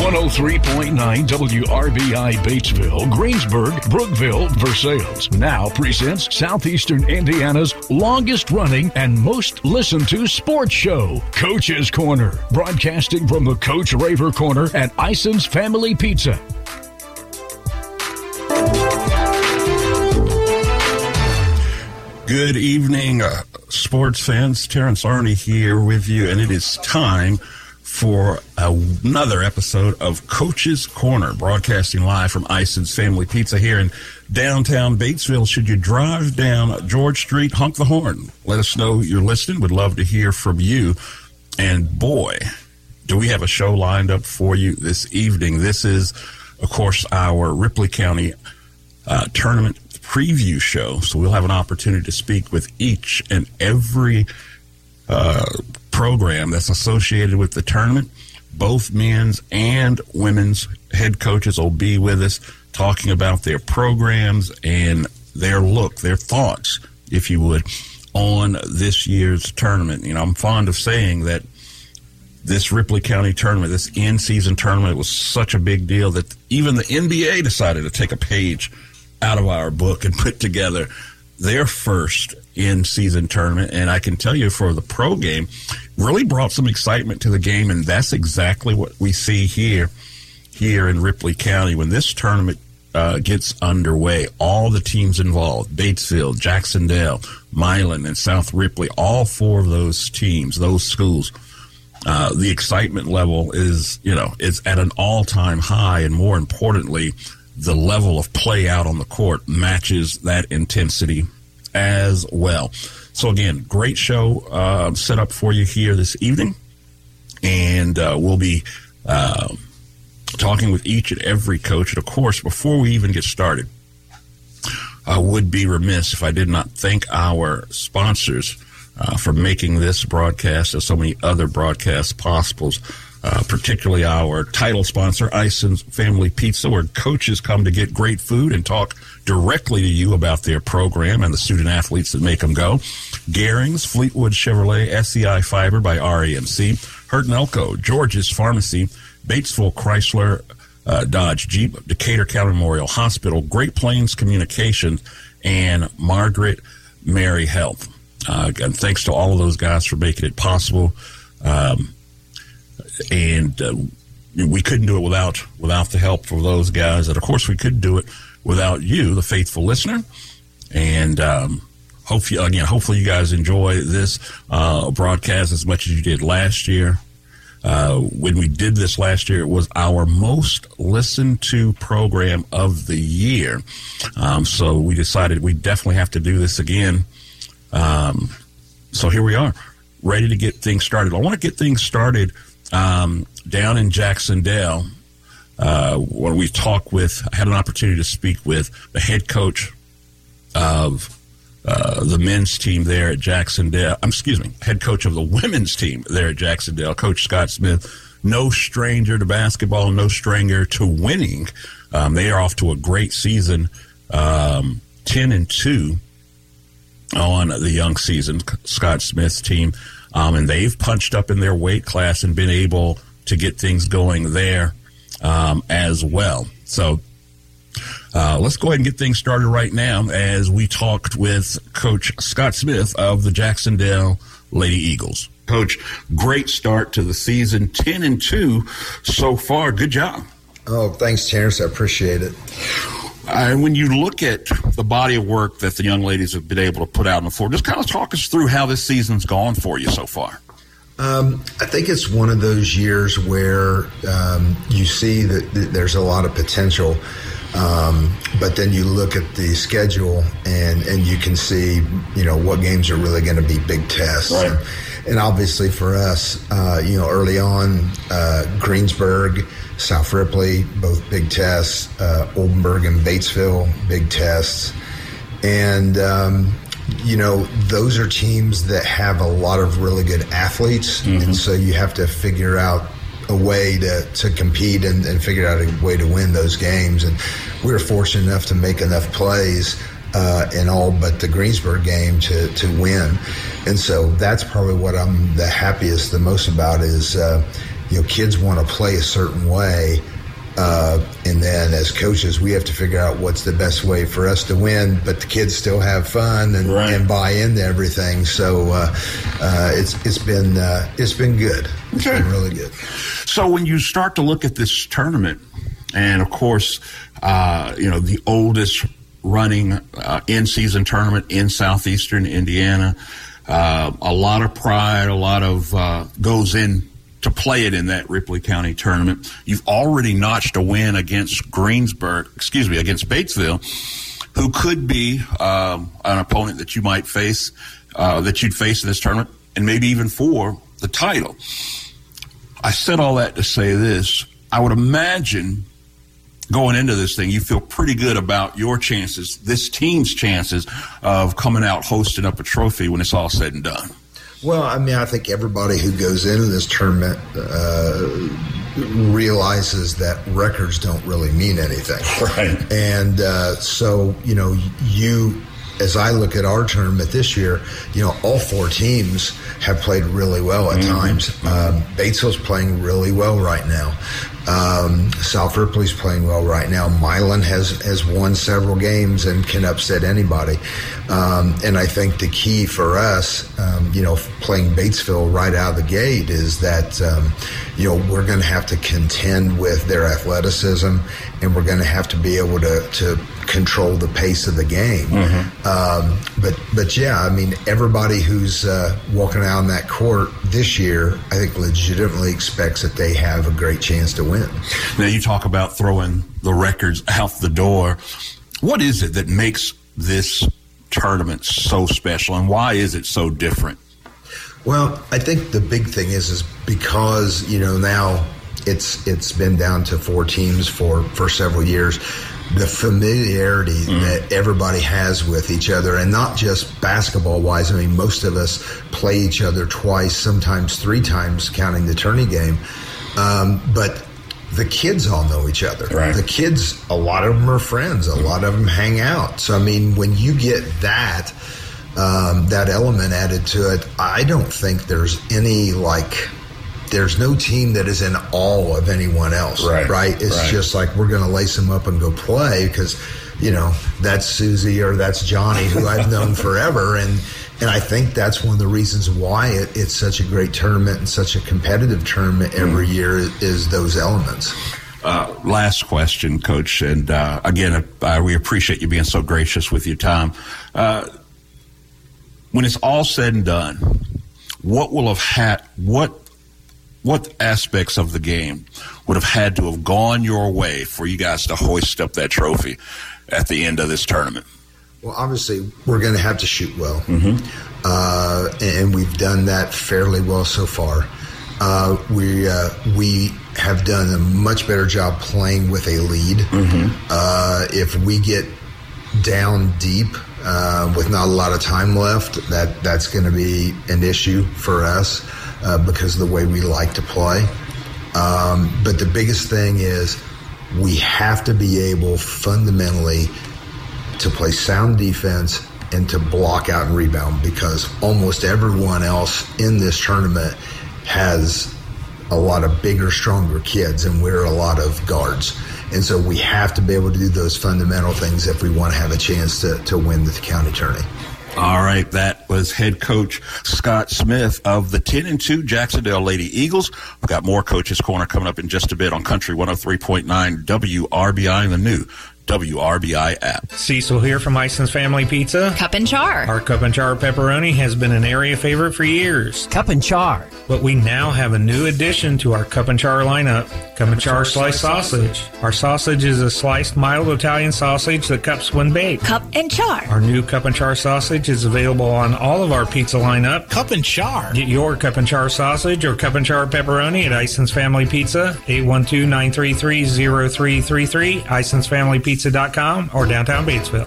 103.9 WRBI Batesville, Greensburg, Brookville, Versailles now presents Southeastern Indiana's longest running and most listened to sports show, Coach's Corner, broadcasting from the Coach Raver Corner at Ison's Family Pizza. Good evening, sports fans. Terrence Arney here with you, and it is time for another episode of Coach's Corner, broadcasting live from Ison's Family Pizza here in downtown Batesville. Should you drive down George Street, honk the horn. Let us know you're listening. Would love to hear from you. And boy, do we have a show lined up for you this evening. This is, of course, our Ripley County tournament preview show. So we'll have an opportunity to speak with each and every program that's associated with the tournament. Both men's and women's head coaches will be with us talking about their programs and their thoughts, if you would, on this year's tournament. You know, I'm fond of saying that this Ripley County tournament, this in-season tournament, was such a big deal that even the NBA decided to take a page out of our book and put together their first in-season tournament. And I can tell you, for the pro game, really brought some excitement to the game, and that's exactly what we see here in Ripley County. When this tournament gets underway, all the teams involved, Batesville, Jacksonville, Milan, and South Ripley, all four of those teams, those schools, the excitement level is at an all-time high, and more importantly, the level of play out on the court matches that intensity as well. So again, great show set up for you here this evening, and we'll be talking with each and every coach. And of course, before we even get started, I would be remiss if I did not thank our sponsors for making this broadcast and so many other broadcasts possible. Particularly our title sponsor, Ison's Family Pizza, where coaches come to get great food and talk directly to you about their program and the student athletes that make them go. Gehring's, Fleetwood Chevrolet, SEI Fiber by RAMC, Hurt and Elko, George's Pharmacy, Batesville Chrysler, Dodge Jeep, Decatur County Memorial Hospital, Great Plains Communications, and Margaret Mary Health. Again, thanks to all of those guys for making it possible. And we couldn't do it without the help from those guys. And, of course, we couldn't do it without you, the faithful listener. And hopefully you guys enjoy this broadcast as much as you did last year. When we did this last year, it was our most listened to program of the year. So we decided we definitely have to do this again. So here we are, ready to get things started. I want to get things started down in Jacksonville, when we I had an opportunity to speak with the head coach of the men's team there at Jacksonville. Head coach of the women's team there at Jacksonville, Coach Scott Smith. No stranger to basketball, no stranger to winning. They are off to a great season, 10-2 on the young season, Scott Smith's team. And they've punched up in their weight class and been able to get things going there as well. So let's go ahead and get things started right now as we talked with Coach Scott Smith of the Jacksonville Lady Eagles. Coach, great start to the season, 10-2 so far. Good job. Oh, thanks, Terrence. I appreciate it. And when you look at the body of work that the young ladies have been able to put out on the floor, just kind of talk us through how this season's gone for you so far. I think it's one of those years where you see that there's a lot of potential, but then you look at the schedule and you can see, what games are really going to be big tests. Right. And obviously for us, early on, Greensburg, South Ripley, both big tests, Oldenburg and Batesville, big tests. And, those are teams that have a lot of really good athletes. Mm-hmm. And so you have to figure out a way to compete and figure out a way to win those games. And we were fortunate enough to make enough plays in all but the Greensburg game to win. And so that's probably what I'm the happiest the most about is kids want to play a certain way. And then as coaches, we have to figure out what's the best way for us to win, but the kids still have fun and buy into everything. So it's been good. It's been really good. So when you start to look at this tournament, and of course, the oldest running in-season tournament in southeastern Indiana, a lot of pride, a lot of goes in to play it in that Ripley County tournament. You've already notched a win against against Batesville, who could be an opponent that you might face, that you'd face in this tournament, and maybe even for the title. I said all that to say this. I would imagine going into this thing, you feel pretty good about your chances, this team's chances of coming out hosting up a trophy when it's all said and done. Well, I mean, I think everybody who goes into this tournament realizes that records don't really mean anything. Right. And so, as I look at our tournament this year, all four teams have played really well at times. Batesville's playing really well right now. South Ripley's playing well right now. Milan has won several games and can upset anybody. And I think the key for us, playing Batesville right out of the gate is that, we're going to have to contend with their athleticism, and we're going to have to be able to control the pace of the game. But yeah, I mean, everybody who's walking out on that court this year, I think legitimately expects that they have a great chance to win. Now, you talk about throwing the records out the door. What is it that makes this tournament so special, and why is it so different? Well, I think the big thing is because, now it's been down to four teams for several years. The familiarity that everybody has with each other, and not just basketball-wise. I mean, most of us play each other twice, sometimes three times, counting the tourney game. But the kids all know each other. Right. The kids, a lot of them are friends. A lot of them hang out. So, I mean, when you get that element added to it, I don't think there's any, there's no team that is in awe of anyone else, right? It's just like, we're going to lace them up and go play because, that's Susie or that's Johnny, who I've known forever. And I think that's one of the reasons why it's such a great tournament and such a competitive tournament every year is those elements. Last question, Coach. And again, we appreciate you being so gracious with your time. When it's all said and done, what aspects of the game would have had to have gone your way for you guys to hoist up that trophy at the end of this tournament? Well, obviously, we're going to have to shoot well. And we've done that fairly well so far. We have done a much better job playing with a lead. If we get down deep with not a lot of time left, that's going to be an issue for us because of the way we like to play. But the biggest thing is we have to be able fundamentally to play sound defense and to block out and rebound, because almost everyone else in this tournament has a lot of bigger, stronger kids, and we're a lot of guards. And so we have to be able to do those fundamental things if we want to have a chance to win the county tourney. All right, that was head coach Scott Smith of the 10-2 Jacksonville Lady Eagles. We've got more Coach's Corner coming up in just a bit on Country 103.9 WRBI and the new WRBI app. Cecil here from Ison's Family Pizza. Cup and Char. Our Cup and Char pepperoni has been an area favorite for years. Cup and Char. But we now have a new addition to our Cup and Char lineup, Cup and Char sliced sausage. Our sausage is a sliced mild Italian sausage that cups when baked. Cup and Char. Our new Cup and Char sausage is available on all of our pizza lineup. Cup and Char. Get your Cup and Char sausage or Cup and Char pepperoni at Ison's Family Pizza, 812-933-0333, IsonsFamilyPizza.com, or downtown Batesville.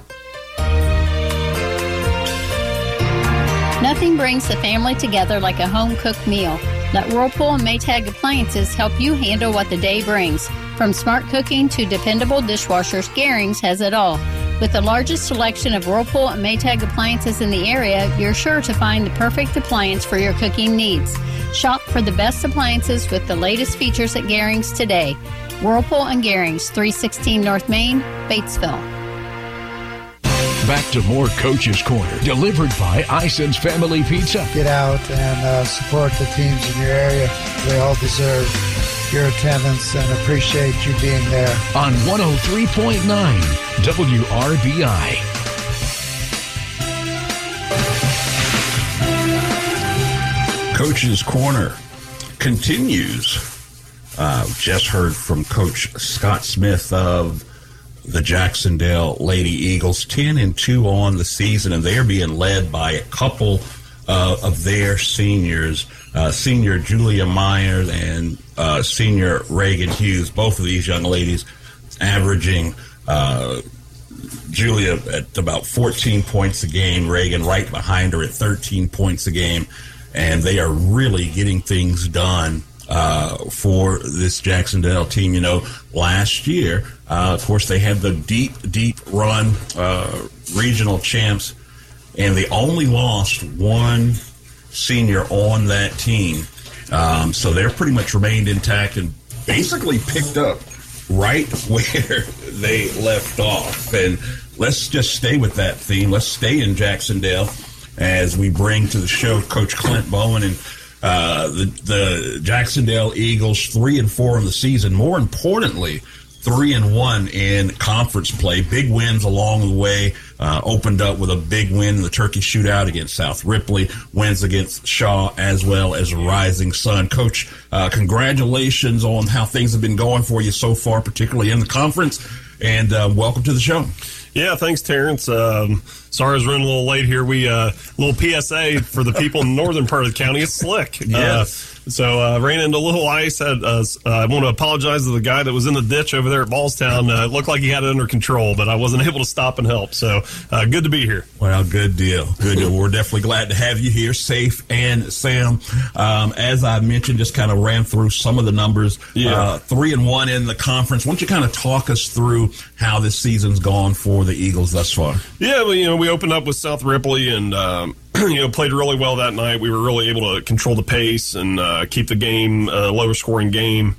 Nothing brings the family together like a home-cooked meal. Let Whirlpool and Maytag Appliances help you handle what the day brings. From smart cooking to dependable dishwashers, Gehring's has it all. With the largest selection of Whirlpool and Maytag appliances in the area, you're sure to find the perfect appliance for your cooking needs. Shop for the best appliances with the latest features at Gehring's today. Whirlpool and Gehring's, 316 North Main, Batesville. Back to more Coach's Corner, delivered by Ison's Family Pizza. Get out and support the teams in your area. They all deserve your attendance and appreciate you being there. On 103.9 WRBI. Coach's Corner continues. Just heard from Coach Scott Smith of the Jacksonville Lady Eagles, 10-2 on the season, and they're being led by a couple of their seniors, senior Julia Myers and senior Reagan Hughes. Both of these young ladies averaging Julia at about 14 points a game, Reagan right behind her at 13 points a game, and they are really getting things done for this Jacksonville team. You know, last year, of course, they had the deep run regional champs, and they only lost one senior on that team. So they're pretty much remained intact and basically picked up right where they left off. And let's just stay with that theme. Let's stay in Jacksonville as we bring to the show Coach Clint Bowen and the Jacksonville Eagles, 3-4 in the season. More importantly, 3-1 in conference play. Big wins along the way. Opened up with a big win in the Turkey Shootout against South Ripley. Wins against Shaw as well as Rising Sun. Coach, congratulations on how things have been going for you so far, particularly in the conference. And welcome to the show. Yeah, thanks, Terrence. Sorry I was running a little late here. We little PSA for the people in the northern part of the county. It's slick. Yes. So ran into a little ice. I want to apologize to the guy that was in the ditch over there at Ballstown. It looked like he had it under control, but I wasn't able to stop and help. So good to be here. Well, good deal. Good deal. We're definitely glad to have you here, safe and sound. As I mentioned, just kind of ran through some of the numbers. 3-1 in the conference. Why don't you kind of talk us through how this season's gone for the Eagles thus far? Yeah, well, we opened up with South Ripley and played really well that night. We were really able to control the pace and keep the game lower scoring game.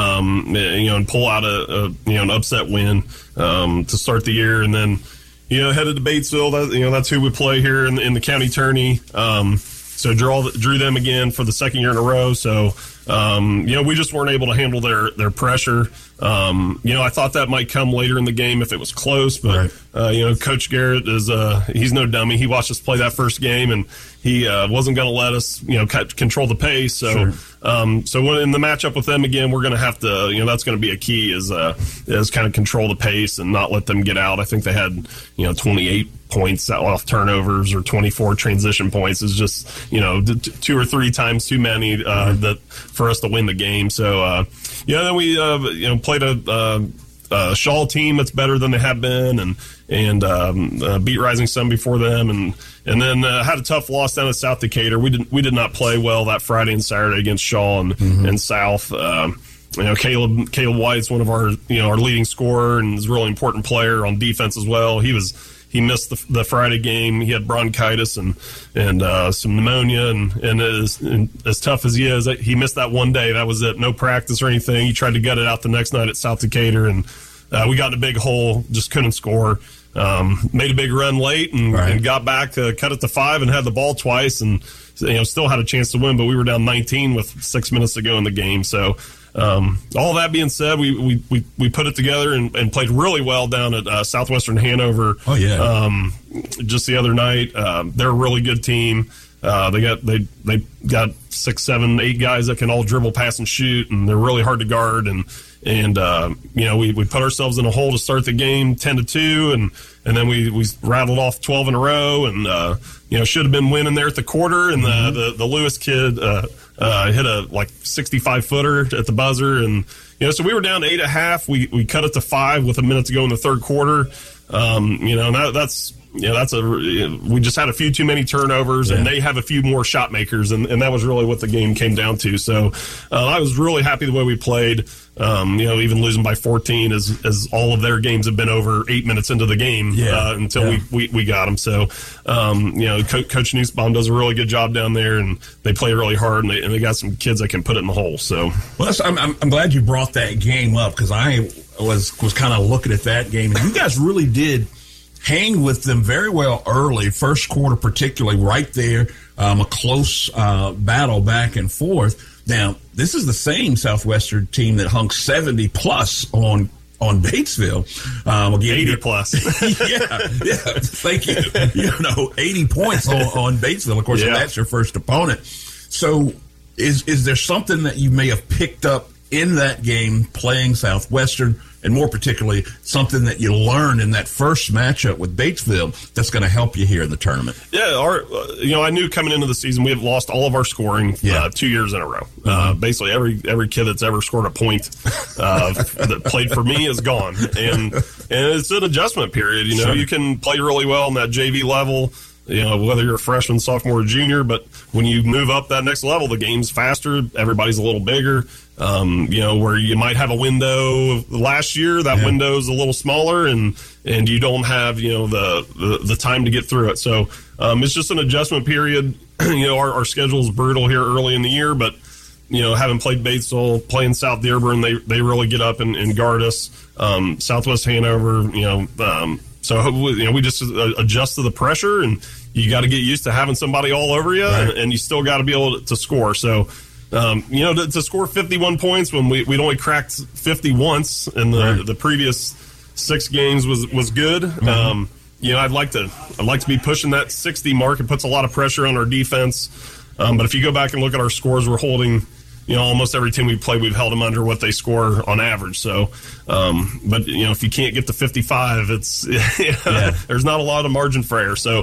And pull out an upset win to start the year, and then headed to Batesville. That's who we play here in the county tourney. So drew them again for the second year in a row. So we just weren't able to handle their pressure. I thought that might come later in the game if it was close, but right. Coach Garrett he's no dummy. He watched us play that first game, and he wasn't going to let us control the pace. So sure. So when in the matchup with them again, we're going to have to that's going to be a key is kind of control the pace and not let them get out. I think they had 28 points off turnovers or 24 transition points. Is just 2 or 3 times too many that for us to win the game. So then we played a Shaw team that's better than they have been, and beat Rising Sun before them, and then had a tough loss down at South Decatur. We did not play well that Friday and Saturday against Shaw and South. Caleb White's one of our our leading scorer and is a really important player on defense as well. He missed the Friday game. He had bronchitis and some pneumonia, and as tough as he is, he missed that one day. That was it. No practice or anything. He tried to gut it out the next night at South Decatur, and we got in a big hole, just couldn't score. Made a big run late and got back, cut it to 5 and had the ball twice, and still had a chance to win, but we were down 19 with 6 minutes to go in the game. So all that being said, we put it together and played really well down at Southwestern Hanover. Oh yeah. Just the other night, they're a really good team. They got 6, 7, 8 guys that can all dribble, pass, and shoot, and they're really hard to guard. And we put ourselves in a hole to start the game, 10-2, and then we rattled off 12 in a row, and should have been winning there at the quarter. And the Lewis kid hit a 65-footer at the buzzer, and so we were down 8 at half. We cut it to 5 with a minute to go in the third quarter. We just had a few too many turnovers, and they have a few more shot makers, and that was really what the game came down to. So I was really happy the way we played. Even losing by 14 as all of their games have been over 8 minutes into the game until we got them. So, Coach Nussbaum does a really good job down there, and they play really hard, and they got some kids that can put it in the hole. So, well, I'm glad you brought that game up, because I was kind of looking at that game, and you guys really did hang with them very well early, first quarter particularly, right there, a close battle back and forth. Now, this is the same Southwestern team that hung 70-plus on Batesville. Again, 80-plus. yeah, thank you. 80 points on Batesville. Of course, that's your first opponent. So is there something that you may have picked up in that game playing Southwestern, and more particularly something that you learned in that first matchup with Batesville that's going to help you here in the tournament? Yeah, I knew coming into the season we have lost all of our scoring 2 years in a row. Basically, every kid that's ever scored a point that played for me is gone, and it's an adjustment period. You can play really well on that JV level, whether you're a freshman, sophomore, or junior, but when you move up that next level, the game's faster, everybody's a little bigger. Where you might have a window last year, that window is a little smaller, and you don't have, the time to get through it. So it's just an adjustment period. Our schedule is brutal here early in the year, but, having played Batesville, playing South Dearborn, they really get up and guard us. Southwest Hanover, so we just adjust to the pressure, and you got to get used to having somebody all over you, and you still got to be able to score. So, to score 51 points when we'd only cracked 50 once in the previous 6 games was good. I'd like to be pushing that 60 mark. It puts a lot of pressure on our defense. But if you go back and look at our scores, we're holding, almost every team we play, we've held them under what they score on average. So, but if you can't get to 55, it's there's not a lot of margin for error. So,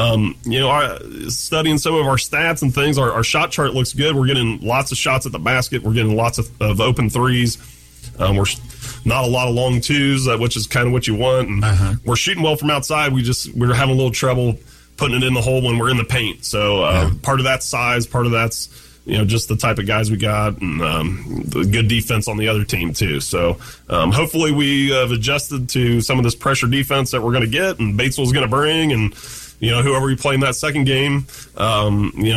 studying some of our stats and things, our shot chart looks good. We're getting lots of shots at the basket. We're getting lots of open threes. We're not a lot of long twos, which is kind of what you want. And we're shooting well from outside. We're having a little trouble putting it in the hole when we're in the paint. So part of that's size, part of that's just the type of guys we got, and the good defense on the other team too. So hopefully we have adjusted to some of this pressure defense that we're going to get, and Batesville's going to bring, and whoever we play in that second game, I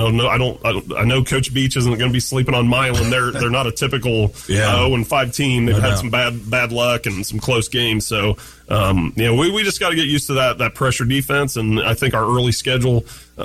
know Coach Beach isn't going to be sleeping on Milan. They're not a typical 0-5 team. They've had some bad luck and some close games. So we just got to get used to that pressure defense, and I think our early schedule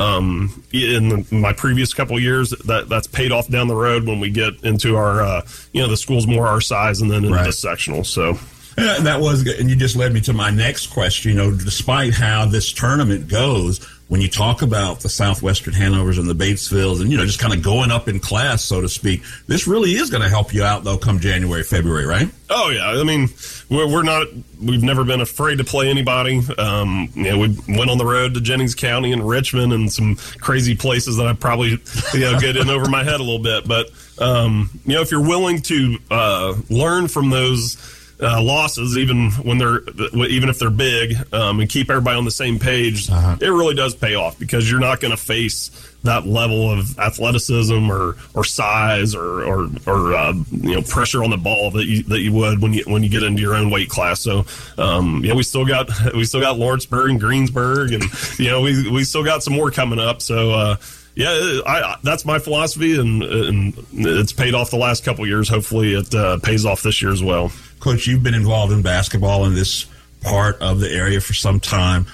in my previous couple of years that's paid off down the road when we get into our the schools more our size, and then into the sectional. So. That was good. And you just led me to my next question. Despite how this tournament goes, when you talk about the Southwestern Hanovers and the Batesvilles and, just kind of going up in class, so to speak, this really is going to help you out, though, come January, February, right? Oh, yeah. I mean, we've never been afraid to play anybody. We went on the road to Jennings County and Richmond and some crazy places that I probably, get in over my head a little bit. But, if you're willing to learn from those losses, even if they're big, and keep everybody on the same page, it really does pay off, because you're not going to face that level of athleticism or size or pressure on the ball that you would when you get into your own weight class. So we still got Lawrenceburg and Greensburg, and we still got some more coming up. So that's my philosophy, and it's paid off the last couple of years. Hopefully it pays off this year as well. Coach, you've been involved in basketball in this part of the area for some time.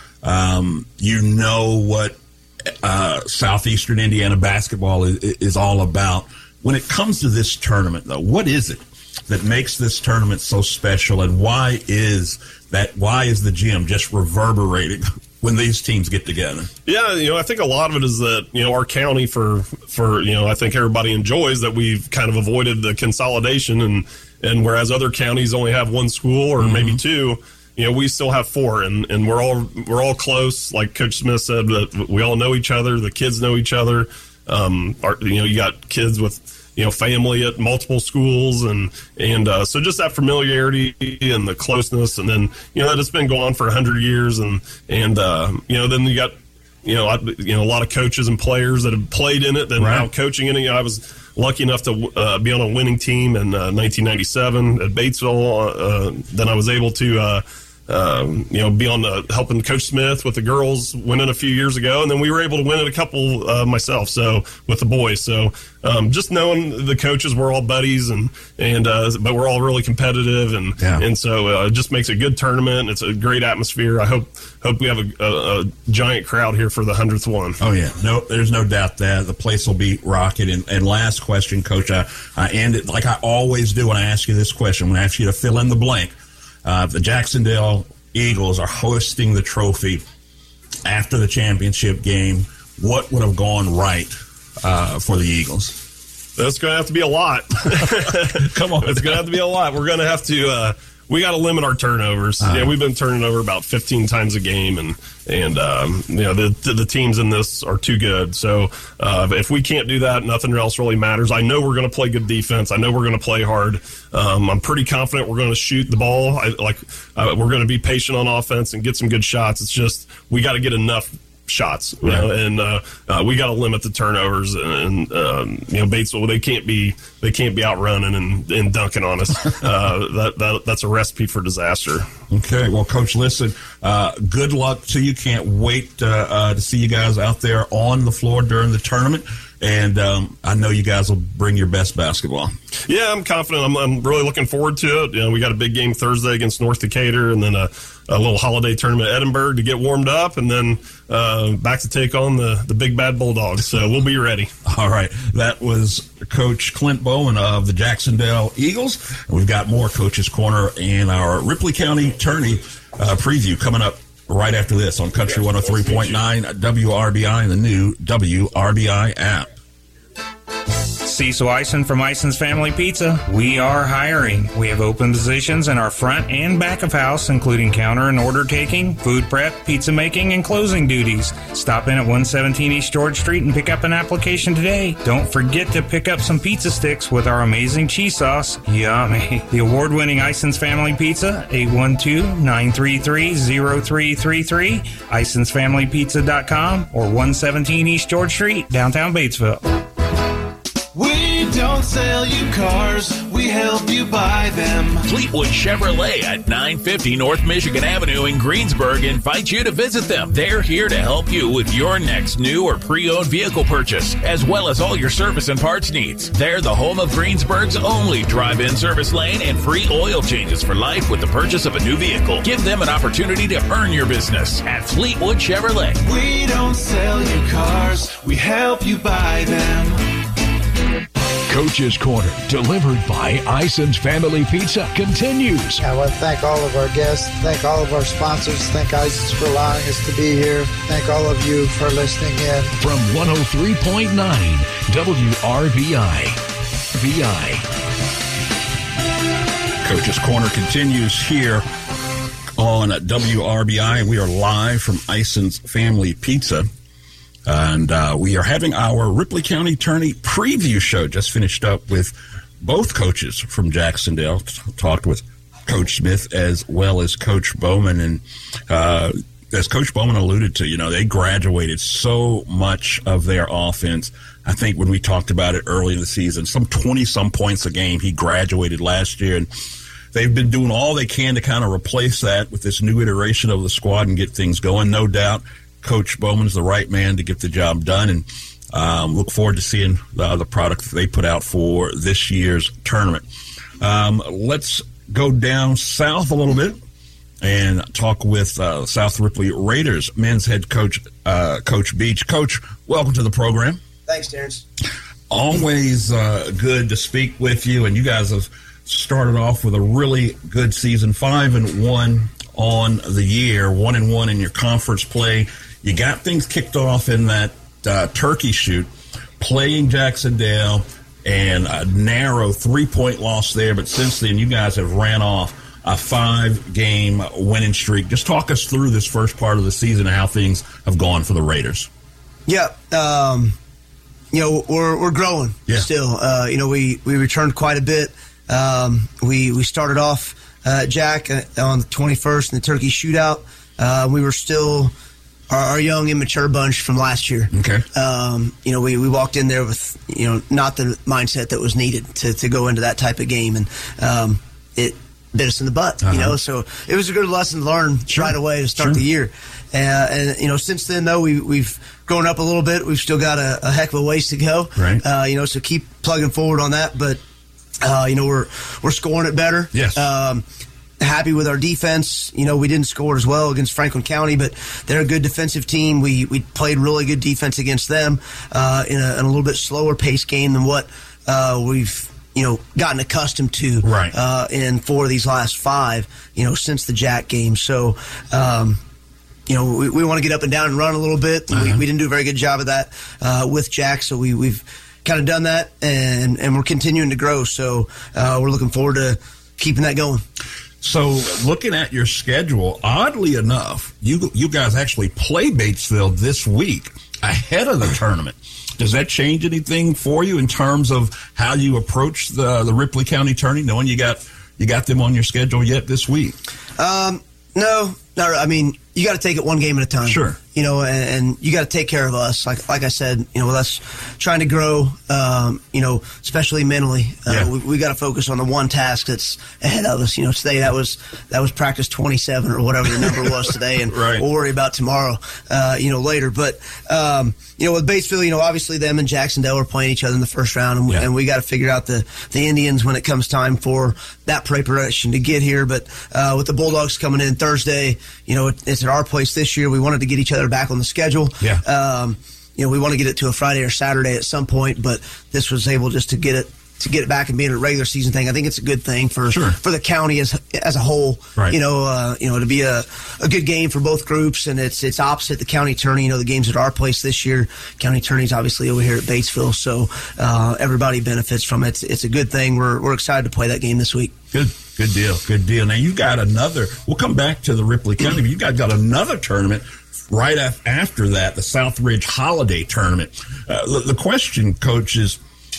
What Southeastern Indiana basketball is all about. When it comes to this tournament, though, what is it that makes this tournament so special, and why is the gym just reverberating when these teams get together? Yeah, I think a lot of it is that, our county for I think everybody enjoys that we've kind of avoided the consolidation, and whereas other counties only have one school or maybe two, we still have 4, and we're all close. Like Coach Smith said, that we all know each other. The kids know each other. You got kids with family at multiple schools, and so just that familiarity and the closeness, and then that it's been going on for 100 years, and then you got a lot of coaches and players that have played in it that are now coaching in it. I was lucky enough to be on a winning team in 1997 at Batesville. Then I was able to be on helping Coach Smith with the girls winning a few years ago, and then we were able to win it a couple myself. So with the boys, so just knowing the coaches, we're all buddies, but we're all really competitive, and so it just makes a good tournament. It's a great atmosphere. I hope we have a giant crowd here for the 100th one. Oh yeah, no, there's no doubt that the place will be rocking. And last question, Coach, I end it like I always do when I ask you this question. I'm going to ask you to fill in the blank. The Jacksonville Eagles are hosting the trophy after the championship game. What would have gone right for the Eagles? That's going to have to be a lot. Come on. It's going to have to be a lot. We're going to have to we got to limit our turnovers. We've been turning over about 15 times a game, and the teams in this are too good. So if we can't do that, nothing else really matters. I know we're going to play good defense. I know we're going to play hard. I'm pretty confident we're going to shoot the ball. We're going to be patient on offense and get some good shots. It's just we got to get enough shots, and we got to limit the turnovers. And Batesville, they can't be outrunning and dunking on us. That's a recipe for disaster. Okay, well, Coach, listen, good luck to you. Can't wait to see you guys out there on the floor during the tournament. And I know you guys will bring your best basketball. Yeah, I'm confident. I'm really looking forward to it. We got a big game Thursday against North Decatur, and then a little holiday tournament at Edinburgh to get warmed up, and then back to take on the big bad Bulldogs. So we'll be ready. All right. That was Coach Clint Bowman of the Jacksonville Eagles. And we've got more Coach's Corner and our Ripley County Tourney preview coming up right after this on Country 103.9 WRBI and the new WRBI app. Cecil Eisen from Eisen's Family Pizza. We are hiring. We have open positions in our front and back of house, including counter and order taking, food prep, pizza making, and closing duties. Stop in at 117 East George Street and pick up an application today. Don't forget to pick up some pizza sticks with our amazing cheese sauce. Yummy. The award-winning Eisen's Family Pizza, 812-933-0333, eisensfamilypizza.com, or 117 East George Street, downtown Batesville. We don't sell you cars, we help you buy them. Fleetwood Chevrolet at 950 North Michigan Avenue in Greensburg invites you to visit them. They're here to help you with your next new or pre-owned vehicle purchase, as well as all your service and parts needs. They're the home of Greensburg's only drive-in service lane and free oil changes for life with the purchase of a new vehicle. Give them an opportunity to earn your business at Fleetwood Chevrolet. We don't sell you cars, we help you buy them. Coach's Corner, delivered by Eisen's Family Pizza, continues. I want to thank all of our guests, thank all of our sponsors, thank Eisen's for allowing us to be here, thank all of you for listening in. From 103.9 WRBI. Coach's Corner continues here on WRBI, and we are live from Eisen's Family Pizza. And we are having our Ripley County Tourney preview show. Just finished up with both coaches from Jacksonville. Talked with Coach Smith as well as Coach Bowman. And as Coach Bowman alluded to, they graduated so much of their offense. I think when we talked about it early in the season, some 20-some points a game he graduated last year. And they've been doing all they can to kind of replace that with this new iteration of the squad and get things going, no doubt. Coach Bowman's the right man to get the job done, and look forward to seeing the product that they put out for this year's tournament. Let's go down south a little bit and talk with South Ripley Raiders men's head coach, Coach Beach. Coach, welcome to the program. Thanks, Terrence. Always good to speak with you, and you guys have started off with a really good season, 5-1 on the year, 1-1 in your conference play. You got things kicked off in that turkey shoot, playing Jacksonville, and a narrow 3-point loss there. But since then, you guys have ran off a 5-game winning streak. Just talk us through this first part of the season and how things have gone for the Raiders. Yeah. we're growing still. We returned quite a bit. We started off Jack on the 21st in the turkey shootout. We were still our young, immature bunch from last year. Okay. We walked in there with, not the mindset that was needed to go into that type of game. And it bit us in the butt, So it was a good lesson to learn right away to start the year. And since then, though, we've grown up a little bit. We've still got a heck of a ways to go. Right. So keep plugging forward on that. But, we're scoring it better. Yes. Happy with our defense. We didn't score as well against Franklin County, but they're a good defensive team. We played really good defense against them in a little bit slower pace game than what we've gotten accustomed to in 4 of these last 5 since the Jack game. So we want to get up and down and run a little bit. We didn't do a very good job of that with Jack, so we've kind of done that, and we're continuing to grow. So we're looking forward to keeping that going. So, looking at your schedule, oddly enough, you guys actually play Batesville this week ahead of the tournament. Does that change anything for you in terms of how you approach the Ripley County tourney, knowing you got them on your schedule yet this week? No. I mean, you got to take it one game at a time. Sure. And you got to take care of us. Like I said, with us trying to grow, especially mentally, we got to focus on the one task that's ahead of us. Today that was practice 27 or whatever the number was today, and we'll worry about tomorrow, later. But with Batesville, obviously them and Jacksonville are playing each other in the first round, and we got to figure out the Indians when it comes time for that preparation to get here. But with the Bulldogs coming in Thursday, it's at our place this year. We wanted to get each other back on the schedule. We want to get it to a Friday or Saturday at some point, but this was able just to get it back and being a regular season thing. I think it's a good thing for the county as a whole. Right. To be a good game for both groups, and it's opposite the county tourney. The game's at our place this year. County tourney's obviously over here at Batesville, so everybody benefits from it. It's a good thing. We're excited to play that game this week. Good deal. Now you got another. We'll come back to the Ripley County, but you guys got another tournament right after that, the Southridge Holiday Tournament. The question, Coach, is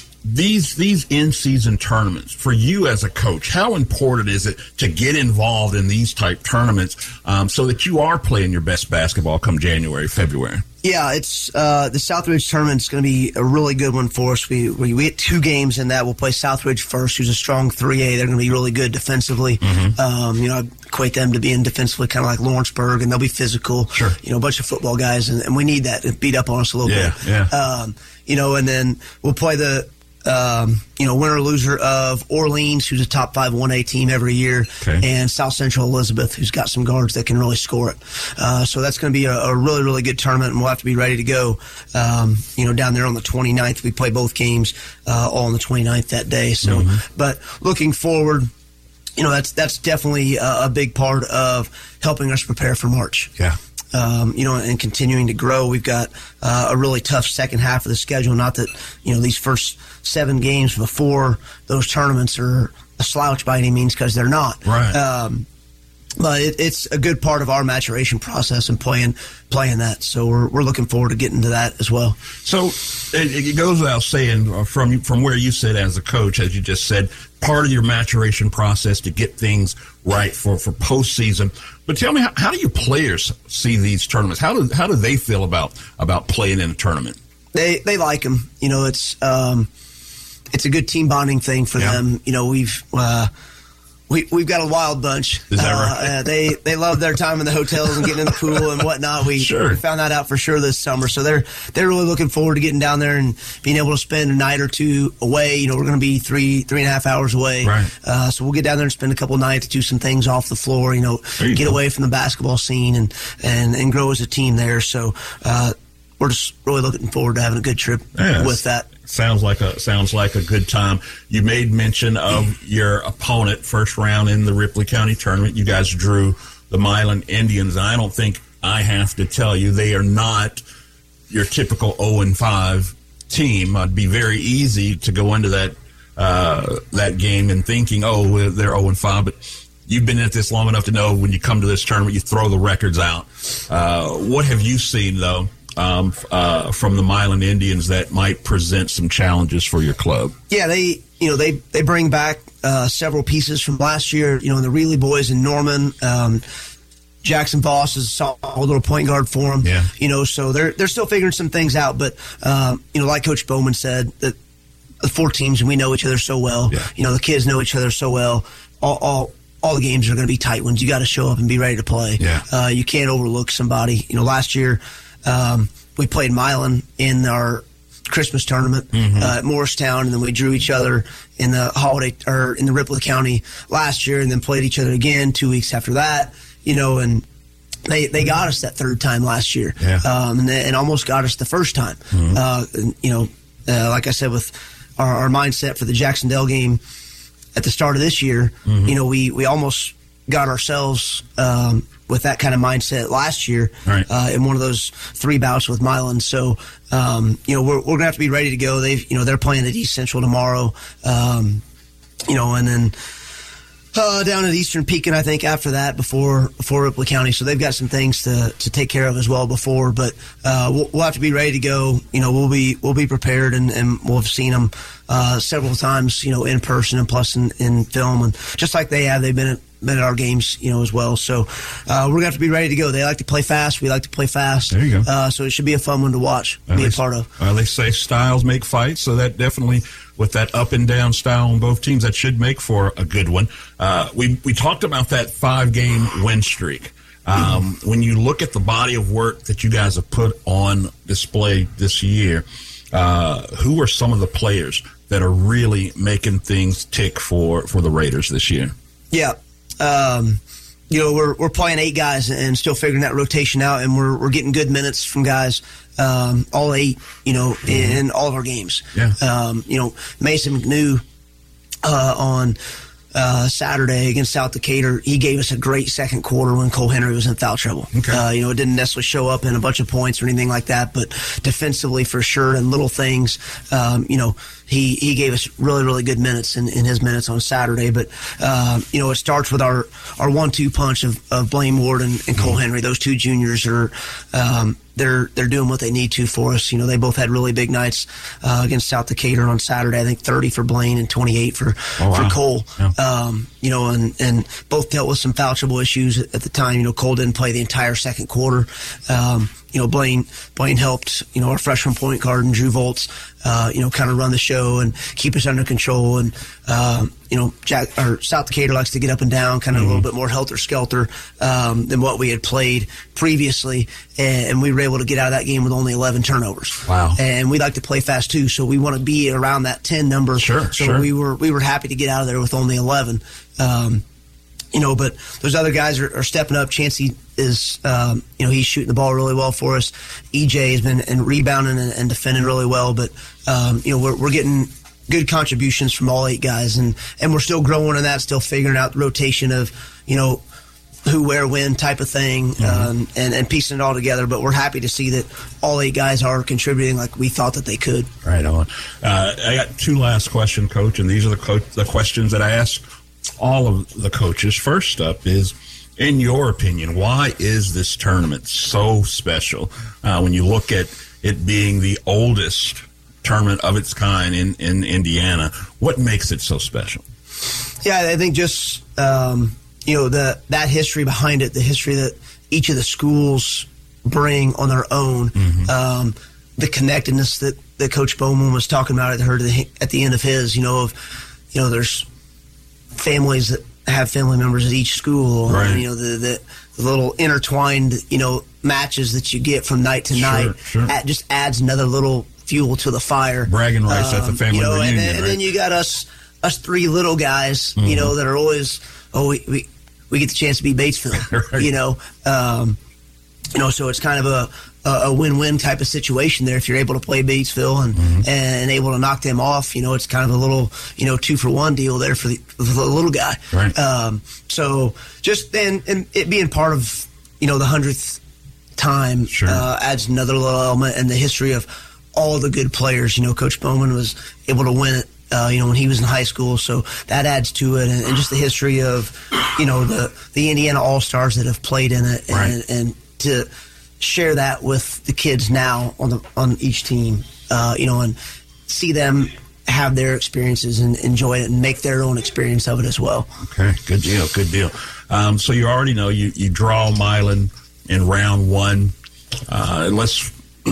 these in-season tournaments for you as a coach. How important is it to get involved in these type tournaments so that you are playing your best basketball come January, February? Yeah, it's the Southridge tournament's going to be a really good one for us. We get 2 games in that. We'll play Southridge first, who's a strong 3A. They're going to be really good defensively. I equate them to being defensively kind of like Lawrenceburg, and they'll be physical. Sure. A bunch of football guys, and we need that to beat up on us a little bit. Yeah. And then we'll play the winner or loser of Orleans, who's a top 5 1A team every year, and South Central Elizabeth, who's got some guards that can really score it. So that's going to be a really, really good tournament, and we'll have to be ready to go, down there on the 29th. We play both games all on the 29th that day. So, but looking forward, that's definitely a big part of helping us prepare for March. Yeah. And continuing to grow. We've got a really tough second half of the schedule. Not that, these first 7 games before those tournaments are a slouch by any means, because they're not. Right. But it's a good part of our maturation process and playing that. So we're looking forward to getting to that as well. So it goes without saying, from where you sit as a coach, as you just said, part of your maturation process to get things right for postseason. But tell me, how do your players see these tournaments? How do they feel about playing in a tournament? They like them. It's a good team bonding thing for them. We've got a wild bunch. Is that right? They love their time in the hotels and getting in the pool and whatnot. We found that out for sure this summer. So they're really looking forward to getting down there and being able to spend a night or 2 away. We're going to be 3.5 hours away. Right. So we'll get down there and spend a couple nights, do some things off the floor. Get away from the basketball scene and grow as a team there. So we're just really looking forward to having a good trip with that. Sounds like a good time. You made mention of your opponent first round in the Ripley County tournament. You guys drew the Milan Indians. I don't think I have to tell you they are not your typical 0-5 team. It'd be very easy to go into that game and thinking, oh, they're 0-5, but you've been at this long enough to know when you come to this tournament, you throw the records out. What have you seen, though, from the Milan Indians that might present some challenges for your club? Yeah, they bring back several pieces from last year. You know, the Reilly boys in Norman. Jackson Voss is a solid little point guard for them. Yeah. You know, so they're still figuring some things out. But you know, like Coach Bowman said, that the 4 teams, and we know each other so well. Yeah. You know, the kids know each other so well. All the games are going to be tight ones. You got to show up and be ready to play. Yeah. You can't overlook somebody. You know, last year we played Milan in our Christmas tournament at Morristown, and then we drew each other in the in the Ripley County last year, and then played each other again 2 weeks after that. You know, and they got us that third time last year, and almost got us the first time. You know, like I said, with our mindset for the Jacksonville game at the start of this year, you know, we almost got ourselves with that kind of mindset last year in one of those 3 bouts with Milan. So, you know, we're going to have to be ready to go. They're playing at East Central tomorrow, you know, and then down at Eastern Pekin, I think, after that, before Ripley County. So they've got some things to take care of as well before. But we'll have to be ready to go. You know, we'll be prepared, and we'll have seen them several times, you know, in person and plus in film, and just like they have, they've been at our games, you know, as well. So we're gonna have to be ready to go. They like to play fast. We like to play fast. There you go. So it should be a fun one to watch, be a part of. Well, they say styles make fights, so that definitely, with that up and down style on both teams, that should make for a good one. We talked about that 5-game win streak. When you look at the body of work that you guys have put on display this year, who are some of the players that are really making things tick for the Raiders this year? Yeah. You know, we're playing 8 guys and still figuring that rotation out, and we're getting good minutes from guys, all 8, you know, in all of our games. Yeah. You know, Mason McNew on Saturday against South Decatur, he gave us a great second quarter when Cole Henry was in foul trouble. Okay. You know, it didn't necessarily show up in a bunch of points or anything like that, but defensively for sure, and little things, you know, he gave us really, really good minutes in his minutes on Saturday. But, you know, it starts with our 1-2 punch of Blaine Ward and Cole Henry. Those 2 juniors are, they're doing what they need to for us. You know, they both had really big nights against South Decatur on Saturday. I think 30 for Blaine and 28 for Cole. Yeah. You know, and both dealt with some foul trouble issues at the time. You know, Cole didn't play the entire second quarter. You know, Blaine helped, you know, our freshman point guard and Drew Volts, you know, kind of run the show and keep us under control. And, you know, South Decatur likes to get up and down, kind of a little bit more helter-skelter than what we had played previously. And we were able to get out of that game with only 11 turnovers. Wow. And we like to play fast, too, so we want to be around that 10 number. Sure. We were happy to get out of there with only 11. You know, but those other guys are stepping up. Chancey is, you know, he's shooting the ball really well for us. EJ has been rebounding and defending really well. But, you know, we're getting good contributions from all 8 guys. And we're still growing in that, still figuring out the rotation of, you know, who, where, when type of thing, and piecing it all together. But we're happy to see that all 8 guys are contributing like we thought that they could. Right on. I got 2 last questions, Coach, and these are the questions that I ask all of the coaches. First up is, in your opinion, why is this tournament so special? When you look at it being the oldest tournament of its kind in Indiana, what makes it so special? Yeah, I think just, you know, that history behind it, the history that each of the schools bring on their own, the connectedness that Coach Bowman was talking about at the end of his, you know, there's families that have family members at each school, right. And, you know, the little intertwined, you know, matches that you get from night to night, just adds another little fuel to the fire. Bragging rights at the family you know, reunion, and then you got us 3 little guys, you know, that are always, we get the chance to be Batesville, right. You know, so it's kind of a win-win type of situation there if you're able to play Batesville and able to knock them off. You know, it's kind of a little, you know, 2-for-1 deal there for the little guy. Right. So just and it being part of, you know, the 100th time adds another little element, and the history of all the good players. You know, Coach Bowman was able to win it, you know, when he was in high school, so that adds to it, and just the history of, you know, the Indiana All-Stars that have played in it, right. and to share that with the kids now on each team, and see them have their experiences and enjoy it and make their own experience of it as well. Okay, good deal. So you already know you draw Milan in round 1. Let's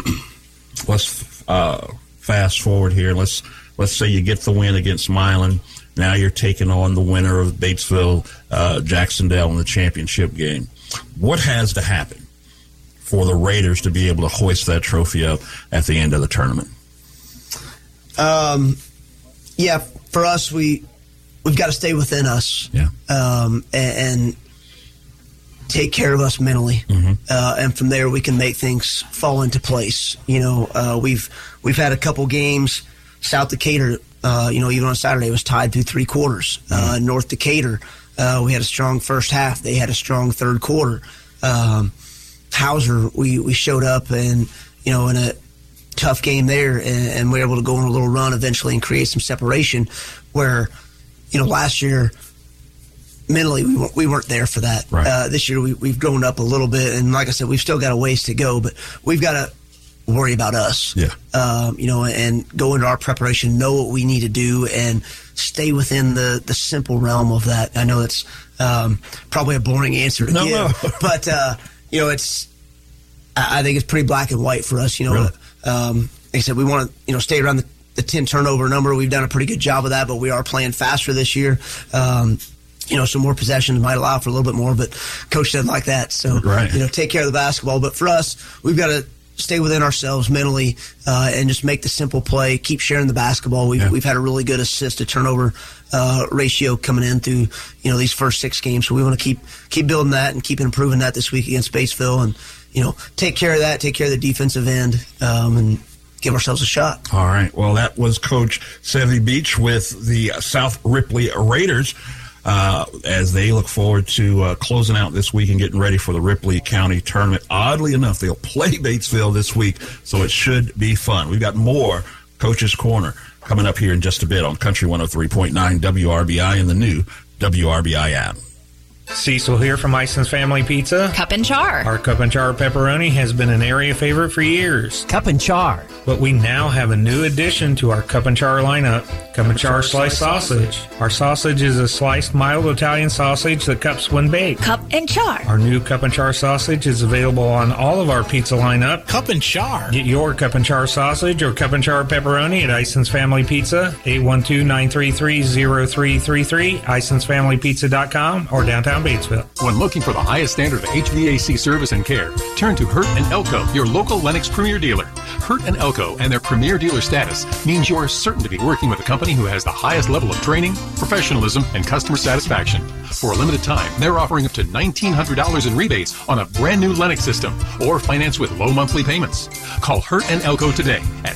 fast forward here. Let's say you get the win against Milan. Now you're taking on the winner of Batesville, Jacksonville in the championship game. What has to happen for the Raiders to be able to hoist that trophy up at the end of the tournament? For us, we've got to stay within us, and take care of us mentally, and from there we can make things fall into place. We've had a couple games. South Decatur, even on Saturday, was tied through 3 quarters. North Decatur, we had a strong first half. They had a strong third quarter. Hauser, we showed up and in a tough game there, and we were able to go on a little run eventually and create some separation where, last year mentally we weren't there for that. Right. This year we've grown up a little bit, and like I said, we've still got a ways to go, but we've got to worry about us. And go into our preparation, know what we need to do, and stay within the simple realm of that. I know it's probably a boring answer to give, but I think it's pretty black and white for us. Really? Like I said, we want to stay around the 10 turnover number. We've done a pretty good job of that, but we are playing faster this year. Some more possessions might allow for a little bit more, but coach doesn't like that. So, take care of the basketball. But for us, we've got to stay within ourselves mentally and just make the simple play, keep sharing the basketball. We've had a really good assist to turnover ratio coming in through these first 6 games. So we want to keep building that and keep improving that this week against Batesville, and take care of that, take care of the defensive end, and give ourselves a shot. All right. Well, that was Coach Sevy Beach with the South Ripley Raiders as they look forward to closing out this week and getting ready for the Ripley County Tournament. Oddly enough, they'll play Batesville this week, so it should be fun. We've got more Coach's Corner coming up here in just a bit on Country 103.9 WRBI and the new WRBI app. Cecil here from Ison's Family Pizza. Cup and char. Our Cup and Char pepperoni has been an area favorite for years. Cup and char. But we now have a new addition to our Cup and Char lineup, Cup and Char sliced sausage. Our sausage is a sliced mild Italian sausage that cups when baked. Cup and char. Our new Cup and Char sausage is available on all of our pizza lineup. Cup and char. Get your Cup and Char sausage or Cup and Char pepperoni at Ison's Family Pizza, 812-933-0333, IsonsFamilyPizza.com, or downtown Batesville. When looking for the highest standard of HVAC service and care, turn to Hurt & Elko, your local Lennox Premier dealer. Hurt & Elko and their Premier dealer status means you are certain to be working with a company who has the highest level of training, professionalism, and customer satisfaction. For a limited time, they're offering up to $1,900 in rebates on a brand new Lennox system or finance with low monthly payments. Call Hurt & Elko today at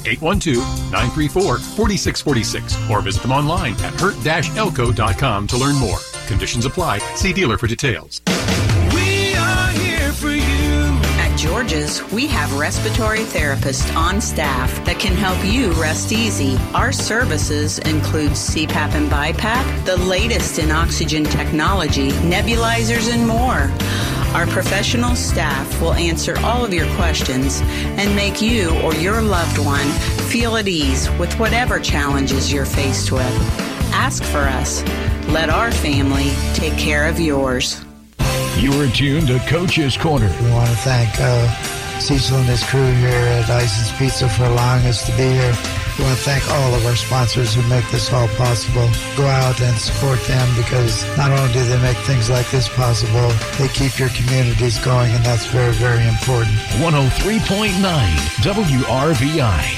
812-934-4646 or visit them online at hurt-elko.com to learn more. Conditions apply. See dealer for details. We are here for you. At George's, we have respiratory therapists on staff that can help you rest easy. Our services include CPAP and BiPAP, the latest in oxygen technology, nebulizers, and more. Our professional staff will answer all of your questions and make you or your loved one feel at ease with whatever challenges you're faced with. Ask for us. Let our family take care of yours. You're tuned to Coach's Corner. We want to thank Cecil and his crew here at Ison's Pizza for allowing us to be here. We want to thank all of our sponsors who make this all possible. Go out and support them, because not only do they make things like this possible, they keep your communities going, and that's very, very important. 103.9 WRBI.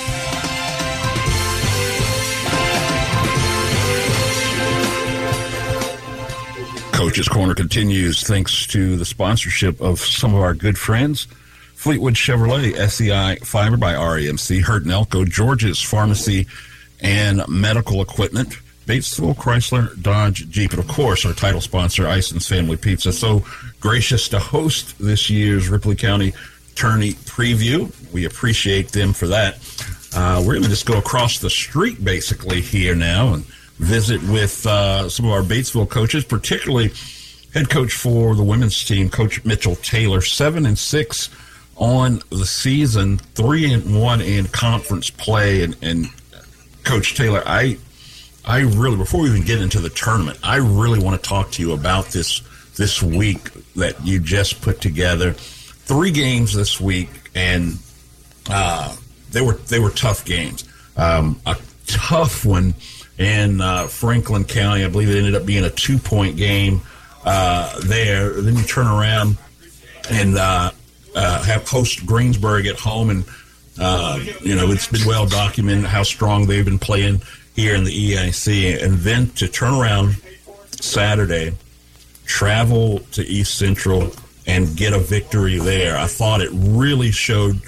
Coach's Corner continues thanks to the sponsorship of some of our good friends. Fleetwood Chevrolet, SEI Fiber by REMC, Hurt & Elko, George's Pharmacy and Medical Equipment, Batesville Chrysler Dodge Jeep, and of course our title sponsor, Ison's Family Pizza. So gracious to host this year's Ripley County Tourney Preview. We appreciate them for that. We're going to just go across the street basically here now and visit with some of our Batesville coaches, particularly head coach for the women's team, Coach Mitchell Taylor. 7-6 on the season, 3-1 in conference play, and Coach Taylor, I really, before we even get into the tournament, I really want to talk to you about this week that you just put together. 3 games this week, and they were tough games. A tough one in Franklin County. I believe it ended up being a 2-point game there. Then you turn around and have host Greensburg at home, and it's been well documented how strong they've been playing here in the EIC, and then to turn around Saturday, travel to East Central, and get a victory there. I thought it really showed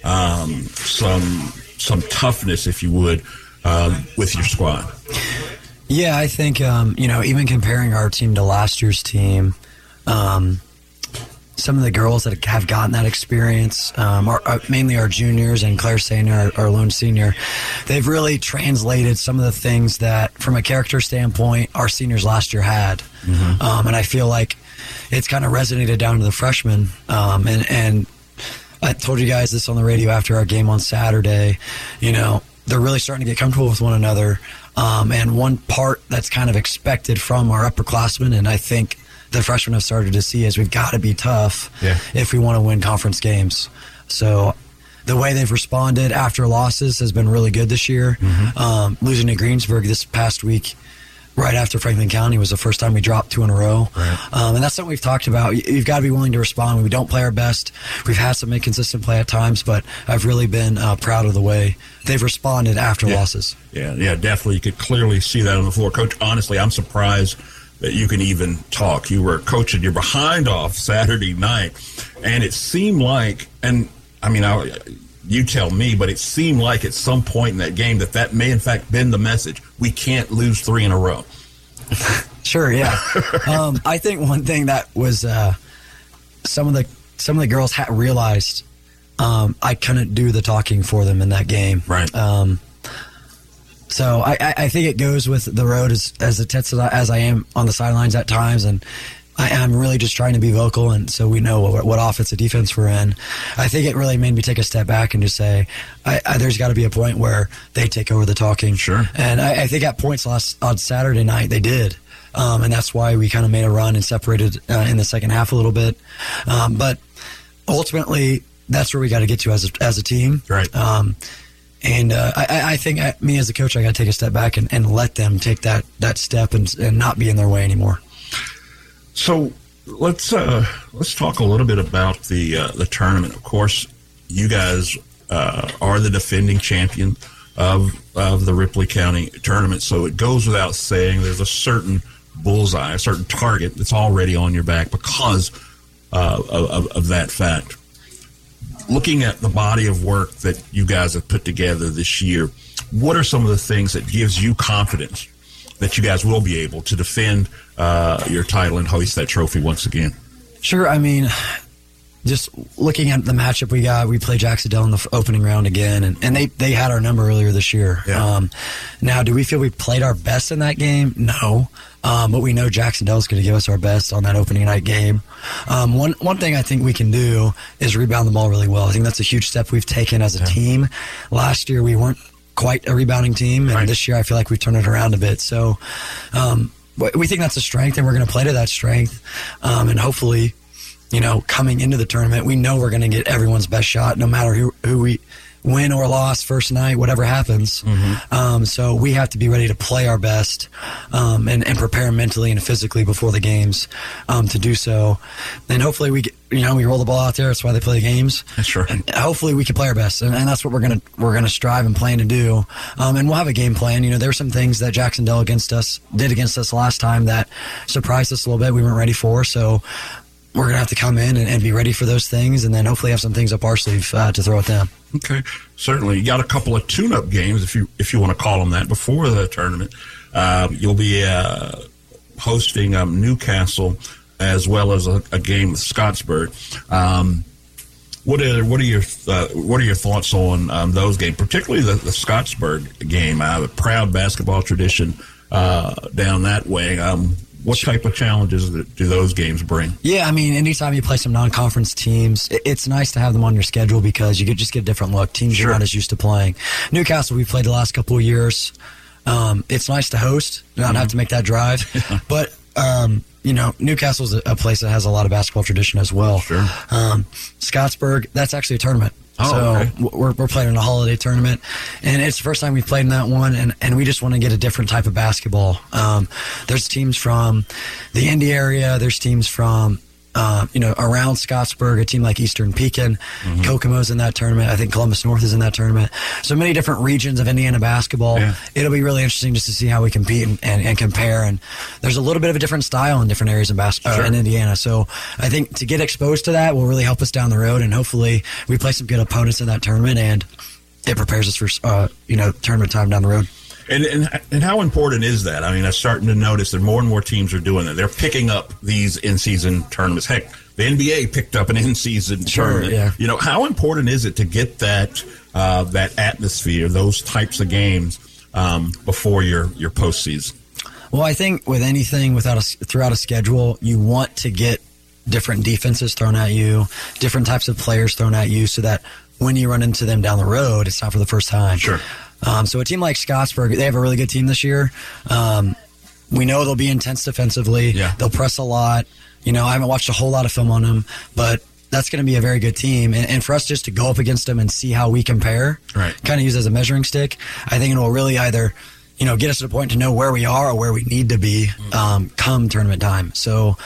some toughness, if you would, with your squad. Yeah, I think even comparing our team to last year's team, some of the girls that have gotten that experience, mainly our juniors and Claire Sainer, our lone senior, they've really translated some of the things that, from a character standpoint, our seniors last year had. Mm-hmm. And I feel like it's kind of resonated down to the freshmen. And I told you guys this on the radio after our game on Saturday. They're really starting to get comfortable with one another. And one part that's kind of expected from our upperclassmen, and I think the freshmen have started to see, is we've got to be tough if we want to win conference games. So the way they've responded after losses has been really good this year. Mm-hmm. Losing to Greensburg this past week, right after Franklin County, was the first time we dropped 2 in a row. Right. And that's something we've talked about. You've got to be willing to respond when we don't play our best. We've had some inconsistent play at times, but I've really been proud of the way they've responded after losses. Yeah, definitely. You could clearly see that on the floor. Coach, honestly, I'm surprised that you can even talk. You were coaching your behind off Saturday night, and it seemed like, you tell me, but it seemed like at some point in that game that may in fact been the message. We can't lose 3 in a row. Sure, yeah. I think one thing that was some of the girls realized I couldn't do the talking for them in that game. Right. So I think it goes with the road as intense as I am on the sidelines at times, and I'm really just trying to be vocal, and so we know what offense and defense we're in. I think it really made me take a step back and just say, there's got to be a point where they take over the talking. Sure. And I think at points on Saturday night they did, and that's why we kind of made a run and separated in the second half a little bit. But ultimately, that's where we got to get to as a team. Right. And I think me as a coach, I got to take a step back and let them take that step and not be in their way anymore. So let's talk a little bit about the tournament. Of course, you guys are the defending champion of the Ripley County tournament, so it goes without saying there's a certain bullseye, a certain target that's already on your back because of that fact. Looking at the body of work that you guys have put together this year, what are some of the things that gives you confidence that you guys will be able to defend your title and hoist that trophy once again? Sure. Just looking at the matchup we played Jacksonville in the opening round again, and they had our number earlier this year. Yeah. Now, do we feel we played our best in that game? No. But we know Jacksonville is going to give us our best on that opening night game. One thing I think we can do is rebound the ball really well. I think that's a huge step we've taken as a team. Last year, we weren't quite a rebounding team, and this year I feel like we've turned it around a bit. So we think that's a strength, and we're going to play to that strength. And hopefully, coming into the tournament, we know we're going to get everyone's best shot, no matter who we win or loss first night, whatever happens. Mm-hmm. So we have to be ready to play our best and prepare mentally and physically before the games to do so. And hopefully we roll the ball out there. That's why they play the games. That's right. And hopefully we can play our best, and that's what we're gonna strive and plan to do. And we'll have a game plan. There were some things that Jacksonville did against us last time that surprised us a little bit. We weren't ready for. So we're going to have to come in and be ready for those things, and then hopefully have some things up our sleeve to throw at them. Okay, certainly. You got a couple of tune-up games, if you want to call them that, before the tournament. You'll be hosting Newcastle as well as a game with Scottsburg. What are your thoughts on those games, particularly the Scottsburg game? A proud basketball tradition down that way. What type of challenges do those games bring? Yeah, I mean, anytime you play some non-conference teams, it's nice to have them on your schedule because you could just get a different look. Teams you're not as used to playing. Newcastle, we've played the last couple of years. It's nice to host, not have to make that drive. But, Newcastle's a place that has a lot of basketball tradition as well. Sure. Scottsburg, that's actually a tournament. Okay. We're playing in a holiday tournament, and it's the first time we've played in that one, and we just want to get a different type of basketball. There's teams from the Indy area. There's teams from around Scottsburg, a team like Eastern Pekin. Kokomo's in that tournament. I think Columbus North is in that tournament. So many different regions of Indiana basketball. Yeah. It'll be really interesting just to see how we compete and compare. And there's a little bit of a different style in different areas of basketball in Indiana. So I think to get exposed to that will really help us down the road. And hopefully we play some good opponents in that tournament, and it prepares us for tournament time down the road. And how important is that? I mean, I'm starting to notice that more and more teams are doing that. They're picking up these in-season tournaments. Heck, the NBA picked up an in-season tournament. Yeah. How important is it to get that atmosphere, those types of games before your postseason? Well, I think with anything throughout a schedule, you want to get different defenses thrown at you, different types of players thrown at you, so that when you run into them down the road, it's not for the first time. Sure. So a team like Scottsburg, they have a really good team this year. We know they'll be intense defensively. Yeah. They'll press a lot. I haven't watched a whole lot of film on them, but that's going to be a very good team. And for us just to go up against them and see how we compare, kind of use as a measuring stick, I think it will really either get us to the point to know where we are or where we need to be come tournament time. So,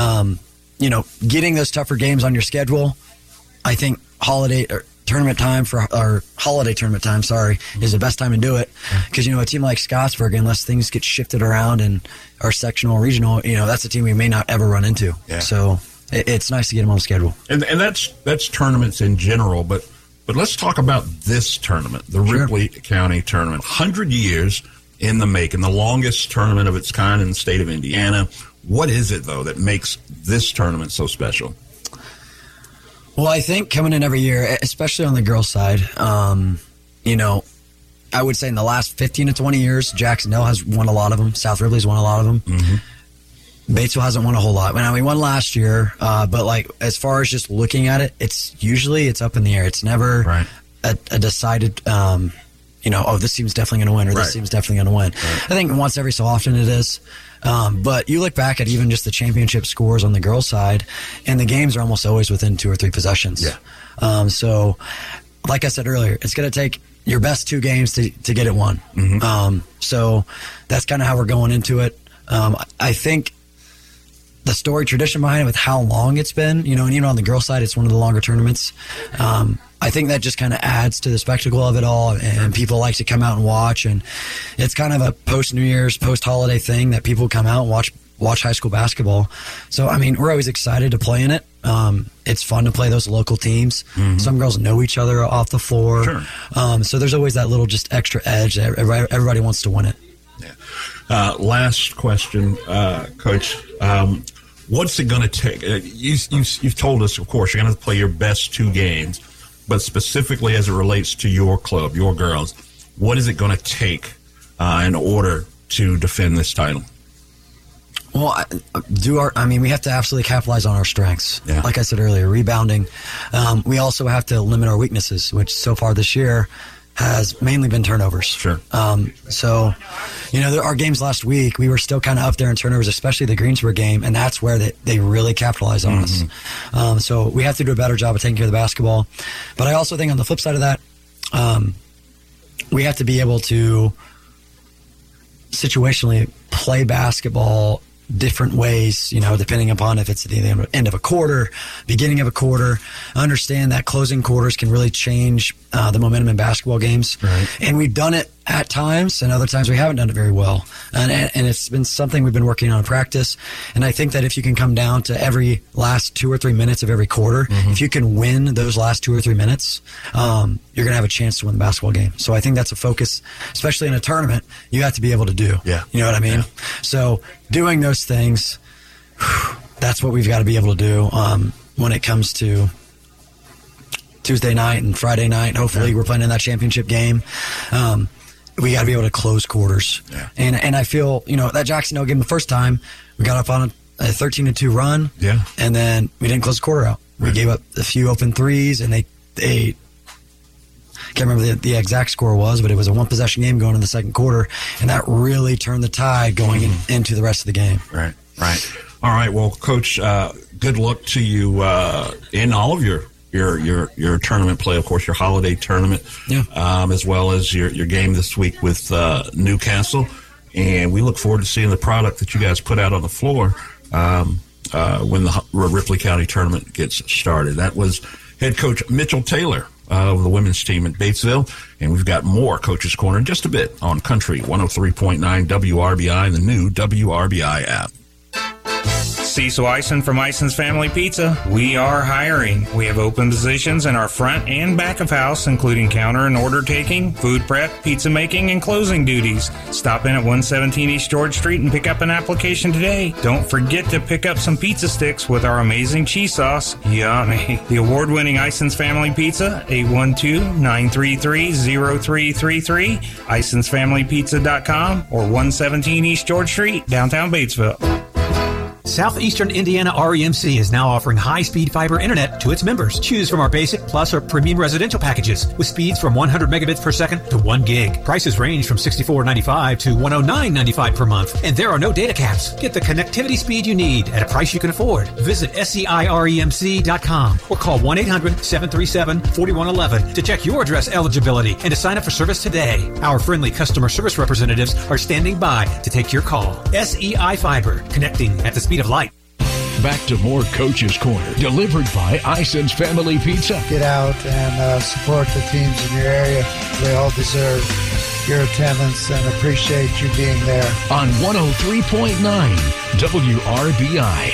getting those tougher games on your schedule, I think tournament time holiday tournament time, is the best time to do it. Because, a team like Scottsburg, unless things get shifted around in our sectional or regional, that's a team we may not ever run into. Yeah. So it's nice to get them on the schedule. And that's tournaments in general, but let's talk about this tournament, the Ripley County Tournament. 100 years in the making, the longest tournament of its kind in the state of Indiana. What is it, though, that makes this tournament so special? Well, I think coming in every year, especially on the girls' side, I would say in the last 15 to 20 years, Jacksonville has won a lot of them. South Ripley's won a lot of them. Batesville hasn't won a whole lot. We won last year, but as far as just looking at it, it's up in the air. It's never a decided, this team's definitely going to win or this team's definitely going to win. I think once every so often it is. But you look back at even just the championship scores on the girls' side, and the games are almost always within 2 or 3 possessions. Yeah. So, like I said earlier, it's going to take your best 2 games to get it won. So that's kind of how we're going into it. I think the story tradition behind it with how long it's been, and even on the girls' side, it's one of the longer tournaments. I think that just kind of adds to the spectacle of it all, and people like to come out and watch, and it's kind of a post-New Year's, post-holiday thing that people come out and watch high school basketball. So, we're always excited to play in it. It's fun to play those local teams. Some girls know each other off the floor. Sure. So there's always that little just extra edge that everybody wants to win it. Yeah. Last question, Coach. What's it going to take? You've told us, of course, you're going to play your best 2 games. But specifically as it relates to your club, your girls, what is it going to take in order to defend this title? Well, we have to absolutely capitalize on our strengths. Yeah. Like I said earlier, rebounding. We also have to limit our weaknesses, which so far this year has mainly been turnovers. Sure. Our games last week, we were still kind of up there in turnovers, especially the Greensburg game, and that's where they really capitalized on us. So we have to do a better job of taking care of the basketball. But I also think on the flip side of that, we have to be able to situationally play basketball different ways, depending upon if it's at the end of a quarter, beginning of a quarter. Understand that closing quarters can really change the momentum in basketball games. Right. And we've done it at times, and other times we haven't done it very well. And it's been something we've been working on in practice. And I think that if you can come down to every last 2 or 3 minutes of every quarter, if you can win those last 2 or 3 minutes, you're going to have a chance to win the basketball game. So I think that's a focus, especially in a tournament, you have to be able to do. Yeah. You know what I mean? Yeah. So doing those things, that's what we've got to be able to do when it comes to Tuesday night and Friday night. Hopefully we're playing in that championship game. We got to be able to close quarters. Yeah. And I feel, that Jacksonville game the first time, We got up on a 13-2 run. Yeah. And then we didn't close the quarter out. We gave up a few open threes, and they can't remember the exact score was, but it was a one-possession game going in the second quarter, and that really turned the tide going into the rest of the game. Right. All right. Well, Coach, good luck to you in all of your tournament play, of course, your holiday tournament, as well as your game this week with Newcastle. And we look forward to seeing the product that you guys put out on the floor when the Ripley County tournament gets started. That was head coach Mitchell Taylor of the women's team at Batesville. And we've got more Coach's Corner in just a bit on Country 103.9 WRBI and the new WRBI app. Cecil Eisen from Eisen's Family Pizza. We are hiring. We have open positions in our front and back of house, including counter and order taking, food prep, pizza making, and closing duties. Stop in at 117 East George Street and pick up an application today. Don't forget to pick up some pizza sticks with our amazing cheese sauce. Yummy. The award-winning Eisen's Family Pizza, 812-933-0333, eisensfamilypizza.com, or 117 East George Street, downtown Batesville. Southeastern Indiana REMC is now offering high-speed fiber internet to its members. Choose from our basic, plus, or premium residential packages with speeds from 100 megabits per second to 1 gig. Prices range from $64.95 to $109.95 per month, and there are no data caps. Get the connectivity speed you need at a price you can afford. Visit SCIREMC.com or call 1-800-737-4111 to check your address eligibility and to sign up for service today. Our friendly customer service representatives are standing by to take your call. SEI Fiber, connecting at the speed of light. Back to more Coach's Corner, delivered by Eisen's Family Pizza. Get out and support the teams in your area. They all deserve your attendance and appreciate you being there. On 103.9 WRBI.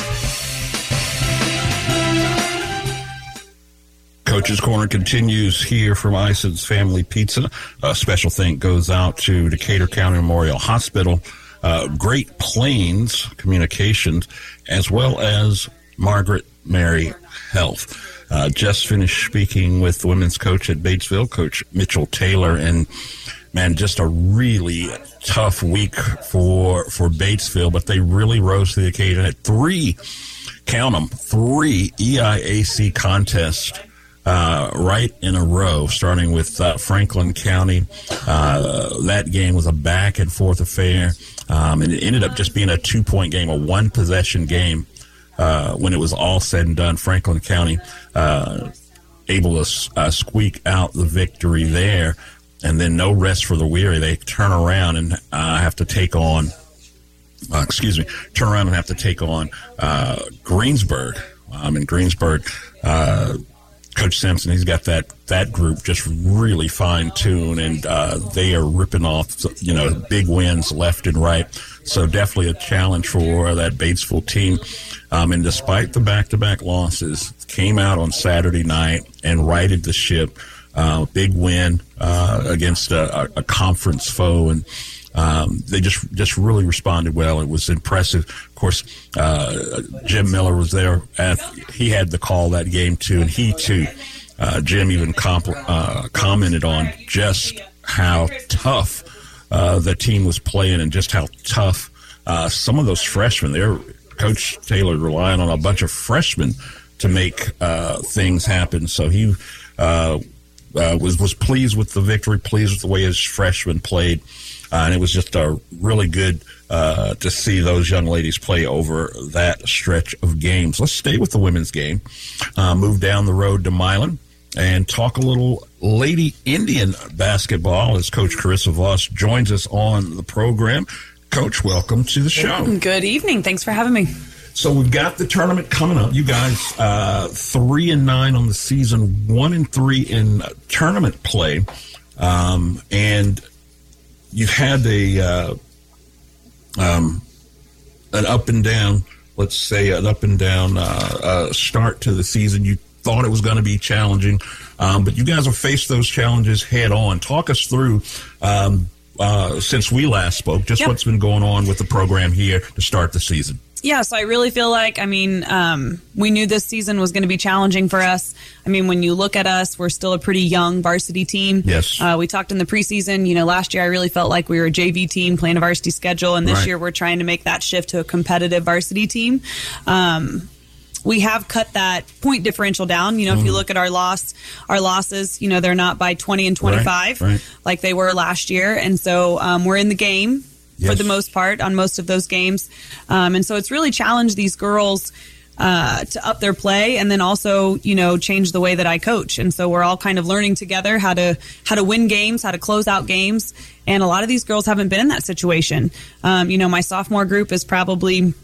Coach's Corner continues here from Eisen's Family Pizza. A special thank goes out to Decatur County Memorial Hospital, Great Plains Communications, as well as Margaret Mary Health. Just finished speaking with the women's coach at Batesville, Coach Mitchell Taylor, and man, just a really tough week for Batesville, but they really rose to the occasion. Had three EIAC contests right in a row, starting with Franklin County. That game was a back and forth affair. And it ended up just being a 2-point game, a one-possession game. When it was all said and done, Franklin County able to squeak out the victory there. And then no rest for the weary. They turn around and have to take on Greensburg. In Greensburg, Coach Simpson, he's got that group just really fine-tuned, and they are ripping off, big wins left and right. So definitely a challenge for that Batesville team. And despite the back-to-back losses, came out on Saturday night and righted the ship. Big win against a conference foe, and they just really responded well. It was impressive. Of course, Jim Miller was there. He had the call that game too, and he too, Jim even commented on just how tough the team was playing and just how tough some of those freshmen there. Coach Taylor relying on a bunch of freshmen to make things happen. So he was pleased with the victory, pleased with the way his freshmen played. And it was just really good to see those young ladies play over that stretch of games. Let's stay with the women's game. Move down the road to Milan and talk a little Lady Indian basketball as Coach Carissa Voss joins us on the program. Coach, welcome to the show. Good evening. Thanks for having me. So we've got the tournament coming up. You guys, 3-9 on the season, 1-3 in tournament play, and you've had an up and down, let's say an up and down start to the season. You thought it was going to be challenging, but you guys have faced those challenges head on. Talk us through, since we last spoke, just what's been going on with the program here to start the season. Yeah, so I really feel like, we knew this season was going to be challenging for us. When you look at us, we're still a pretty young varsity team. Yes. We talked in the preseason, last year I really felt like we were a JV team playing a varsity schedule, and this year we're trying to make that shift to a competitive varsity team. We have cut that point differential down. If you look at our losses, they're not by 20 and 25 like they were last year. And so we're in the game for the most part on most of those games. And so it's really challenged these girls to up their play, and then also, change the way that I coach. And so we're all kind of learning together how to win games, how to close out games. And a lot of these girls haven't been in that situation. My sophomore group is probably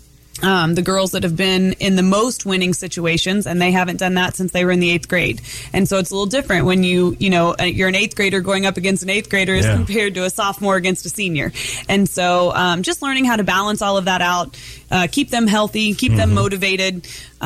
the girls that have been in the most winning situations, and they haven't done that since they were in the 8th grade. And so it's a little different when you're an 8th grader going up against an 8th grader as compared to a sophomore against a senior. And so just learning how to balance all of that out, keep them healthy, keep them motivated.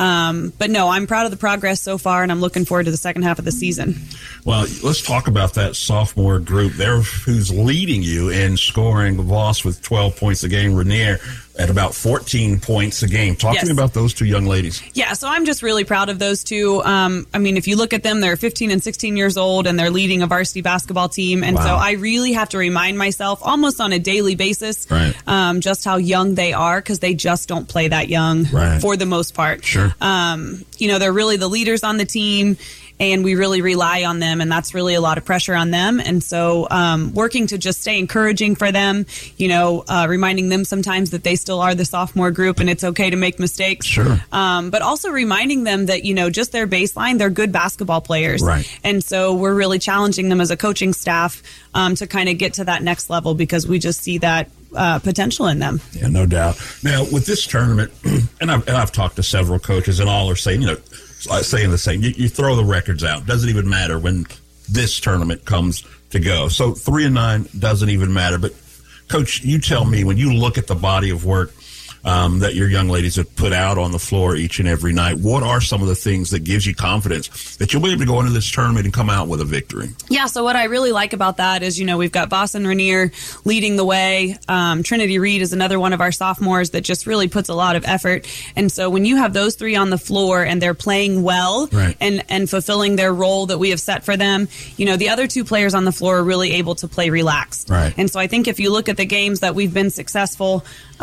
But no, I'm proud of the progress so far, and I'm looking forward to the second half of the season. Well, let's talk about that sophomore group there who's leading you in scoring. Voss with 12 points a game, Rainier at about 14 points a game. Talk to me about those two young ladies. Yeah, so I'm just really proud of those two. If you look at them, they're 15 and 16 years old, and they're leading a varsity basketball team. And so I really have to remind myself almost on a daily basis just how young they are, because they just don't play that young for the most part. Sure. They're really the leaders on the team, and we really rely on them, and that's really a lot of pressure on them. And so working to just stay encouraging for them, reminding them sometimes that they still are the sophomore group and it's okay to make mistakes. Sure. But also reminding them that, just their baseline, they're good basketball players. Right. And so we're really challenging them as a coaching staff to kind of get to that next level, because we just see that potential in them. Yeah, no doubt. Now, with this tournament, and I've talked to several coaches, and all are saying, saying the same. You throw the records out. Doesn't even matter when this tournament comes to go. So 3-9 doesn't even matter. But, Coach, you tell me, when you look at the body of work that your young ladies have put out on the floor each and every night, what are some of the things that gives you confidence that you'll be able to go into this tournament and come out with a victory? Yeah, so what I really like about that is, we've got Voss and Rainier leading the way. Trinity Reed is another one of our sophomores that just really puts a lot of effort. And so when you have those three on the floor and they're playing well and fulfilling their role that we have set for them, the other two players on the floor are really able to play relaxed. Right. And so I think if you look at the games that we've been successful,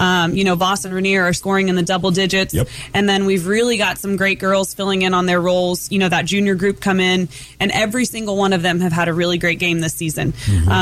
Voss and Rainier are scoring in the double digits. Yep. And then we've really got some great girls filling in on their roles. That junior group come in, and every single one of them have had a really great game this season.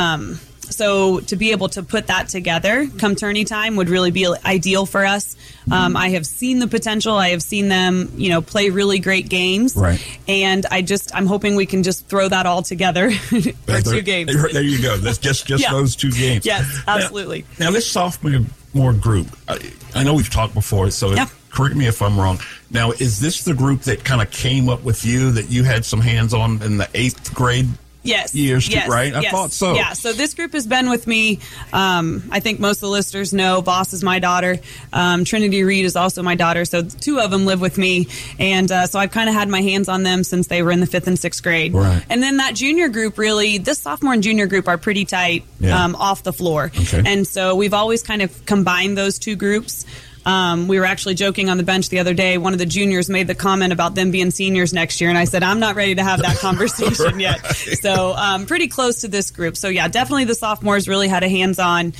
So to be able to put that together come tourney time would really be ideal for us. I have seen the potential. I have seen them, play really great games. Right. And I'm hoping we can just throw that all together for 2 games. There you go. That's just those 2 games. Yes, absolutely. Now this sophomore group, I know we've talked before, so correct me if I'm wrong. Now, is this the group that kind of came up with you, that you had some hands on in the 8th grade? Yes. Years, right? I thought so. Yeah, so this group has been with me. I think most of the listeners know Voss is my daughter. Trinity Reed is also my daughter. So 2 of them live with me. And so I've kind of had my hands on them since they were in the 5th and 6th grade. Right. And then that junior group, really, this sophomore and junior group are pretty tight off the floor. Okay. And so we've always kind of combined those 2 groups. We were actually joking on the bench the other day. One of the juniors made the comment about them being seniors next year, and I said, I'm not ready to have that conversation yet. So pretty close to this group. So, yeah, definitely the sophomores really had a hands-on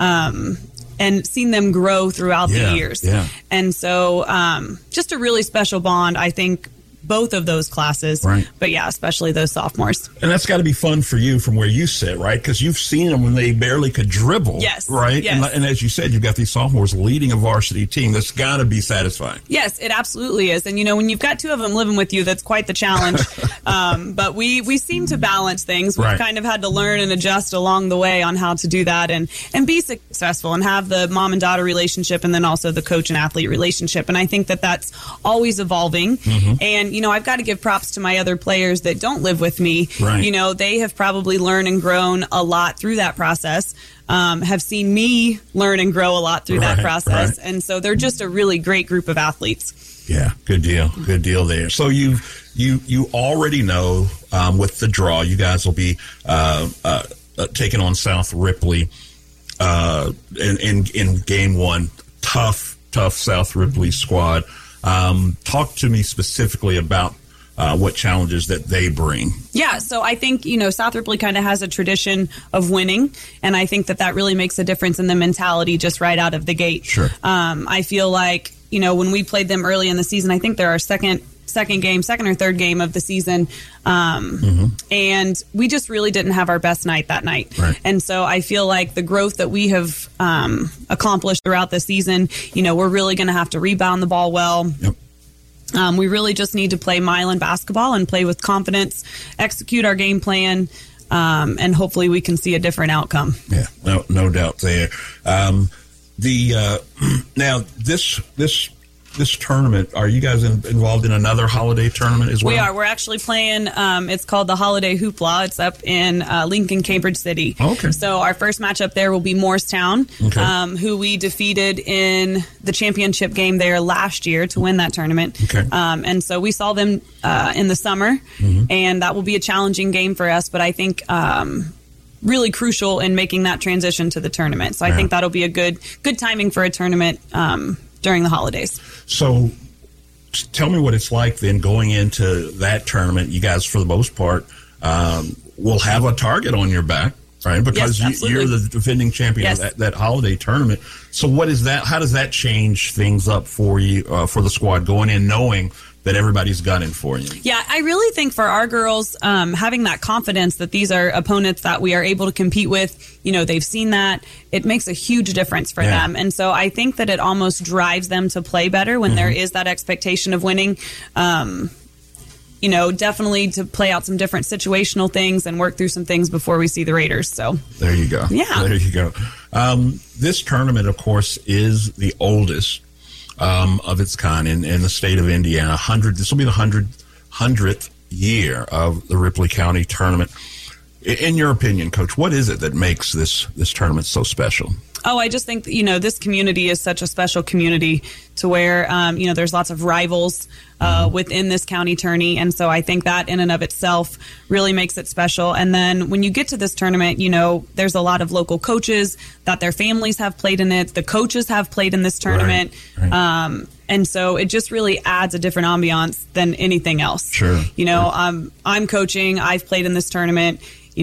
and seen them grow throughout the years. Yeah. And so just a really special bond, I think, both of those classes. Right. But, yeah, especially those sophomores. And that's got to be fun for you from where you sit, right? Because you've seen them when they barely could dribble. Yes. Right? Yes. And as you said, you've got these sophomores leading a varsity team. That's got to be satisfying. Yes, it absolutely is. And, when you've got 2 of them living with you, that's quite the challenge. But we seem to balance things. We've kind of had to learn and adjust along the way on how to do that and be successful and have the mom and daughter relationship, and then also the coach and athlete relationship. And I think that that's always evolving. And, I've got to give props to my other players that don't live with me. Right. They have probably learned and grown a lot through that process. Have seen me learn and grow a lot through that process. Right. And so they're just a really great group of athletes. Yeah, good deal. Good deal there. So you already know with the draw, you guys will be taking on South Ripley in game 1. Tough tough South Ripley squad. Talk to me specifically about what challenges that they bring. Yeah, so I think, South Ripley kind of has a tradition of winning, and I think that really makes a difference in the mentality just right out of the gate. Sure. I feel like, when we played them early in the season, I think they're our second or third game of the season. And we just really didn't have our best night that night. Right. And so I feel like the growth that we have accomplished throughout the season, we're really going to have to rebound the ball well. Yep. We really just need to play Milan basketball and play with confidence, execute our game plan, and hopefully we can see a different outcome. Yeah, no doubt there. Now this tournament, are you guys involved in another holiday tournament as well? We are. We're actually playing, it's called the Holiday Hoopla. It's up in Lincoln, Cambridge City. Okay. So our first matchup there will be Morristown, okay. Who we defeated in the championship game there last year to win that tournament. Okay. And so we saw them in the summer, and that will be a challenging game for us, but I think really crucial in making that transition to the tournament. So I think that'll be a good timing for a tournament during the holidays. So tell me what it's like then going into that tournament. You guys, for the most part, will have a target on your back, right? Because you're the defending champion of that holiday tournament. So what is that? How does that change things up for you, for the squad going in, knowing that everybody's gunning for you? Yeah, I really think for our girls, having that confidence that these are opponents that we are able to compete with, they've seen that, it makes a huge difference for them. And so I think that it almost drives them to play better when there is that expectation of winning. Definitely to play out some different situational things and work through some things before we see the Raiders. So there you go. Yeah. There you go. This tournament, of course, is the oldest of its kind in the state of Indiana. This will be the 100th year of the Ripley County tournament. In your opinion, Coach, what is it that makes this tournament so special? Oh, I just think, this community is such a special community to where, there's lots of rivals within this county tourney. And so I think that in and of itself really makes it special. And then when you get to this tournament, there's a lot of local coaches that their families have played in it. The coaches have played in this tournament. Right. And so it just really adds a different ambiance than anything else. Sure. I'm coaching. I've played in this tournament.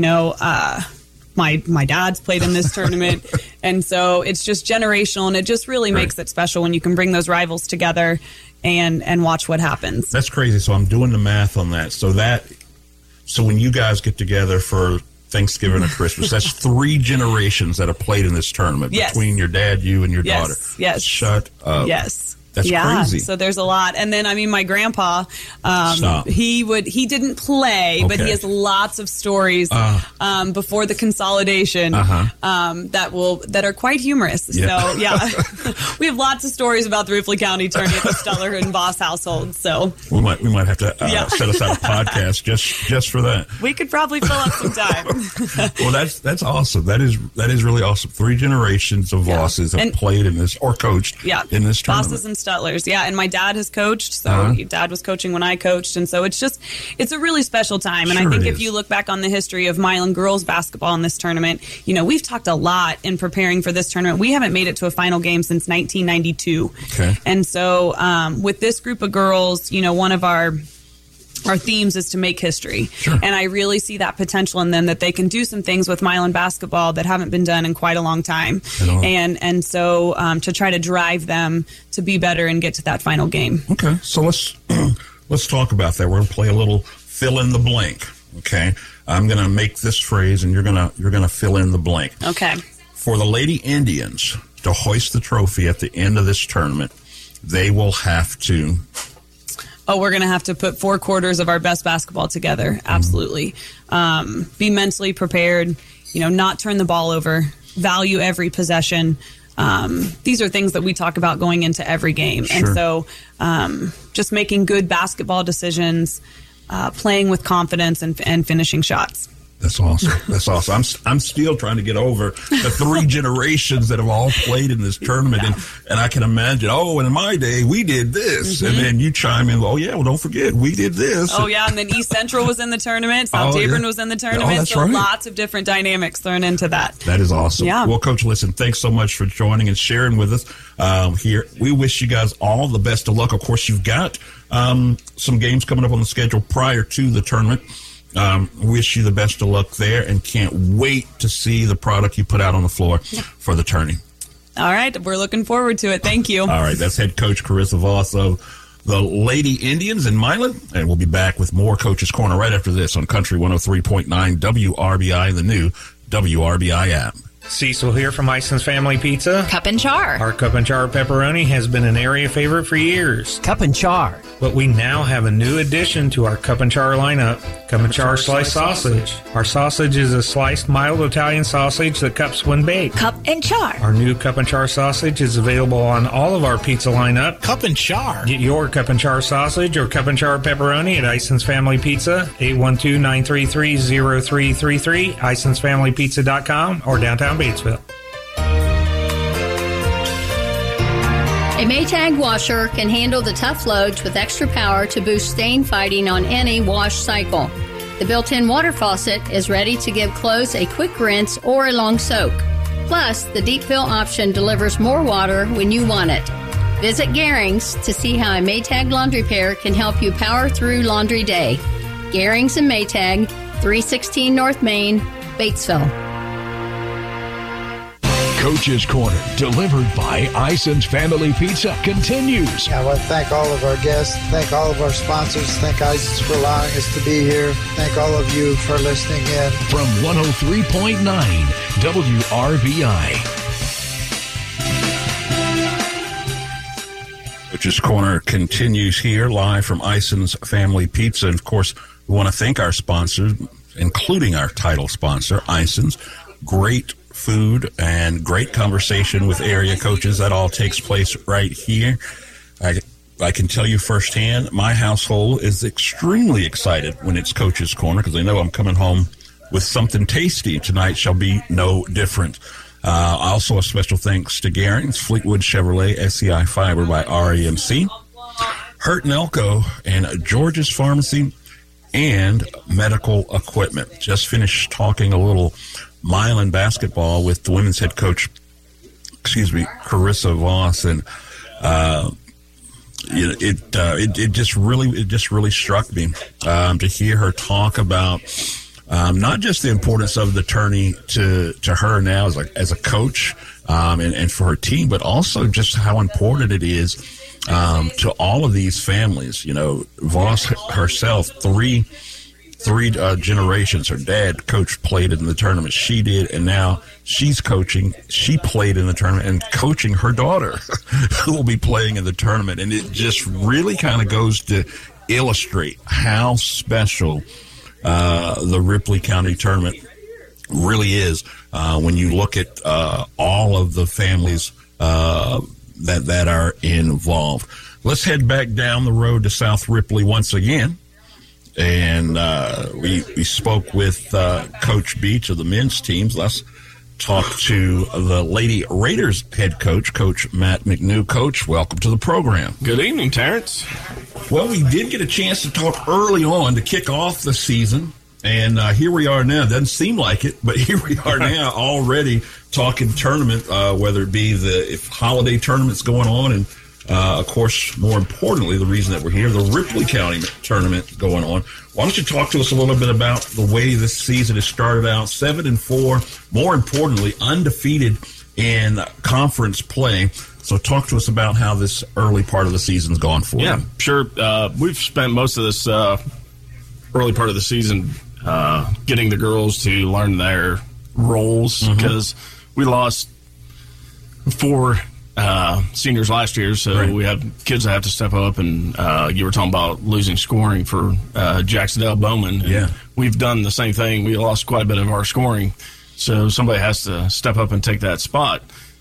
My dad's played in this tournament, and so it's just generational, and it just really makes it special when you can bring those rivals together and watch what happens. That's crazy. So I'm doing the math on that. So when you guys get together for Thanksgiving or Christmas, that's 3 generations that have played in this tournament between your dad, you, and your daughter. Yes. Shut up. Yes. That's crazy. So there's a lot. And then, my grandpa, he didn't play, but he has lots of stories before the consolidation that are quite humorous. Yeah. So, we have lots of stories about the Ripley County tourney at the Stuller and Voss household. So we might have to set aside a podcast just for that. We could probably fill up some time. Well, that's awesome. That is really awesome. 3 generations of Vosses have played in this or coached in this tournament. Vosses and Stutlers, and my dad has coached, so dad was coaching when I coached, and so it's a really special time. And I think if you look back on the history of Milan girls basketball in this tournament, we've talked a lot in preparing for this tournament. We haven't made it to a final game since 1992. Okay. And so with this group of girls, one of our themes is to make history. Sure. And I really see that potential in them, that they can do some things with Milan basketball that haven't been done in quite a long time. And so to try to drive them to be better and get to that final game. Okay. So let's talk about that. We're going to play a little fill in the blank. Okay. I'm going to make this phrase and you're going to fill in the blank. Okay. For the Lady Indians to hoist the trophy at the end of this tournament, they will have to we're going to have to put 4 quarters of our best basketball together. Absolutely. Be mentally prepared, not turn the ball over, value every possession. These are things that we talk about going into every game. Sure. And so just making good basketball decisions, playing with confidence and finishing shots. That's awesome. That's awesome. I'm still trying to get over the 3 generations that have all played in this tournament, and I can imagine. Oh, and in my day we did this, and then you chime in. Oh yeah, well don't forget we did this. Oh yeah, and then East Central was in the tournament. South Dearborn was in the tournament. Oh, that's so right. Lots of different dynamics thrown into that. That is awesome. Yeah. Well, Coach, listen, thanks so much for joining and sharing with us here. We wish you guys all the best of luck. Of course, you've got some games coming up on the schedule prior to the tournament. Wish you the best of luck there, and can't wait to see the product you put out on the floor for the tourney. All right, we're looking forward to it. Thank you. All right, that's head coach Carissa Voss of the Lady Indians in Milan, and we'll be back with more Coach's Corner right after this on Country 103.9 WRBI, the new WRBI app. Cecil here from Ison's Family Pizza. Cup and Char. Our Cup and Char pepperoni has been an area favorite for years. Cup and Char. But we now have a new addition to our Cup and Char lineup, Cup and Char sliced sausage. Our sausage is a sliced mild Italian sausage that cups when baked. Cup and Char. Our new Cup and Char sausage is available on all of our pizza lineup. Cup and Char. Get your Cup and Char sausage or Cup and Char pepperoni at Ison's Family Pizza, 812-933-0333, IsonsFamilyPizza.com, or downtown Batesville. A Maytag washer can handle the tough loads with extra power to boost stain fighting on any wash cycle. The built-in water faucet is ready to give clothes a quick rinse or a long soak. Plus, the deep fill option delivers more water when you want it. Visit Garings to see how a Maytag laundry pair can help you power through laundry day. Garings and Maytag, 316 North Main, Batesville. Coach's Corner, delivered by Ison's Family Pizza, continues. I want to thank all of our guests, thank all of our sponsors, thank Ison's for allowing us to be here, thank all of you for listening in. From 103.9 WRBI. Coach's Corner continues here live from Ison's Family Pizza. And of course, we want to thank our sponsors, including our title sponsor, Ison's. Great food and great conversation with area coaches. That all takes place right here. I can tell you firsthand, my household is extremely excited when it's Coach's Corner because they know I'm coming home with something tasty. Tonight shall be no different. Also, a special thanks to Garings, Fleetwood Chevrolet, SCI Fiber by REMC, Hurt and Elko, and George's Pharmacy and Medical Equipment. Just finished talking a little Milan basketball with the women's head coach, Carissa Voss, and it just really struck me to hear her talk about not just the importance of the tourney to her now as a coach and for her team, but also just how important it is to all of these families. You know, Voss herself, three generations. Her dad played in the tournament. She did, and now she's coaching. She played in the tournament and coaching her daughter, who will be playing in the tournament. And it just really kind of goes to illustrate how special the Ripley County tournament really is when you look at all of the families that are involved. Let's head back down the road to South Ripley once again. And we spoke with Coach Beach of the men's teams. Let's talk to the Lady Raiders head coach, Coach Matt McNew. Coach, welcome to the program. Good evening, Terrence. Well, we did get a chance to talk early on to kick off the season, and here we are now. It doesn't seem like it, but here we are now already talking tournament, whether it be if holiday tournaments going on, and of course, more importantly, the reason that we're here, the Ripley County tournament going on. Why don't you talk to us a little bit about the way this season has started out, 7-4, more importantly, undefeated in conference play. So talk to us about how this early part of the season's gone for you. Yeah, sure. We've spent most of this early part of the season getting the girls to learn their roles because we lost 4 seniors last year, so we have kids that have to step up, and you were talking about losing scoring for Jacksonville Bowman. Yeah. We've done the same thing. We lost quite a bit of our scoring, so somebody has to step up and take that spot,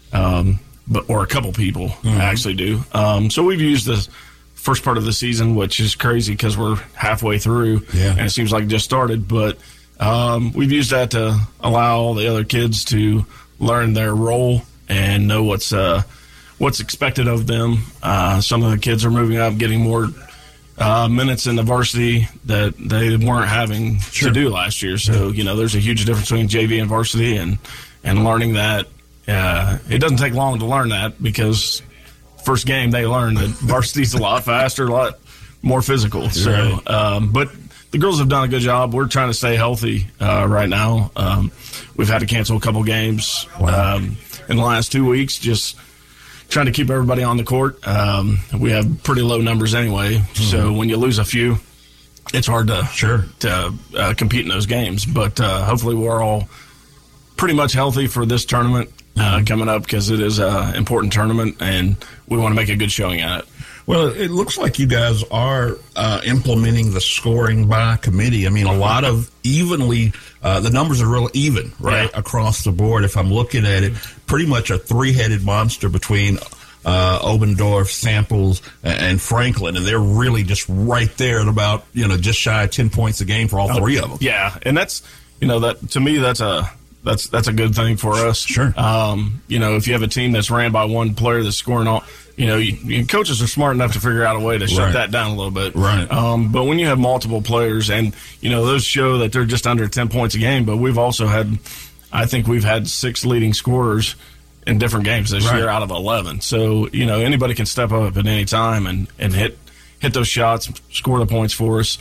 or a couple people actually do. So we've used the first part of the season, which is crazy because we're halfway through, and it seems like it just started, but we've used that to allow all the other kids to learn their role and know what's expected of them. Some of the kids are moving up, getting more minutes in the varsity that they weren't having to do last year. So, there's a huge difference between JV and varsity, and learning that. It doesn't take long to learn that, because first game they learn that varsity's a lot faster, a lot more physical. So, but the girls have done a good job. We're trying to stay healthy right now. We've had to cancel a couple games in the last 2 weeks, just trying to keep everybody on the court. We have pretty low numbers anyway, so when you lose a few, it's hard to compete in those games. But hopefully we're all pretty much healthy for this tournament coming up, because it is an important tournament, and we want to make a good showing at it. Well, it looks like you guys are implementing the scoring by committee. I mean, a lot of evenly, the numbers are real even, right, across the board. If I'm looking at it, pretty much a three-headed monster between Obendorf, Samples, and Franklin, and they're really just right there at about, just shy of 10 points a game for all three of them. Yeah, and that's, that to me, that's a good thing for us. Sure. If you have a team that's ran by one player that's scoring all, coaches are smart enough to figure out a way to shut that down a little bit. Right. But when you have multiple players, and, those show that they're just under 10 points a game, but we've also had, I think we've had 6 leading scorers in different games this year out of 11. So, anybody can step up at any time and hit those shots, score the points for us.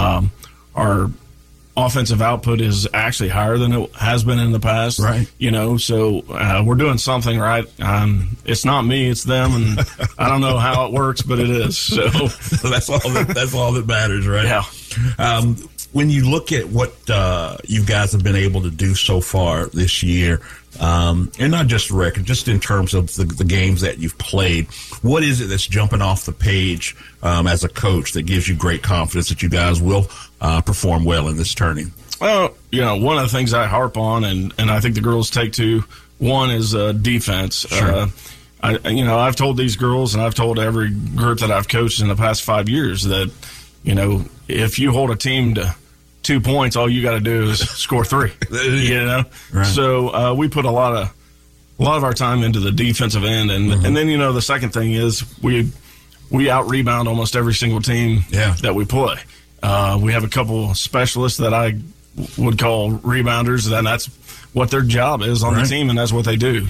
Our offensive output is actually higher than it has been in the past. Right. So we're doing something right. It's not me, it's them, and I don't know how it works, but it is. So that's all that matters, right? Yeah. When you look at what you guys have been able to do so far this year, and not just record, just in terms of the games that you've played, what is it that's jumping off the page as a coach that gives you great confidence that you guys will perform well in this tourney? Well, one of the things I harp on, and I think the girls take to, one is defense. Sure. I've told these girls, and I've told every group that I've coached in the past 5 years that, if you hold a team to 2 points, all you got to do is score 3. Right. So we put a lot of our time into the defensive end, and then the second thing is we out rebound almost every single team that we play. We have a couple specialists that I would call rebounders, and that's what their job is on the team, and that's what they do.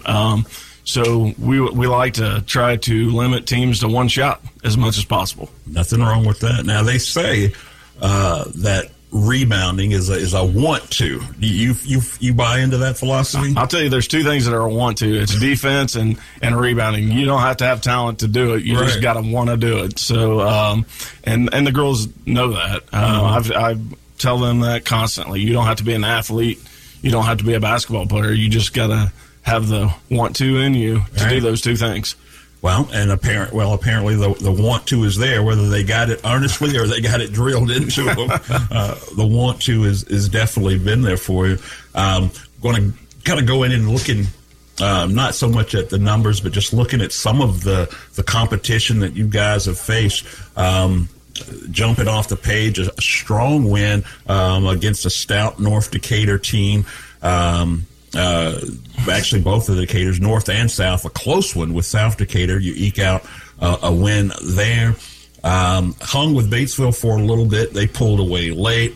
So we like to try to limit teams to one shot as much as possible. Nothing wrong with that. Now, they say that rebounding is a want to. You buy into that philosophy? I'll tell you, there's 2 things that are a want to. It's defense and rebounding. You don't have to have talent to do it. You just got to want to do it. So, and the girls know that. I tell them that constantly. You don't have to be an athlete. You don't have to be a basketball player. You just got to have the want to in you to do those 2 things. Well, and apparently the want to is there, whether they got it earnestly or they got it drilled into them. The want to is definitely been there for you. Going to kind of go in and looking not so much at the numbers, but just looking at some of the competition that you guys have faced. Jumping off the page, a strong win against a stout North Decatur team. Actually, both of the Decaturs, North and South, a close one with South Decatur. You eke out a win there. Hung with Batesville for a little bit. They pulled away late.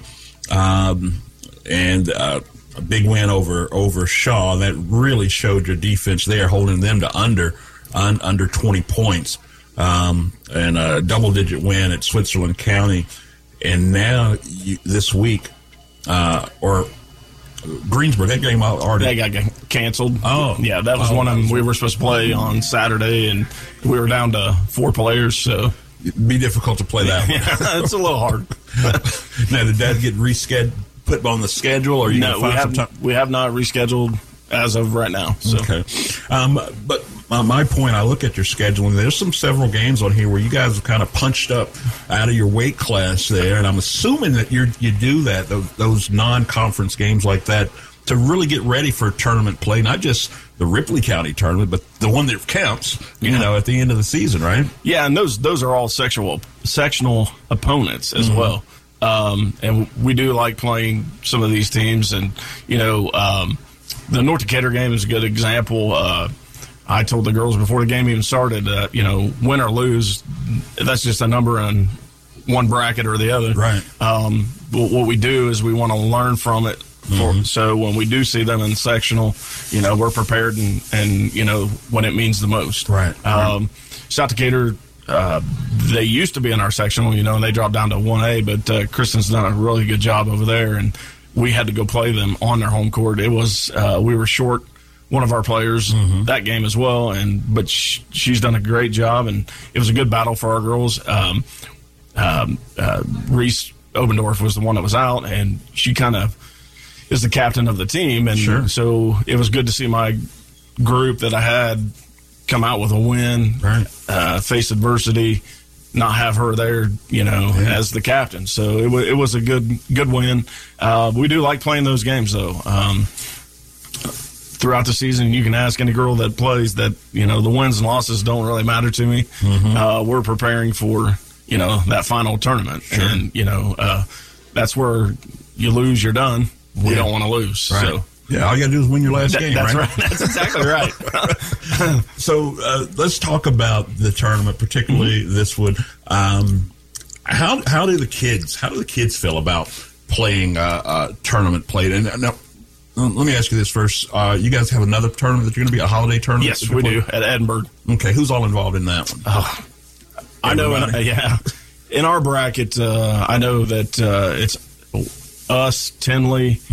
And a big win over Shaw. That really showed your defense there, holding them to under 20 points. And a double-digit win at Switzerland County. And now this week, or Greensburg, that game already got canceled. Oh, yeah, that was one of them we were supposed to play on Saturday, and we were down to 4 players. So it'd be difficult to play that one. Yeah, it's a little hard. Now, did that get rescheduled, put on the schedule, or no? We have not rescheduled as of right now. So. Okay, but my point, I look at your scheduling. There's several games on here where you guys have kind of punched up out of your weight class there, and I'm assuming that you do that, those non-conference games like that, to really get ready for tournament play, not just the Ripley County tournament, but the one that counts, at the end of the season, right? Yeah, and those are all sectional opponents as well. And we do like playing some of these teams. And, the North Decatur game is a good example. I told the girls before the game even started, win or lose, that's just a number in one bracket or the other. Right. What we do is we want to learn from it. So when we do see them in sectional, we're prepared and when it means the most. Right. South Decatur, they used to be in our sectional, and they dropped down to 1A, but Kristen's done a really good job over there, and we had to go play them on their home court. It was we were short one of our players that game as well, but she's done a great job, and it was a good battle for our girls. Reese Obendorf was the one that was out, and she kind of is the captain of the team, and so it was good to see my group that I had come out with a win, face adversity, not have her there, as the captain. So it was a good win. We do like playing those games, though. Throughout the season, you can ask any girl that plays that, the wins and losses don't really matter to me. We're preparing for, that final tournament. Sure. And, that's where you lose, you're done. We don't want to lose. Right. So. Yeah, all you got to do is win your last game, that's right? That's exactly right. So let's talk about the tournament, particularly this one. How do the kids feel about playing tournament play? And now, let me ask you this first. You guys have another tournament that you're going to be a holiday tournament? Yes, we do at Edinburgh. Okay, who's all involved in that one? I know. In our bracket, I know that it's us, Tinley,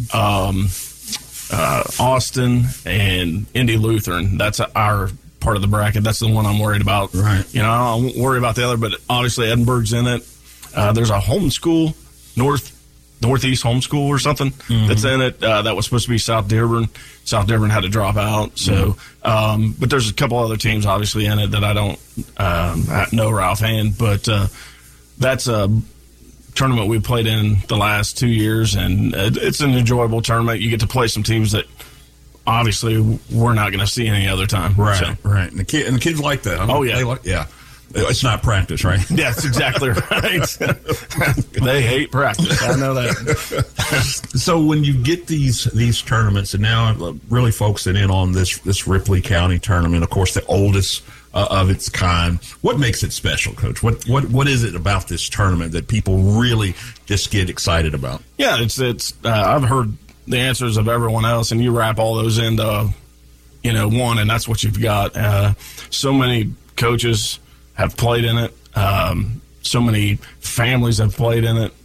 Austin, and Indy Lutheran. That's our part of the bracket. That's the one I'm worried about. Right. I don't worry about the other, but obviously Edinburgh's in it. There's a homeschool, Northeast homeschool or something that's in it. That was supposed to be South Dearborn. South Dearborn had to drop out. So, but there's a couple other teams obviously in it that I don't know Ralph Hand, but that's a tournament we played in the last 2 years, and it's an enjoyable tournament. You get to play some teams that obviously we're not going to see any other time. Right, so. right. And the kids like that. Yeah. It's not practice, right? Yeah, that's exactly right. They hate practice. I know that. So when you get these tournaments, and now I'm really focusing in on this Ripley County tournament, of course, the oldest of its kind. What makes it special, Coach? What is it about this tournament that people really just get excited about? Yeah, it's. I've heard the answers of everyone else, and you wrap all those into one, and that's what you've got. So many coaches have played in it. So many families have played in it.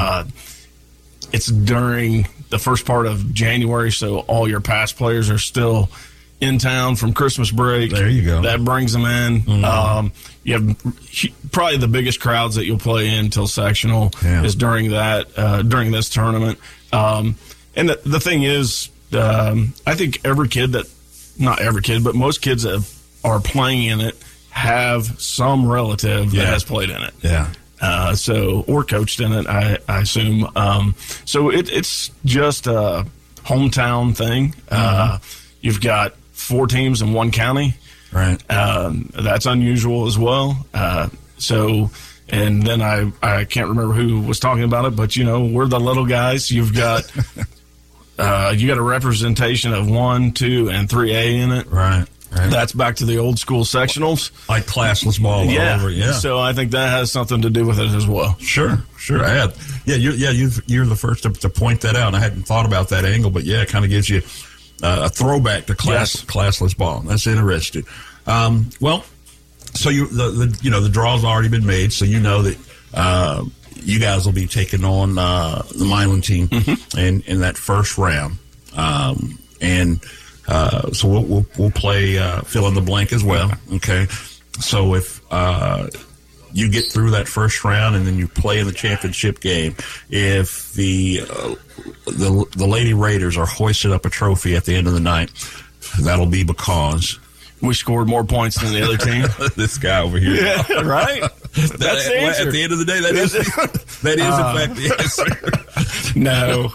It's during the first part of January, so all your past players are still in town from Christmas break. There you go. That brings them in. You have probably the biggest crowds that you'll play in until sectional is during during this tournament. And the thing is, I think not every kid, but most kids that are playing in it have some relative that has played in it. Yeah. Or coached in it, I assume. So it's just a hometown thing. You've got 4 teams in one county. Right. That's unusual as well. And then I can't remember who was talking about it, but we're the little guys. You've got you got a representation of 1, 2, and 3A in it. Right. That's back to the old school sectionals, like classless ball all over. Yeah. So I think that has something to do with it as well. Sure. I had. You're the first to point that out. I hadn't thought about that angle, but it kind of gives you a throwback to classless ball. That's interesting. So the draw's already been made, so that you guys will be taking on the Milan team in that first round, so we'll play fill in the blank as well. Okay, so if you get through that first round and then you play in the championship game, if the Lady Raiders are hoisted up a trophy at the end of the night, that'll be because we scored more points than the other team. This guy over here. Yeah, right? That's the answer. At the end of the day, that is in fact the answer. No.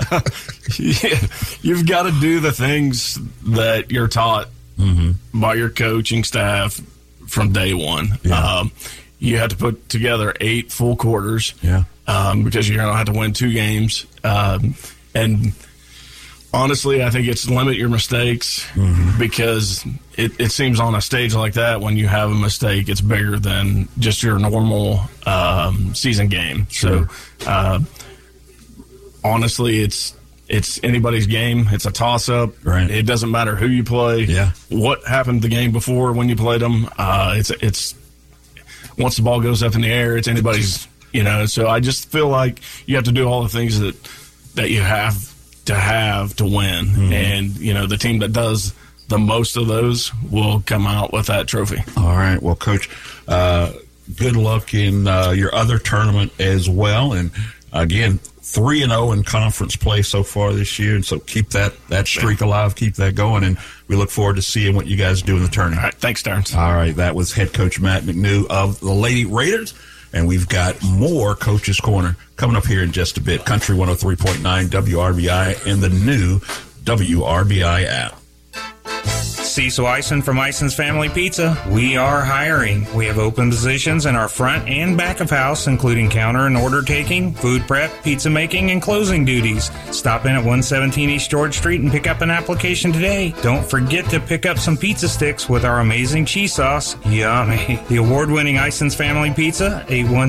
You've got to do the things that you're taught by your coaching staff from day one. Yeah. you had to put together 8 full quarters. Yeah. Because you're going to have to win 2 games. And honestly, I think it's limit your mistakes because it seems on a stage like that, when you have a mistake, it's bigger than just your normal season game. Sure. So, honestly, it's anybody's game. It's a toss-up. Right. It doesn't matter who you play. Yeah. What happened the game before when you played them. It's once the ball goes up in the air, it's anybody's. So I just feel like you have to do all the things that you have to win, and the team that does the most of those will come out with that trophy. All right. Well, Coach, good luck in your other tournament as well, and again, 3-0 in conference play so far this year, and so keep that streak alive, keep that going, and we look forward to seeing what you guys do in the tournament. All right, thanks, Terrence. All right, that was head coach Matt McNew of the Lady Raiders, and we've got more Coach's Corner coming up here in just a bit. Country 103.9 WRBI and the new WRBI app. Cecil Eisen from Eisen's Family Pizza. We are hiring. We have open positions in our front and back of house, including counter and order taking, food prep, pizza making, and closing duties. Stop in at 117 East George Street and pick up an application today. Don't forget to pick up some pizza sticks with our amazing cheese sauce. Yummy. The award-winning Eisen's Family Pizza,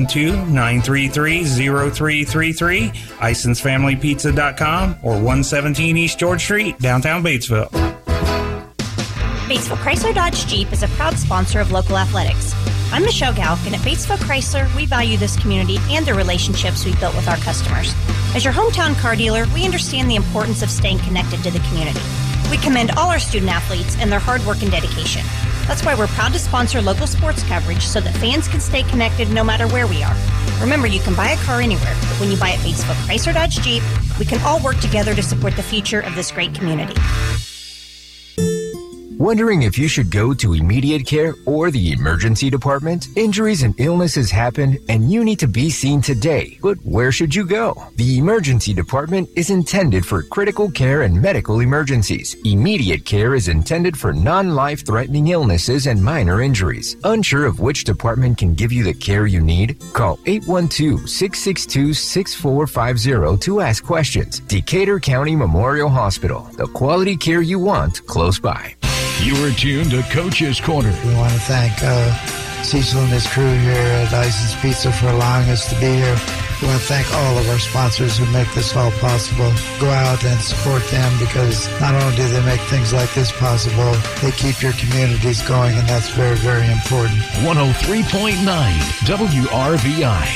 812-933-0333, eisensfamilypizza.com, or 117 East George Street, downtown Batesville. Batesville Chrysler Dodge Jeep is a proud sponsor of local athletics. I'm Michelle Galk, and at Batesville Chrysler, we value this community and the relationships we've built with our customers. As your hometown car dealer, we understand the importance of staying connected to the community. We commend all our student athletes and their hard work and dedication. That's why we're proud to sponsor local sports coverage so that fans can stay connected no matter where we are. Remember, you can buy a car anywhere, but when you buy at Batesville Chrysler Dodge Jeep, we can all work together to support the future of this great community. Wondering if you should go to immediate care or the emergency department? Injuries and illnesses happen, and you need to be seen today. But where should you go? The emergency department is intended for critical care and medical emergencies. Immediate care is intended for non-life-threatening illnesses and minor injuries. Unsure of which department can give you the care you need? Call 812-662-6450 to ask questions. Decatur County Memorial Hospital, the quality care you want close by. You are tuned to Coach's Corner. We want to thank Cecil and his crew here at Eisen's Pizza for allowing us to be here. We want to thank all of our sponsors who make this all possible. Go out and support them, because not only do they make things like this possible, they keep your communities going, and that's very, very important. 103.9 WRBI.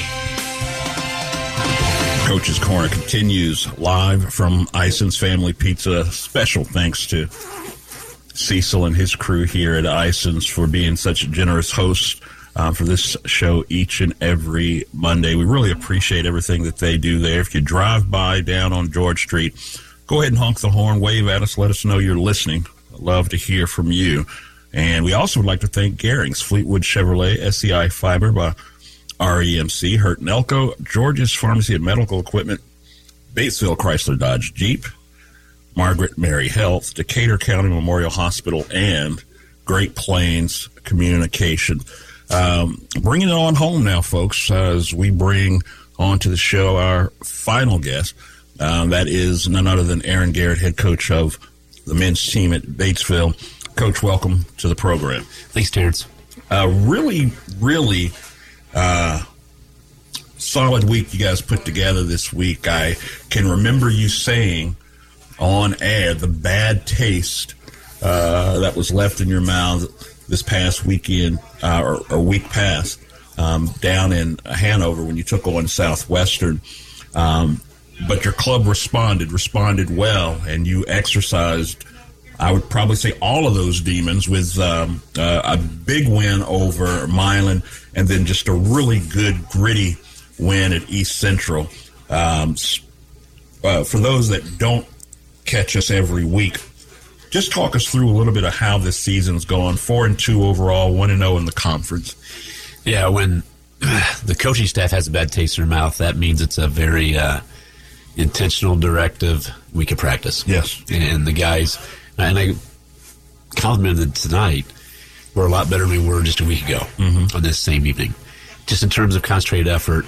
Coach's Corner continues live from Eisen's Family Pizza. Special thanks to Cecil and his crew here at Eisen's for being such a generous host for this show each and every Monday. We really appreciate everything that they do there. If you drive by down on George Street, go ahead and honk the horn, wave at us, let us know you're listening. I'd love to hear from you. And we also would like to thank Garings, Fleetwood Chevrolet, SCI Fiber by REMC, Hurt and Elko, George's Pharmacy and Medical Equipment, Batesville Chrysler Dodge Jeep, Margaret Mary Health, Decatur County Memorial Hospital, and Great Plains Communication. Bringing it on home now, folks, as we bring onto the show our final guest. That is none other than Aaron Garrett, head coach of the men's team at Batesville. Coach, welcome to the program. Thanks, Terrence. Really solid week you guys put together this week. I can remember you saying on air the bad taste that was left in your mouth this past weekend or week past down in Hanover when you took on Southwestern. But your club responded well, and you exercised, I would probably say, all of those demons with a big win over Milan, and then just a really good, gritty win at East Central. For those that don't catch us every week, just talk us through a little bit of how this season's gone. 4-2 overall, 1-0 in the conference. Yeah, when the coaching staff has a bad taste in their mouth, that means it's a very intentional, directive week of practice. Yes. And the guys, and I complimented tonight, were a lot better than we were just a week ago on this same evening. just in terms of concentrated effort,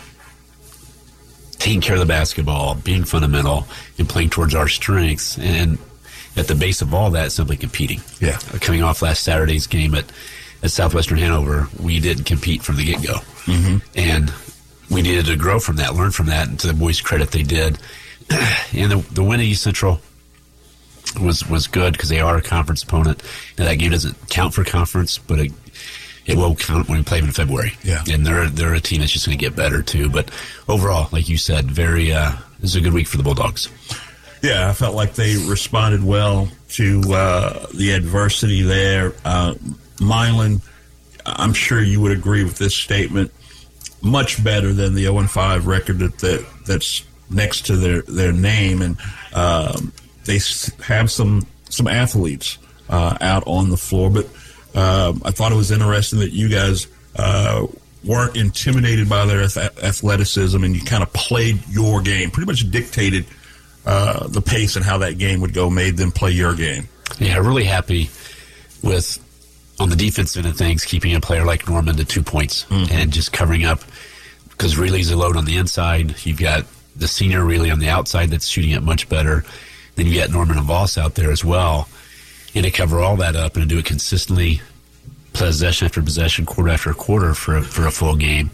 taking care of the basketball, being fundamental, and playing towards our strengths. And at the base of all that, simply competing. Yeah. Coming off last Saturday's game at Southwestern Hanover, we didn't compete from the get-go. Mm-hmm. And we needed to grow from that, learn from that, and to the boys' credit, they did. And the win at East Central was good because they are a conference opponent. Now, that game doesn't count for conference, but it will count when we play them in February. Yeah. And they're a team that's just going to get better, too. But overall, like you said, this is a good week for the Bulldogs. Yeah, I felt like they responded well to the adversity there. Milan, I'm sure you would agree with this statement, much better than the 0-5 record that's next to their name. And they have some athletes out on the floor. But I thought it was interesting that you guys weren't intimidated by their athleticism, and you kind of played your game, pretty much dictated the pace and how that game would go, made them play your game. Yeah, really happy with, on the defensive end of things, keeping a player like Norman to 2 points and just covering up, because Reilly's a load on the inside. You've got the senior Reilly on the outside that's shooting it much better. Then you got Norman and Voss out there as well. And to cover all that up and to do it consistently, possession after possession, quarter after quarter for a full game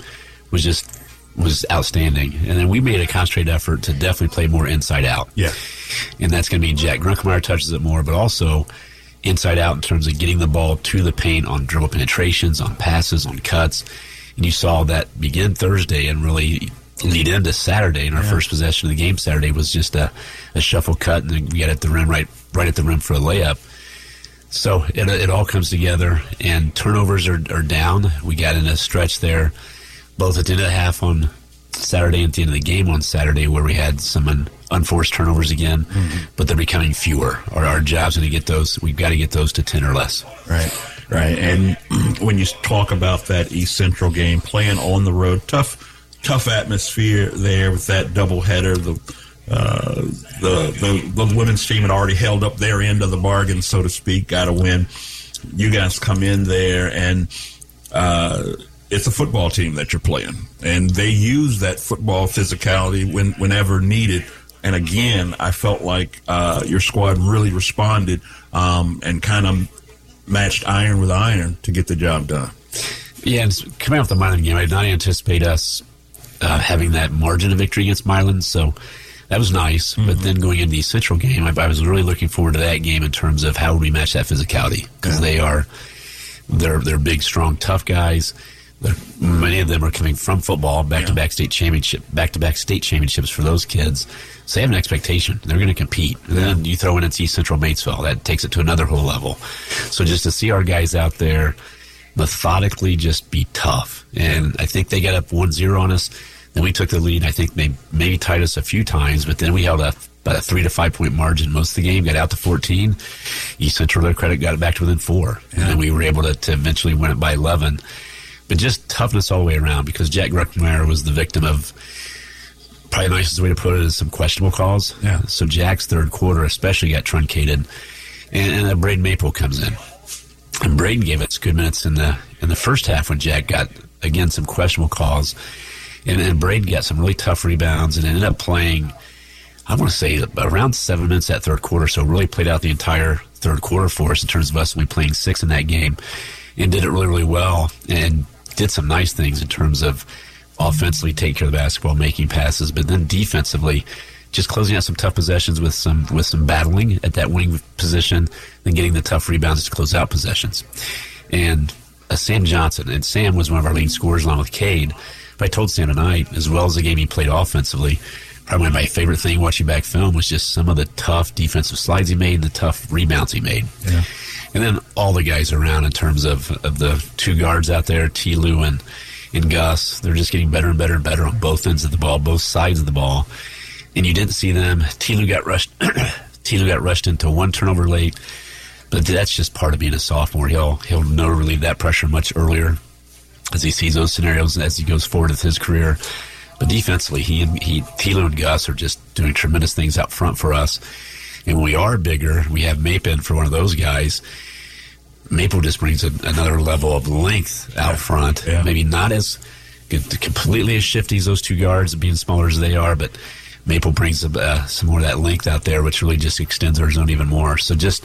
was outstanding. And then we made a concentrated effort to definitely play more inside out. Yeah. And that's going to mean Jack Grunkemeyer touches it more, but also inside out in terms of getting the ball to the paint on dribble penetrations, on passes, on cuts. And you saw that begin Thursday and really lead into Saturday. And our first possession of the game Saturday was just a shuffle cut, and then we got at the rim, right at the rim for a layup. So it all comes together, and turnovers are down. We got in a stretch there, both at the end of the half on Saturday and at the end of the game on Saturday, where we had some unforced turnovers again, but they're becoming fewer. Our job's going to get those. We've got to get those to 10 or less. Right. And when you talk about that East Central game, playing on the road, tough atmosphere there with that doubleheader. The women's team had already held up their end of the bargain, so to speak, got a win. You guys come in there, and it's a football team that you're playing, and they use that football physicality whenever needed. And again, I felt like your squad really responded and kind of matched iron with iron to get the job done. Yeah, and coming off the Milan game, I did not anticipate us having that margin of victory against Milan, so that was nice. But then going into the Central game, I was really looking forward to that game in terms of how would we match that physicality, because they're big, strong, tough guys. Many of them are coming from football, back-to-back state championships for those kids. So they have an expectation. They're going to compete. And then you throw in it's East Central Batesville. That takes it to another whole level. So just to see our guys out there methodically just be tough. And I think they got up 1-0 on us. Then we took the lead. I think they maybe tied us a few times, but then we held about a 3 to 5 point margin most of the game, got out to 14. East Central, their credit, got it back to within 4. And then we were able to eventually win it by 11. But just toughness all the way around, because Jack Grunkemeyer was the victim of, probably the nicest way to put it is, some questionable calls. Yeah. So Jack's third quarter especially got truncated, and Braden Maple comes in. And Braden gave us good minutes in the first half when Jack got, again, some questionable calls. And Braden got some really tough rebounds and ended up playing, I want to say, around 7 minutes that third quarter, so really played out the entire third quarter for us in terms of us only playing 6 in that game, and did it really, really well, and did some nice things in terms of offensively taking care of the basketball, making passes, but then defensively just closing out some tough possessions with some battling at that winning position, then getting the tough rebounds to close out possessions. And Sam Johnson, and Sam was one of our lead scorers along with Cade. But I told Sam tonight, as well as the game he played offensively, probably my favorite thing watching back film was just some of the tough defensive slides he made and the tough rebounds he made. Yeah. And then all the guys around in terms of the two guards out there, T-Lou and Gus, they're just getting better and better and better on both ends of the ball, both sides of the ball. And you didn't see them. T-Lou got rushed into one turnover late, but that's just part of being a sophomore. He'll know to relieve that pressure much earlier as he sees those scenarios as he goes forward with his career. But defensively, T-Lou and Gus are just doing tremendous things out front for us. And when we are bigger, we have Maple for one of those guys. Maple just brings another level of length out front. Yeah. Maybe not as completely as shifty as those two guards, being smaller as they are, but Maple brings some more of that length out there, which really just extends our zone even more. So just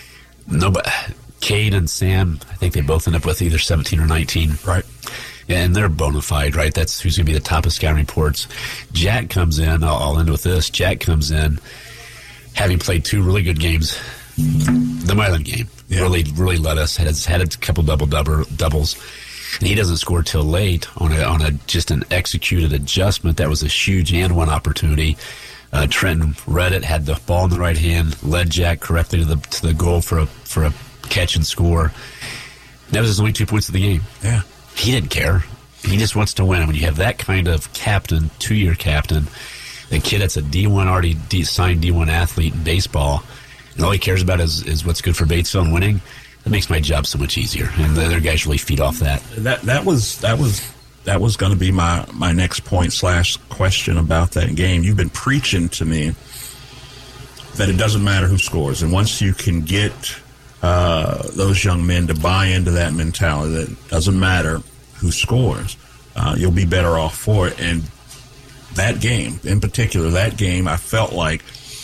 Cade and Sam, I think they both end up with either 17 or 19. Right. And they're bona fide, right? That's who's going to be the top of scouting reports. Jack comes in, I'll end with this. Jack comes in having played 2 really good games. The Milan game really led us, has had a couple doubles. And he doesn't score till late on a just an executed adjustment. That was a huge and one opportunity. Trenton read it, had the ball in the right hand, led Jack correctly to the goal for a catch and score. That was his only 2 points of the game. Yeah. He didn't care. He just wants to win. When you have that kind of captain, 2-year captain, the kid that's a D1 already signed D1 athlete in baseball, and all he cares about is what's good for Batesville and winning, that makes my job so much easier. And the other guys really feed off that. That was going to be my next point / question about that game. You've been preaching to me that it doesn't matter who scores, and once you can get those young men to buy into that mentality that it doesn't matter who scores, you'll be better off for it. And that game, in particular, I felt like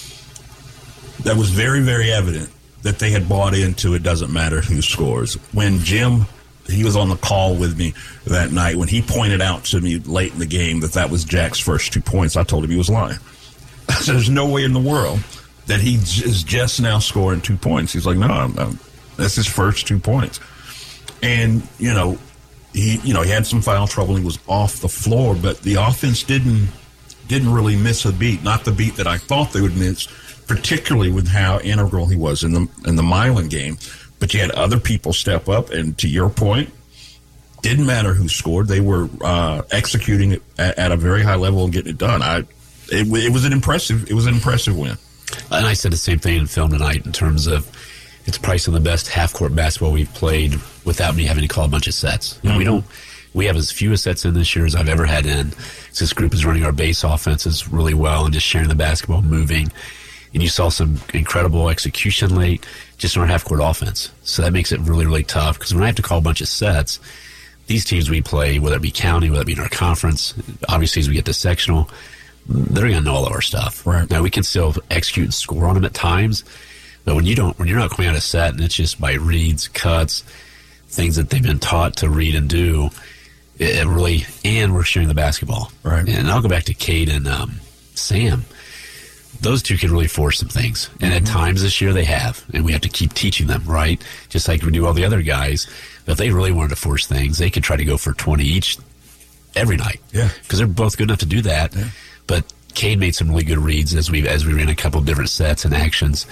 that was very, very evident that they had bought into it doesn't matter who scores. When Jim, he was on the call with me that night, when he pointed out to me late in the game that was Jack's first 2 points, I told him he was lying. I said, there's no way in the world that he is just now scoring 2 points. He's like, no, that's his first 2 points. And, he had some foul trouble. He was off the floor, but the offense didn't really miss a beat. Not the beat that I thought they would miss, particularly with how integral he was in the Milan game. But you had other people step up, and to your point, didn't matter who scored. They were executing it at a very high level and getting it done. It was an impressive win. And I said the same thing in film tonight in terms of it's probably some of the best half-court basketball we've played without me having to call a bunch of sets. Mm-hmm. We have as few sets in this year as I've ever had in. This group is running our base offenses really well and just sharing the basketball, moving. And you saw some incredible execution late just on our half-court offense. So that makes it really, really tough because when I have to call a bunch of sets, these teams we play, whether it be county, whether it be in our conference, obviously as we get to sectional, they're going to know all of our stuff. Right. Now, we can still execute and score on them at times, but when you're not calling out a set and it's just by reads, cuts, things that they've been taught to read and do, it really, and we're sharing the basketball. Right. And I'll go back to Cade and Sam. Those two can really force some things. And at times this year they have, and we have to keep teaching them, right? Just like we do all the other guys. But if they really wanted to force things, they could try to go for 20 each every night. Yeah. Because they're both good enough to do that. Yeah. But Cade made some really good reads as we ran a couple of different sets and actions.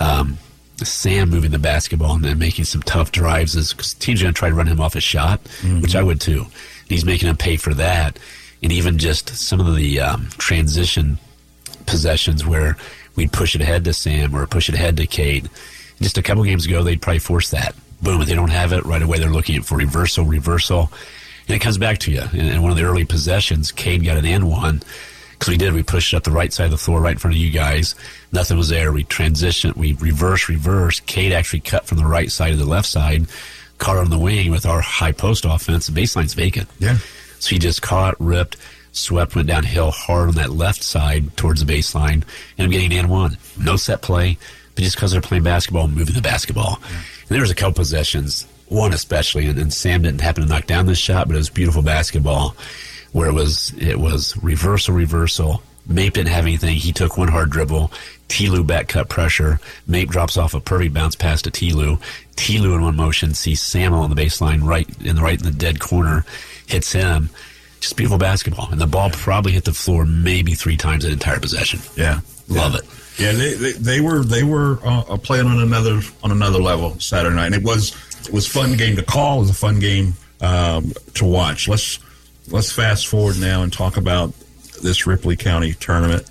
Sam moving the basketball and then making some tough drives because teams are going to try to run him off a shot, which I would too. And he's making him pay for that. And even just some of the transition possessions where we'd push it ahead to Sam or push it ahead to Cade. Just a couple games ago, they'd probably force that. Boom, if they don't have it, right away they're looking for reversal. And it comes back to you. In one of the early possessions, Cade got an and one. Because we pushed it up the right side of the floor right in front of you guys. Nothing was there. We transitioned, we reverse. Cade actually cut from the right side to the left side, caught on the wing with our high post offense. The baseline's vacant. Yeah. So he just caught, ripped, swept, went downhill hard on that left side towards the baseline, and I'm getting an and one. No set play, but just because they're playing basketball, moving the basketball. Yeah. And there was a couple possessions, one especially, and Sam didn't happen to knock down this shot, but it was beautiful basketball. Where it was reversal. Mape didn't have anything. He took one hard dribble. T-Lou back cut pressure. Mape drops off a perfect bounce pass to T-Lou. T-Lou in one motion sees Sam on the baseline right in the dead corner. Hits him. Just beautiful basketball. And the ball probably hit the floor maybe 3 times an entire possession. Yeah. Love it. Yeah, they were playing on another level Saturday night. And it was a fun game to call. It was a fun game to watch. Let's fast forward now and talk about this Ripley County tournament.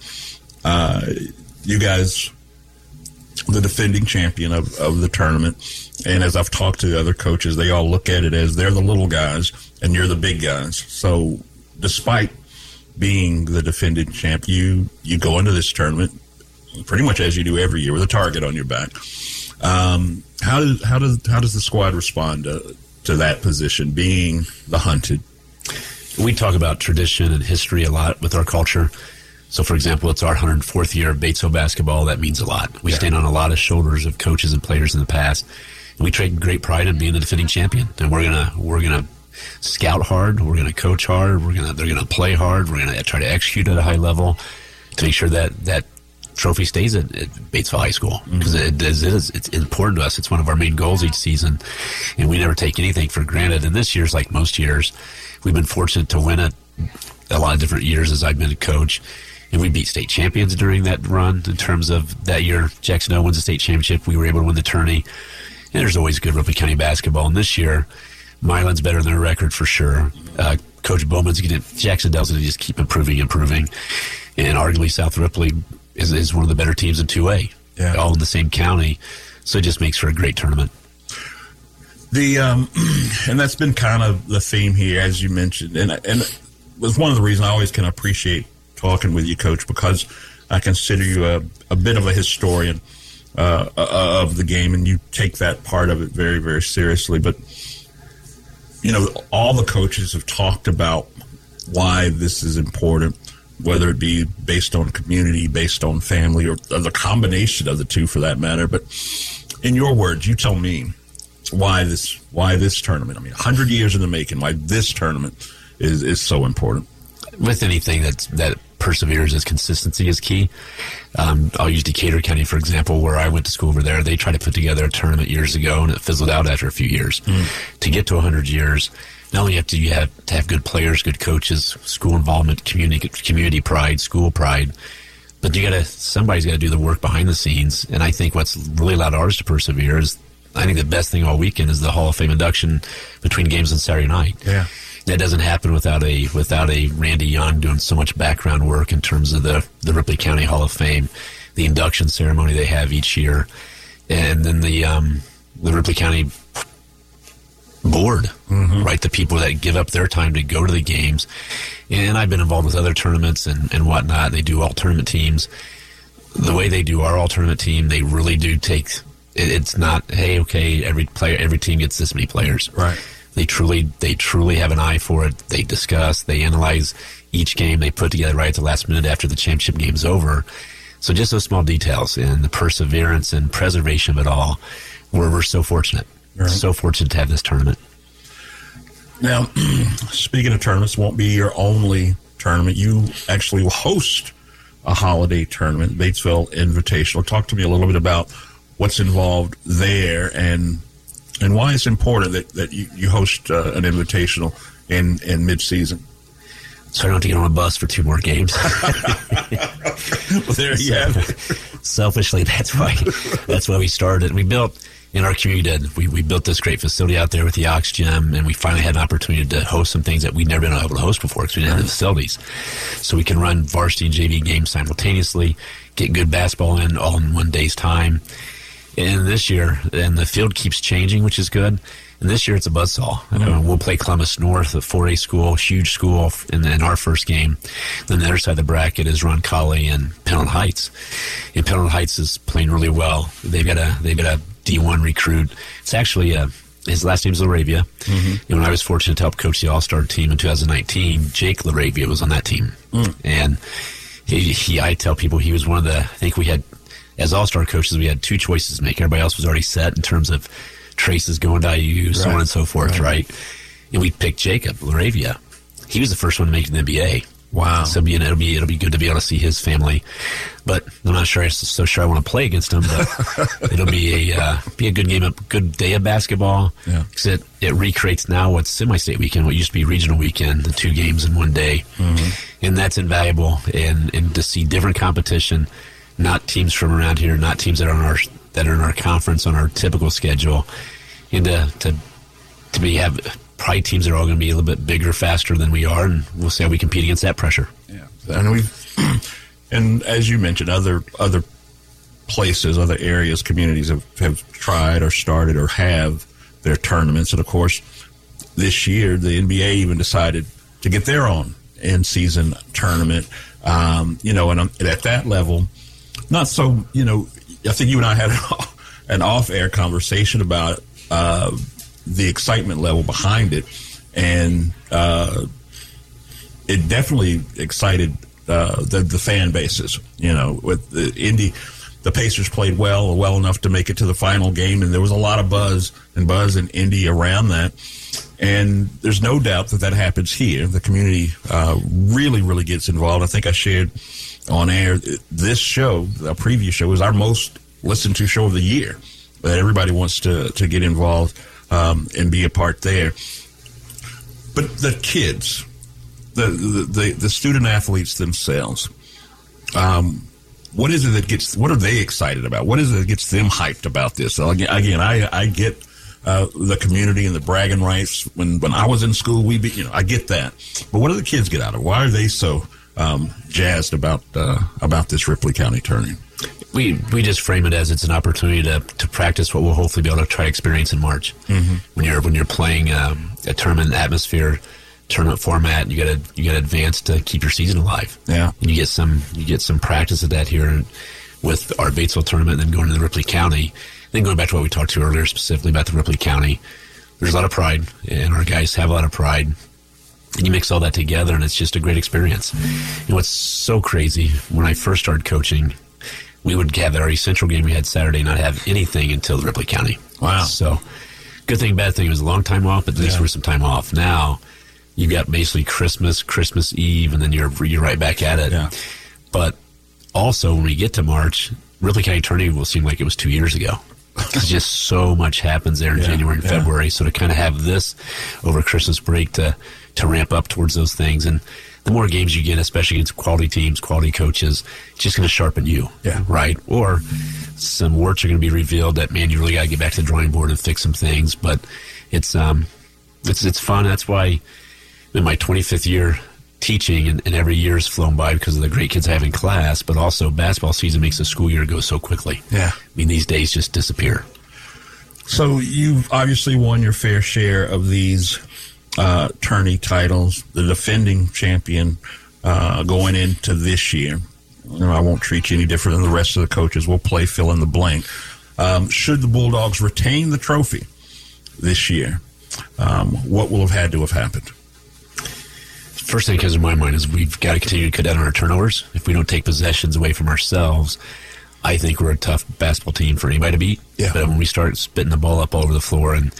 You guys, the defending champion of the tournament, and as I've talked to other coaches, they all look at it as they're the little guys and you're the big guys. So despite being the defending champ, you go into this tournament pretty much as you do every year with a target on your back. How does the squad respond to that position, being the hunted? we talk about tradition and history a lot with our culture. So, for example, it's our 104th year of Batesville basketball. That means a lot. We stand on a lot of shoulders of coaches and players in the past. And we take great pride in being the defending champion. And we're gonna scout hard. We're gonna coach hard. They're gonna play hard. We're gonna try to execute at a high level to make sure that trophy stays at Batesville High School, because it's important to us. It's one of our main goals each season, and we never take anything for granted. And this year's like most years. We've been fortunate to win it a lot of different years as I've been a coach. And we beat state champions during that run. In terms of that year, Jacksonville wins the state championship. We were able to win the tourney. And there's always good Ripley County basketball. And this year, Milan's better than their record for sure. Coach Bowman's Jacksonville's going to just keep improving. And arguably South Ripley is one of the better teams in 2A, all in the same county. So it just makes for a great tournament. And that's been kind of the theme here, as you mentioned. And it was one of the reasons I always can appreciate talking with you, Coach, because I consider you a bit of a historian of the game, and you take that part of it very, very seriously. But, all the coaches have talked about why this is important, whether it be based on community, based on family, or the combination of the two for that matter. But in your words, you tell me why this tournament, 100 years in the making, why this tournament is so important. With anything that perseveres, is consistency is key. I'll use Decatur County, for example, where I went to school over there. They tried to put together a tournament years ago, and it fizzled out after a few years. To get to 100 years, not only you have to have good players, good coaches, school involvement, community pride, school pride, but somebody's got to do the work behind the scenes. And I think what's really allowed ours to persevere is, I think the best thing all weekend is the Hall of Fame induction between games on Saturday night. Yeah. That doesn't happen without a Randy Young doing so much background work in terms of the Ripley County Hall of Fame, the induction ceremony they have each year, and then the Ripley County board, right? The people that give up their time to go to the games. And I've been involved with other tournaments and whatnot. They do all tournament teams. The way they do our all tournament team, they really do take. It's not, hey, okay, every team gets this many players. Right. They truly have an eye for it. They discuss, they analyze each game they put together right at the last minute after the championship game's over. So just those small details and the perseverance and preservation of it all, we're so fortunate. Right. So fortunate to have this tournament. Now, speaking of tournaments, won't be your only tournament. You actually will host a holiday tournament, Batesville Invitational. Talk to me a little bit about what's involved there and why it's important that you host an invitational in mid-season. So I don't have to get on a bus for 2 more games. Well, there you have it. Selfishly, that's why we started. We built, in our community, we built this great facility out there with the Ox Gym, and we finally had an opportunity to host some things that we'd never been able to host before because we didn't have the facilities. So we can run varsity and JV games simultaneously, get good basketball in all in one day's time. And this year, and the field keeps changing, which is good. And this year, it's a buzzsaw. We'll play Columbus North, a 4A school, huge school, in our first game. Then the other side of the bracket is Roncalli and Pendleton Heights. And Pendleton Heights is playing really well. They've got a D1 recruit. It's actually his last name's Laravia. And when I was fortunate to help coach the All-Star team in 2019, Jake Laravia was on that team. And I tell people he was one of the. I think we had. As all-star coaches, we had 2 choices to make. Everybody else was already set in terms of traces going to IU, so on and so forth, right? And we picked Jacob Laravia. He was the first one to make an NBA. Wow! So it'll be good to be able to see his family. But I'm not sure so sure I want to play against him. But it'll be a good game, a good day of basketball. Yeah. Because it recreates now what's semi-state weekend, what used to be regional weekend, the 2 games in one day, and that's invaluable. And to see different competition. Not teams from around here, not teams that are in our conference on our typical schedule, and to have probably teams that are all going to be a little bit bigger, faster than we are, and we'll see how we compete against that pressure. Yeah, and as you mentioned, other places, other areas, communities have tried or started or have their tournaments, and of course, this year the NBA even decided to get their own in-season tournament. And at that level. Not so, I think you and I had an off-air conversation about the excitement level behind it. And it definitely excited the fan bases. With the Indy, the Pacers played well enough to make it to the final game, and there was a lot of buzz in Indy around that. And there's no doubt that happens here. The community really, really gets involved. I think I shared on air this show, a previous show, was our most listened to show of the year. That everybody wants to get involved and be a part there. But the kids, the student athletes themselves, what is it what are they excited about? What is it that gets them hyped about this? So again, I get the community and the bragging rights. When I was in school, I get that. But what do the kids get out of it? Why are they so jazzed about this Ripley County tourney? We just frame it as it's an opportunity to practice what we'll hopefully be able to try to experience in March. When you're playing a tournament atmosphere, tournament format, you got to advance to keep your season alive. Yeah, and you get some practice at that here with our Batesville tournament, and then going to the Ripley County. Then going back to what we talked to earlier, specifically about the Ripley County, there's a lot of pride, and our guys have a lot of pride. And you mix all that together, and it's just a great experience. And what's so crazy, when I first started coaching, we would have our East Central game we had Saturday, not have anything until the Ripley County. Wow. So, good thing, bad thing, it was a long time off, but at least there was some time off. Now, you've got basically Christmas Eve, and then you're right back at it. Yeah. But also, when we get to March, Ripley County Tourney will seem like it was 2 years ago. Because just so much happens there in January and February. So to kind of have this over Christmas break to ramp up towards those things, and the more games you get, especially against quality teams, quality coaches, it's just going to sharpen you, right? Or some warts are going to be revealed that, man, you really got to get back to the drawing board and fix some things. But it's fun. That's why in my 25th year teaching, and every year has flown by because of the great kids I have in class, but also basketball season makes the school year go so quickly. Yeah. I mean, these days just disappear. So you've obviously won your fair share of these tourney titles, the defending champion going into this year. I won't treat you any different than the rest of the coaches. We'll play fill in the blank. Should the Bulldogs retain the trophy this year, what will have had to have happened? First thing that comes to my mind is we've got to continue to cut down on our turnovers. If we don't take possessions away from ourselves, I think we're a tough basketball team for anybody to beat. Yeah. But when we start spitting the ball up all over the floor, and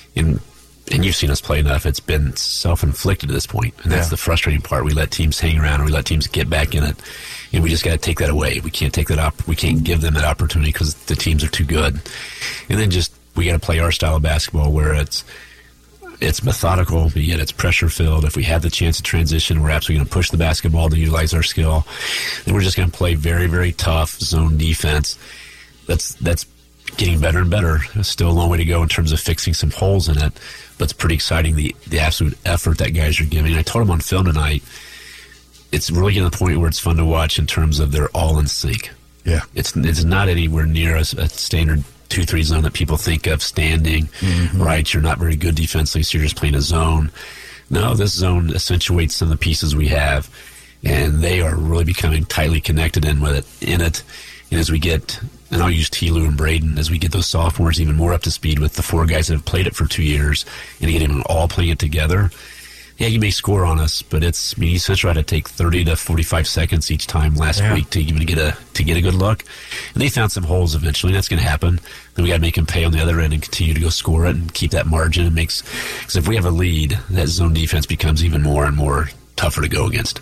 you've seen us play enough, it's been self-inflicted at this point. And that's the frustrating part. We let teams hang around, and we let teams get back in it. And we just got to take that away. We can't take that up. We can't give them that opportunity because the teams are too good. And then we got to play our style of basketball where it's methodical, but yet it's pressure-filled. If we have the chance to transition, we're absolutely going to push the basketball to utilize our skill. And we're just going to play very, very tough zone defense. That's getting better and better. There's still a long way to go in terms of fixing some holes in it, but it's pretty exciting, the absolute effort that guys are giving. I told them on film tonight, it's really getting to the point where it's fun to watch in terms of they're all in sync. Yeah. It's not anywhere near a standard 2-3 zone that people think of standing, right? You're not very good defensively, so you're just playing a zone. No, this zone accentuates some of the pieces we have, and they are really becoming tightly connected in it. And as we get, and I'll use T-Lou and Braden, as we get those sophomores even more up to speed with the 4 guys that have played it for 2 years, and get them all playing it together, yeah, you may score on us, but East Central had to take 30 to 45 seconds each time last week to even get a good look. And they found some holes eventually, and that's going to happen. Then we got to make them pay on the other end and continue to go score it and keep that margin. It makes, because if we have a lead, that zone defense becomes even more and more tougher to go against.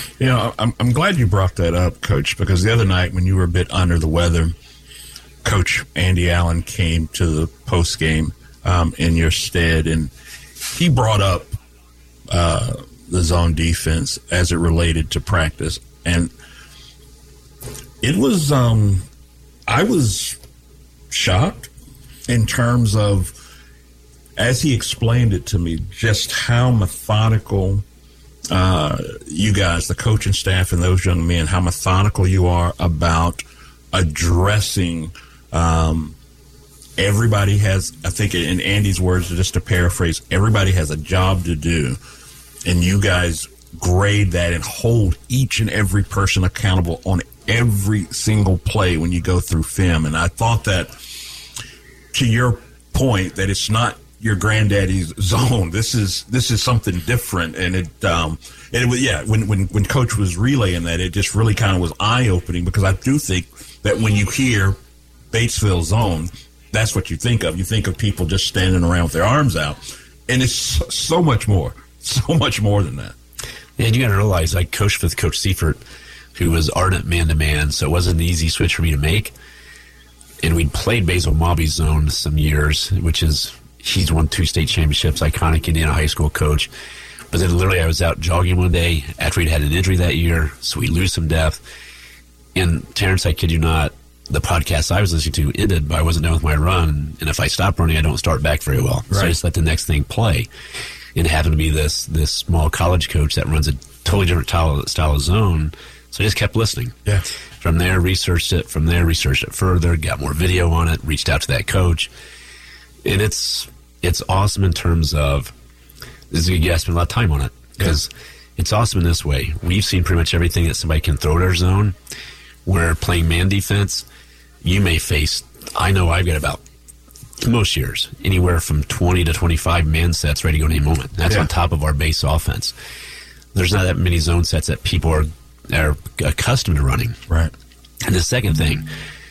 I'm glad you brought that up, Coach, because the other night when you were a bit under the weather, Coach Andy Allen came to the post game in your stead, and he brought up the zone defense as it related to practice. And it was, I was shocked in terms of, as he explained it to me, just how methodical you guys, the coaching staff and those young men, how methodical you are about addressing everybody has, I think in Andy's words, just to paraphrase, everybody has a job to do. And you guys grade that and hold each and every person accountable on every single play when you go through film. And I thought that, to your point, that it's not your granddaddy's zone. This is something different, and when Coach was relaying that, it just really kind of was eye opening, because I do think that when you hear Batesville zone, that's what you think of. You think of people just standing around with their arms out, and it's so much more than that. And you got to realize, I coached with Coach Seifert, who was ardent man-to-man, so it wasn't an easy switch for me to make. And we'd played Basil Mobby's zone some years, he's won 2 state championships, iconic Indiana high school coach. But then literally I was out jogging one day after he'd had an injury that year, so we lose some depth. And Terrence, I kid you not, the podcast I was listening to ended, but I wasn't done with my run. And if I stop running, I don't start back very well. Right. So I just let the next thing play. And it happened to be this small college coach that runs a totally different style of zone. So I just kept listening. Yeah. From there, researched it further, got more video on it, reached out to that coach. And it's awesome in terms of, you spend a lot of time on it, because it's awesome in this way. We've seen pretty much everything that somebody can throw at our zone. Where playing man defense, you may face, I know I've got about, most years, anywhere from 20 to 25 man sets ready to go at any moment. That's on top of our base offense. There's not that many zone sets that people are accustomed to running. Right. And the second thing,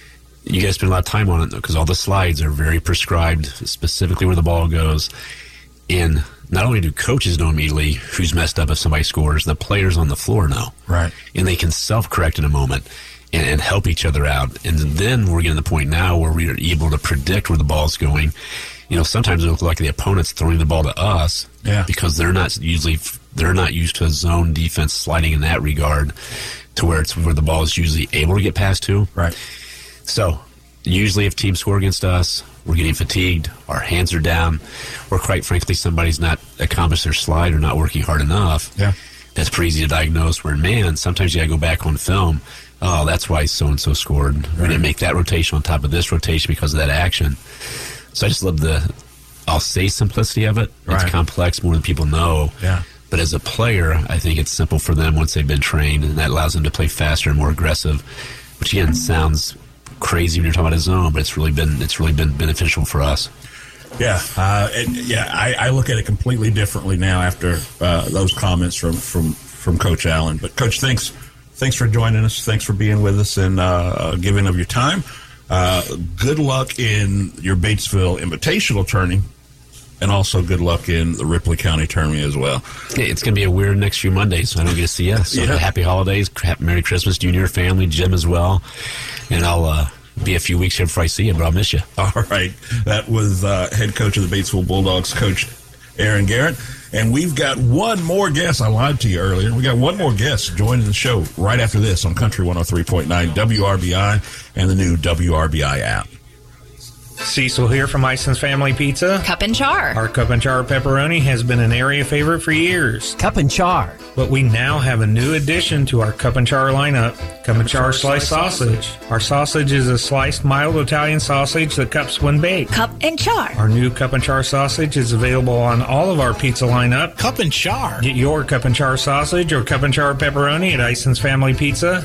you guys spend a lot of time on it, though, because all the slides are very prescribed, specifically where the ball goes. And not only do coaches know immediately who's messed up if somebody scores, the players on the floor know. Right. And they can self-correct in a moment and help each other out. And then we're getting to the point now where we are able to predict where the ball's going. Sometimes it looks like the opponent's throwing the ball to us because they're not used to a zone defense sliding in that regard, to where it's where the ball is usually able to get past to. Right. So usually if teams score against us, we're getting fatigued, our hands are down, or quite frankly, somebody's not accomplished their slide or not working hard enough. Yeah. That's pretty easy to diagnose. Where in man, sometimes you got to go back on film. Oh, that's why so-and-so scored. Right. We didn't make that rotation on top of this rotation because of that action. So I just love I'll say simplicity of it. Right. It's complex more than people know. Yeah. But as a player, I think it's simple for them once they've been trained, and that allows them to play faster and more aggressive, which again sounds crazy when you're talking about a zone, but it's really been beneficial for us. Yeah, I look at it completely differently now after those comments from Coach Allen. But Coach, thanks for joining us. Thanks for being with us and giving of your time. Good luck in your Batesville Invitational tourney, and also good luck in the Ripley County tournament as well. It's going to be a weird next few Mondays, so I don't get to see you. So happy holidays, Merry Christmas to you and your family, Jim as well. And I'll be a few weeks here before I see you, but I'll miss you. All right. That was head coach of the Batesville Bulldogs, Coach Aaron Garrett. And we've got one more guest. I lied to you earlier. We got one more guest joining the show right after this on Country 103.9 WRBI and the new WRBI app. Cecil here from Ison's Family Pizza. Cup and Char. Our Cup and Char pepperoni has been an area favorite for years. Cup and Char. But we now have a new addition to our Cup and Char lineup, Cup and Char sliced sausage. Our sausage is a sliced mild Italian sausage that cups when baked. Cup and Char. Our new Cup and Char sausage is available on all of our pizza lineup. Cup and Char. Get your Cup and Char sausage or Cup and Char pepperoni at Ison's Family Pizza,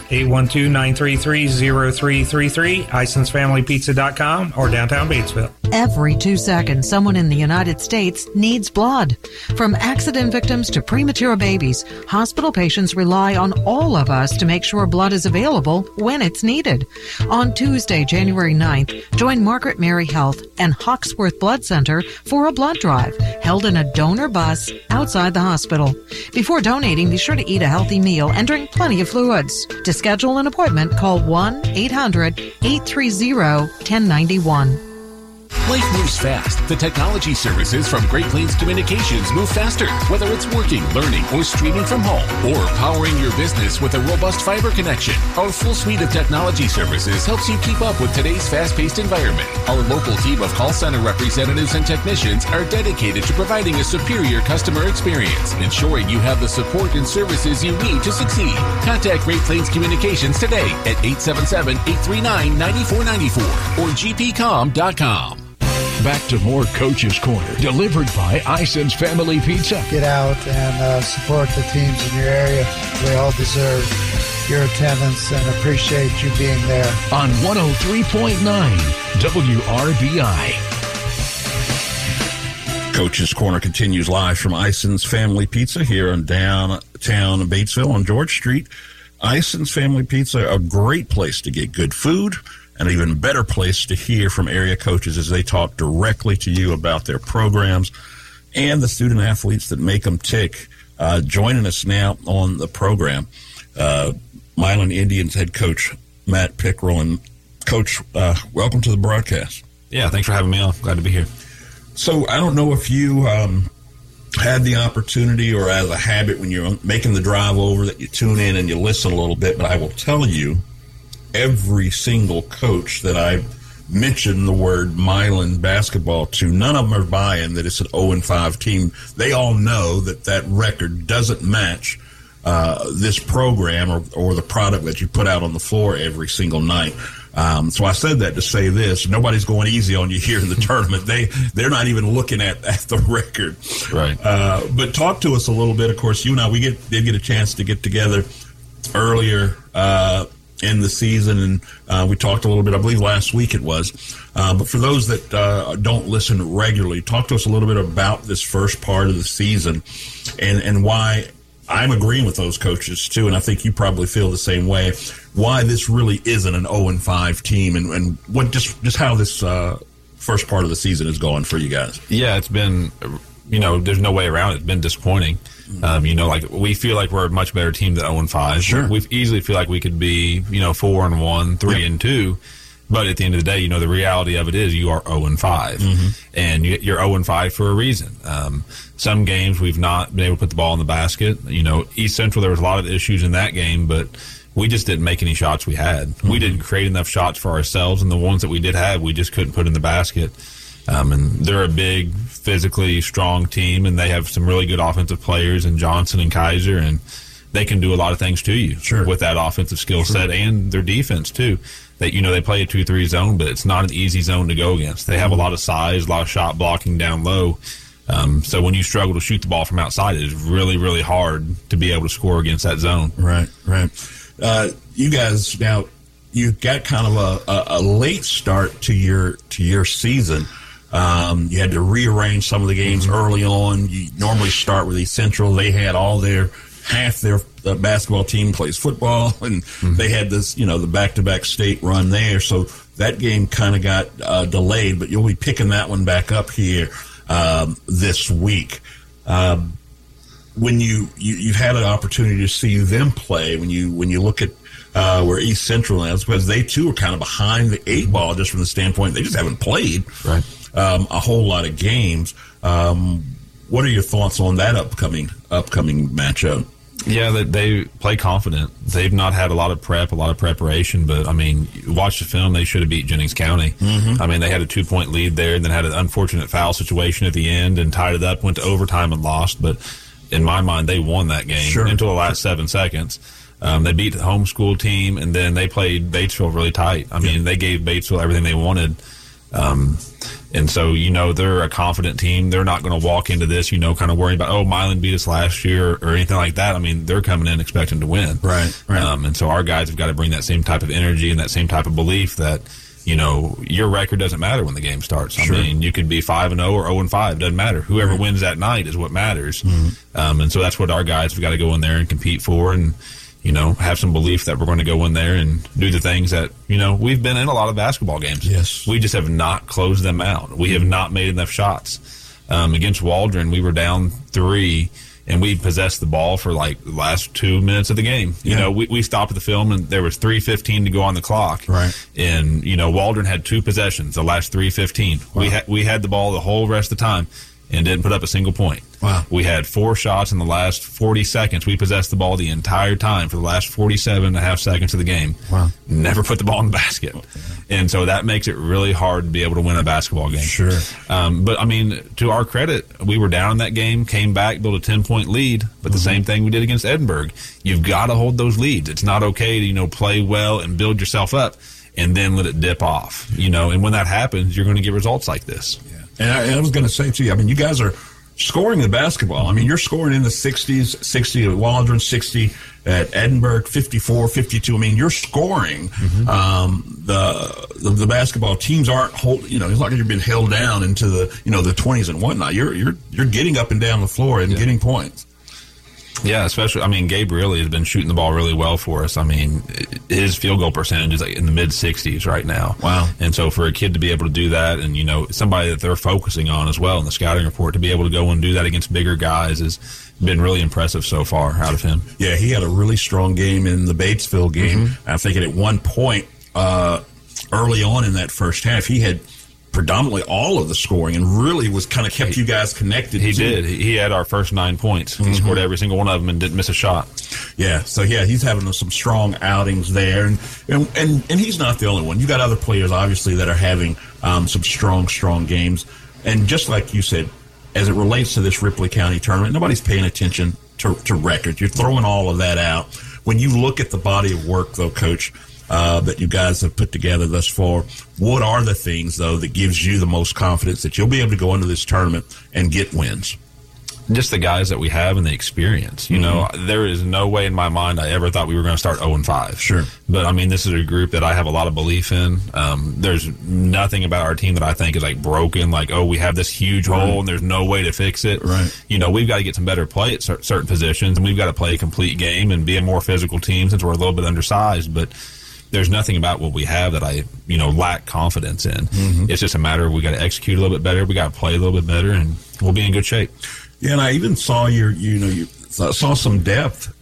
812-933-0333, IsonsFamilyPizza.com, or downtown Batesville. Every 2 seconds, someone in the United States needs blood. From accident victims to premature babies, hospital patients rely on all of us to make sure blood is available when it's needed. On Tuesday, January 9th, join Margaret Mary Health and Hawksworth Blood Center for a blood drive held in a donor bus outside the hospital. Before donating, be sure to eat a healthy meal and drink plenty of fluids. To schedule an appointment, call 1-800-830-1091. Life moves fast. The technology services from Great Plains Communications move faster. Whether it's working, learning, or streaming from home, or powering your business with a robust fiber connection, our full suite of technology services helps you keep up with today's fast-paced environment. Our local team of call center representatives and technicians are dedicated to providing a superior customer experience, ensuring you have the support and services you need to succeed. Contact Great Plains Communications today at 877-839-9494 or gpcom.com. Back to more Coach's Corner, delivered by Ison's Family Pizza. Get out and support the teams in your area. They all deserve your attendance and appreciate you being there. On 103.9 WRBI. Coach's Corner continues live from Ison's Family Pizza here in downtown Batesville on George Street. Ison's Family Pizza, a great place to get good food, an even better place to hear from area coaches as they talk directly to you about their programs and the student athletes that make them tick. Joining us now on the program, Milan Indians head coach Matt Pickrell. And Coach, welcome to the broadcast. Yeah, thanks for having me on. Glad to be here. So I don't know if you had the opportunity or as a habit when you're making the drive over that you tune in and you listen a little bit, but I will tell you, every single coach that I mentioned the word Milan basketball to, none of them are buying that it's an 0-5 team. They all know that record doesn't match this program or the product that you put out on the floor every single night. So I said that to say this: nobody's going easy on you here in the tournament. They're not even looking at the record. Right. But talk to us a little bit. Of course, you and I, we did get a chance to get together earlier in the season, and we talked a little bit, I believe last week it was. But for those that don't listen regularly, talk to us a little bit about this first part of the season and why I'm agreeing with those coaches too, and I think you probably feel the same way, why this really isn't an 0-5 team and what just how this first part of the season is going for you guys. Yeah, it's been, there's no way around it. It's been disappointing. Like we feel like we're a much better team than 0-5. Sure. We easily feel like we could be, 4-1, 3-2. But at the end of the day, the reality of it is you are 0-5, and you're 0-5 for a reason. Some games we've not been able to put the ball in the basket. East Central, there was a lot of issues in that game, but we just didn't make any shots we had. We didn't create enough shots for ourselves, and the ones that we did have, we just couldn't put in the basket. And they're a big, physically strong team, and they have some really good offensive players in Johnson and Kaiser, and they can do a lot of things to you with that offensive skill set and their defense too. They play a 2-3 zone, but it's not an easy zone to go against. They have a lot of size, a lot of shot blocking down low. So when you struggle to shoot the ball from outside, it is really, really hard to be able to score against that zone. Right. You guys, now, you got kind of a late start to your season. You had to rearrange some of the games early on. You normally start with East Central. They had half their basketball team plays football, and they had this, the back-to-back state run there. So that game kind of got delayed, but you'll be picking that one back up here this week. When you've had an opportunity to see them play, when you look at where East Central is, because they too are kind of behind the 8 ball just from the standpoint they just haven't played a whole lot of games. What are your thoughts on that upcoming matchup? Yeah, they play confident. They've not had a lot of preparation, but, you watch the film, they should have beat Jennings County. They had a 2-point lead there and then had an unfortunate foul situation at the end and tied it up, went to overtime and lost. But in my mind, they won that game until the last 7 seconds. They beat the homeschool team, and then they played Batesville really tight. They gave Batesville everything they wanted. And so, they're a confident team. They're not going to walk into this, kind of worrying about, Milan beat us last year or anything like that. They're coming in expecting to win. Right. And so our guys have got to bring that same type of energy and that same type of belief that, your record doesn't matter when the game starts. You could be 5-0 or 0-5. Doesn't matter. Whoever wins that night is what matters. And so that's what our guys have got to go in there and compete for and, have some belief that we're going to go in there and do the things that, we've been in a lot of basketball games. Yes. We just have not closed them out. We have not made enough shots. Against Waldron, we were down 3, and we possessed the ball for the last 2 minutes of the game. We stopped the film, and there was 3:15 to go on the clock. Right. And, Waldron had 2 possessions the last 3:15. Wow. We had the ball the whole rest of the time and didn't put up a single point. Wow. We had 4 shots in the last 40 seconds. We possessed the ball the entire time for the last 47 and a half seconds of the game. Wow. Never put the ball in the basket. And so that makes it really hard to be able to win a basketball game. Sure. But, to our credit, we were down in that game, came back, built a 10-point lead, but the same thing we did against Edinburgh. You've got to hold those leads. It's not okay to, play well and build yourself up and then let it dip off. And when that happens, you're going to get results like this. Yeah. And I was going to say to you, you guys are scoring the basketball. I mean, you're scoring in the 60s, 60 at Waldron, 60 at Edinburgh, 54, 52. I mean, you're scoring. The basketball teams aren't it's like you've been held down into the 20s and whatnot. You're getting up and down the floor and getting points. Yeah, especially, I mean, Gabe really has been shooting the ball really well for us. I mean, his field goal percentage is like in the mid-60s right now. Wow. And so for a kid to be able to do that and, somebody that they're focusing on as well in the scouting report, to be able to go and do that against bigger guys has been really impressive so far out of him. Yeah, he had a really strong game in the Batesville game. I think at one point early on in that first half, he had predominantly all of the scoring and really was kind of kept you guys connected. He did. He had our first 9 points. He scored every single one of them and didn't miss a shot. Yeah. So, he's having some strong outings there. And he's not the only one. You got other players, obviously, that are having some strong games. And just like you said, as it relates to this Ripley County tournament, nobody's paying attention to records. You're throwing all of that out. When you look at the body of work, though, Coach, that you guys have put together thus far, what are the things, though, that gives you the most confidence that you'll be able to go into this tournament and get wins? Just the guys that we have and the experience. There is no way in my mind I ever thought we were going to start 0-5. Sure. But, I mean, this is a group that I have a lot of belief in. There's nothing about our team that I think is, like, broken, like, we have this huge hole and there's no way to fix it. Right. We've got to get some better play at certain positions, and we've got to play a complete game and be a more physical team since we're a little bit undersized. But there's nothing about what we have that I, lack confidence in. It's just a matter of we got to execute a little bit better, we got to play a little bit better, and we'll be in good shape. Yeah, and I even saw you saw some depth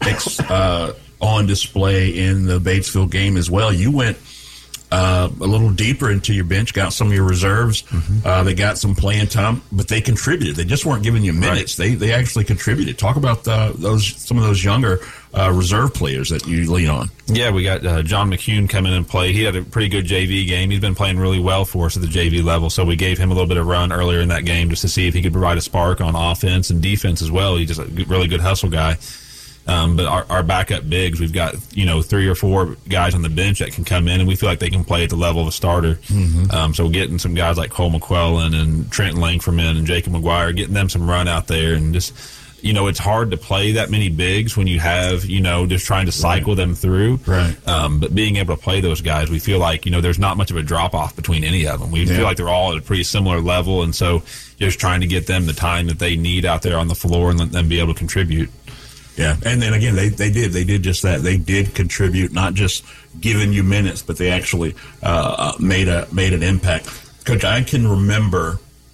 on display in the Batesville game as well. You went a little deeper into your bench, got some of your reserves. They got some playing time, but they contributed. They just weren't giving you minutes. Right. They actually contributed. Talk about some of those younger reserve players that you lean on. Yeah, we got John McCune come in and play. He had a pretty good JV game. He's been playing really well for us at the JV level, so we gave him a little bit of run earlier in that game just to see if he could provide a spark on offense and defense as well. He's just a really good hustle guy. But our backup bigs, we've got 3 or 4 guys on the bench that can come in, and we feel like they can play at the level of a starter. So getting some guys like Cole McQuillan and Trenton Langford and Jacob McGuire, getting them some run out there, and just it's hard to play that many bigs when you have just trying to cycle them through. Right. But being able to play those guys, we feel like there's not much of a drop off between any of them. We feel like they're all at a pretty similar level, and so just trying to get them the time that they need out there on the floor and let them be able to contribute. Yeah, and then again, they did just that. They did contribute, not just giving you minutes, but they actually made an impact. Coach, I can remember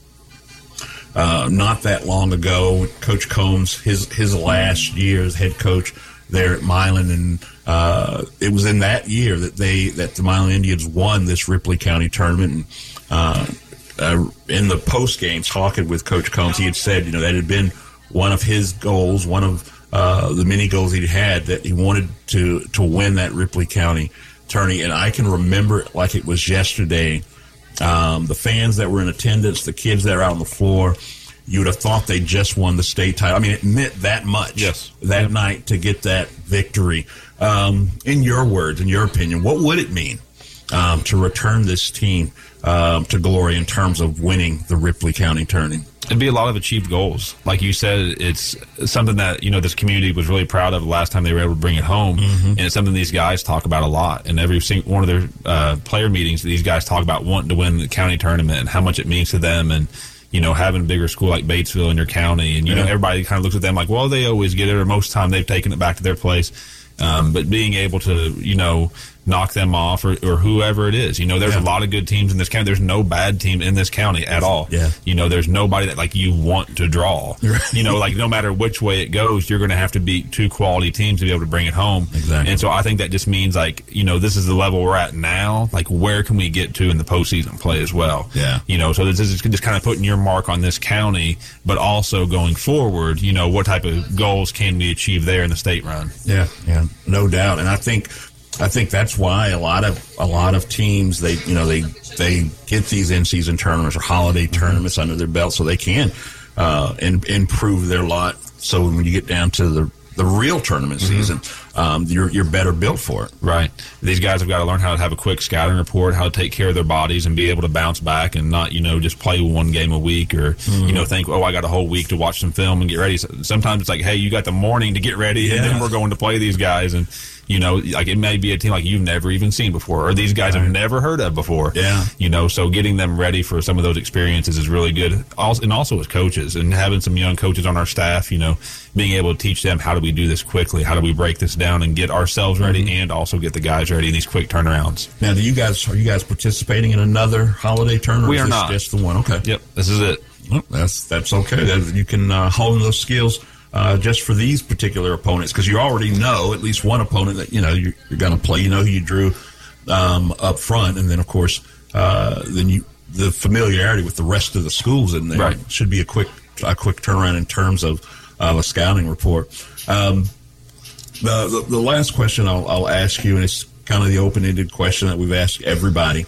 not that long ago, Coach Combs, his last year as head coach there at Milan, and it was in that year that the Milan Indians won this Ripley County tournament. And in the post game, talking with Coach Combs, he had said that had been one of his goals, one of the many goals he had, that he wanted to win that Ripley County tourney. And I can remember it like it was yesterday. The fans that were in attendance, the kids that were out on the floor, you would have thought they just won the state title. I mean, it meant that much that night to get that victory. In your words, in your opinion, what would it mean to return this team to glory in terms of winning the Ripley County tourney? It'd be a lot of achieved goals. Like you said, it's something that, this community was really proud of the last time they were able to bring it home. And it's something these guys talk about a lot. And every single one of their player meetings, these guys talk about wanting to win the county tournament and how much it means to them. And, having a bigger school like Batesville in your county. And, everybody kind of looks at them like, well, they always get it, or most of the time they've taken it back to their place. But being able to, knock them off or whoever it is. There's a lot of good teams in this county. There's no bad team in this county at all. Yeah. There's nobody that you want to draw. No matter which way it goes, you're going to have to beat 2 quality teams to be able to bring it home. Exactly. And so I think that just means this is the level we're at now. Where can we get to in the postseason play as well? Yeah. So this is just kind of putting your mark on this county, but also going forward, what type of goals can we achieve there in the state run? Yeah. No doubt. And I think that's why a lot of teams they get these in-season tournaments or holiday tournaments under their belt so they can improve their lot. So when you get down to the real tournament season, you're better built for it. Right. These guys have got to learn how to have a quick scouting report, how to take care of their bodies and be able to bounce back and not, just play one game a week or, think, I got a whole week to watch some film and get ready. Sometimes it's like, hey, you got the morning to get ready and then we're going to play these guys. And, it may be a team like you've never even seen before or these guys have never heard of before. Yeah. So getting them ready for some of those experiences is really good. And also as coaches and having some young coaches on our staff, being able to teach them how do we do this quickly, how do we break this down and get ourselves ready and also get the guys ready in these quick turnarounds. Now, are you guys participating in another holiday tournament? We are not. Just the one. Okay. Yep. This is it. Well, that's okay. You can hone those skills just for these particular opponents because you already know at least one opponent that you're going to play. You know who you drew up front, and then of course the familiarity with the rest of the schools in there should be a quick turnaround in terms of a scouting report. The last question I'll ask you, and it's kind of the open-ended question that we've asked everybody.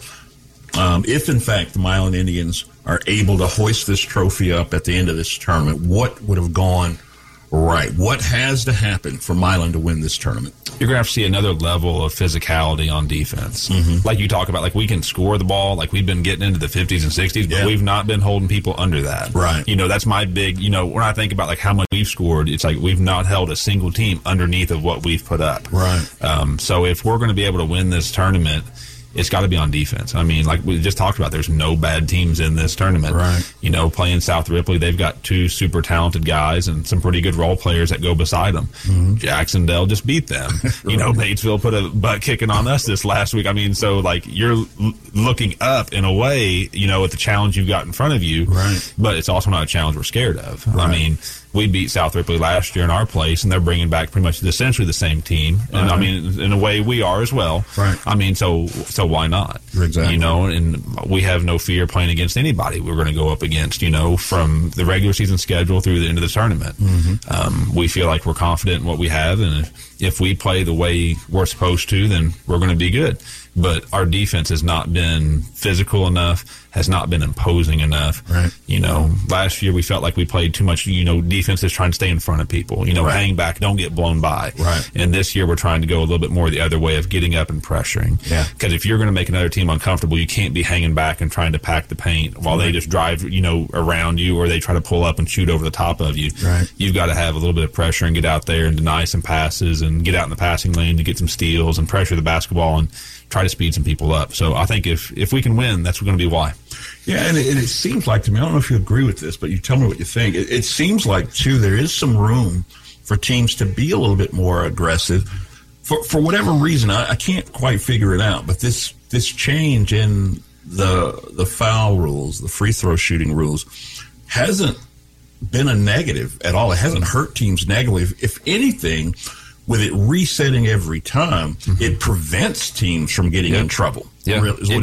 If, in fact, the Milan Indians are able to hoist this trophy up at the end of this tournament, what would have gone right? What has to happen for Milan to win this tournament? You're going to have to see another level of physicality on defense. Mm-hmm. Like you talk about, like we can score the ball, like we've been getting into the 50s and 60s, but we've not been holding people under that. Right. That's my big, when I think about like how much we've scored, it's like we've not held a single team underneath of what we've put up. Right. So if we're going to be able to win this tournament, it's got to be on defense. I mean, like we just talked about, there's no bad teams in this tournament. Right. Playing South Ripley, they've got two super talented guys and some pretty good role players that go beside them. Mm-hmm. Jacksonville just beat them. Batesville put a butt kicking on us this last week. I mean, so like you're looking up in a way, at the challenge you've got in front of you. Right. But it's also not a challenge we're scared of. Right. I mean, we beat South Ripley last year in our place, and they're bringing back pretty much essentially the same team. And I mean, in a way, we are as well. Right. I mean, so why not? Exactly. And we have no fear playing against anybody we're going to go up against, from the regular season schedule through the end of the tournament. Mm-hmm. We feel like we're confident in what we have, and if we play the way we're supposed to, then we're going to be good. But our defense has not been physical enough, has not been imposing enough. Right. Last year we felt like we played too much, defense is trying to stay in front of people, hang back, don't get blown by. Right. And this year we're trying to go a little bit more the other way of getting up and pressuring. Yeah. Because if you're going to make another team uncomfortable, you can't be hanging back and trying to pack the paint while they just drive, around you or they try to pull up and shoot over the top of you. Right. You've got to have a little bit of pressure and get out there and deny some passes and get out in the passing lane to get some steals and pressure the basketball and try to speed some people up. So I think if we can win, that's going to be why. Yeah, and it seems like to me, I don't know if you agree with this, but you tell me what you think. It seems like, too, there is some room for teams to be a little bit more aggressive. For whatever reason, I can't quite figure it out, but this change in the foul rules, the free throw shooting rules, hasn't been a negative at all. It hasn't hurt teams negatively. If anything, with it resetting every time, it prevents teams from getting in trouble. Yeah,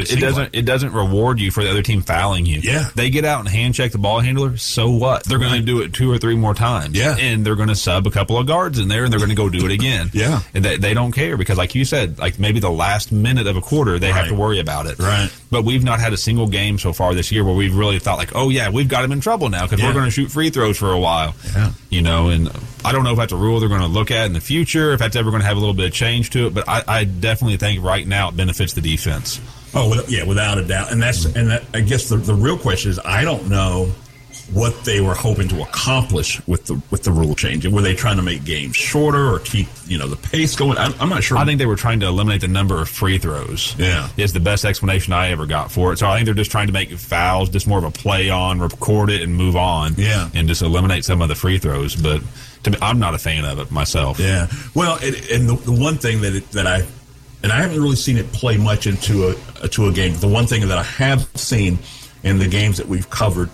it doesn't reward you for the other team fouling you. Yeah, they get out and hand check the ball handler. So what? They're going to do it 2 or 3 more times. Yeah, and they're going to sub a couple of guards in there, and they're going to go do it again. Yeah, and they don't care because, like you said, like maybe the last minute of a quarter they have to worry about it. Right. But we've not had a single game so far this year where we've really thought like, oh yeah, we've got them in trouble now because we're going to shoot free throws for a while. Yeah, and I don't know if that's a rule they're going to look at in the future, if that's ever going to have a little bit of change to it. But I definitely think right now it benefits the defense. Oh, yeah, without a doubt. And I guess the real question is, I don't know what they were hoping to accomplish with the rule change. Were they trying to make games shorter or keep the pace going? I'm not sure. I think they were trying to eliminate the number of free throws. Yeah, is the best explanation I ever got for it. So I think they're just trying to make fouls just more of a play on, record it, and move on. Yeah, and just eliminate some of the free throws. But to me, I'm not a fan of it myself. Yeah. Well, and the one thing that I haven't really seen it play much into a game. The one thing that I have seen in the games that we've covered,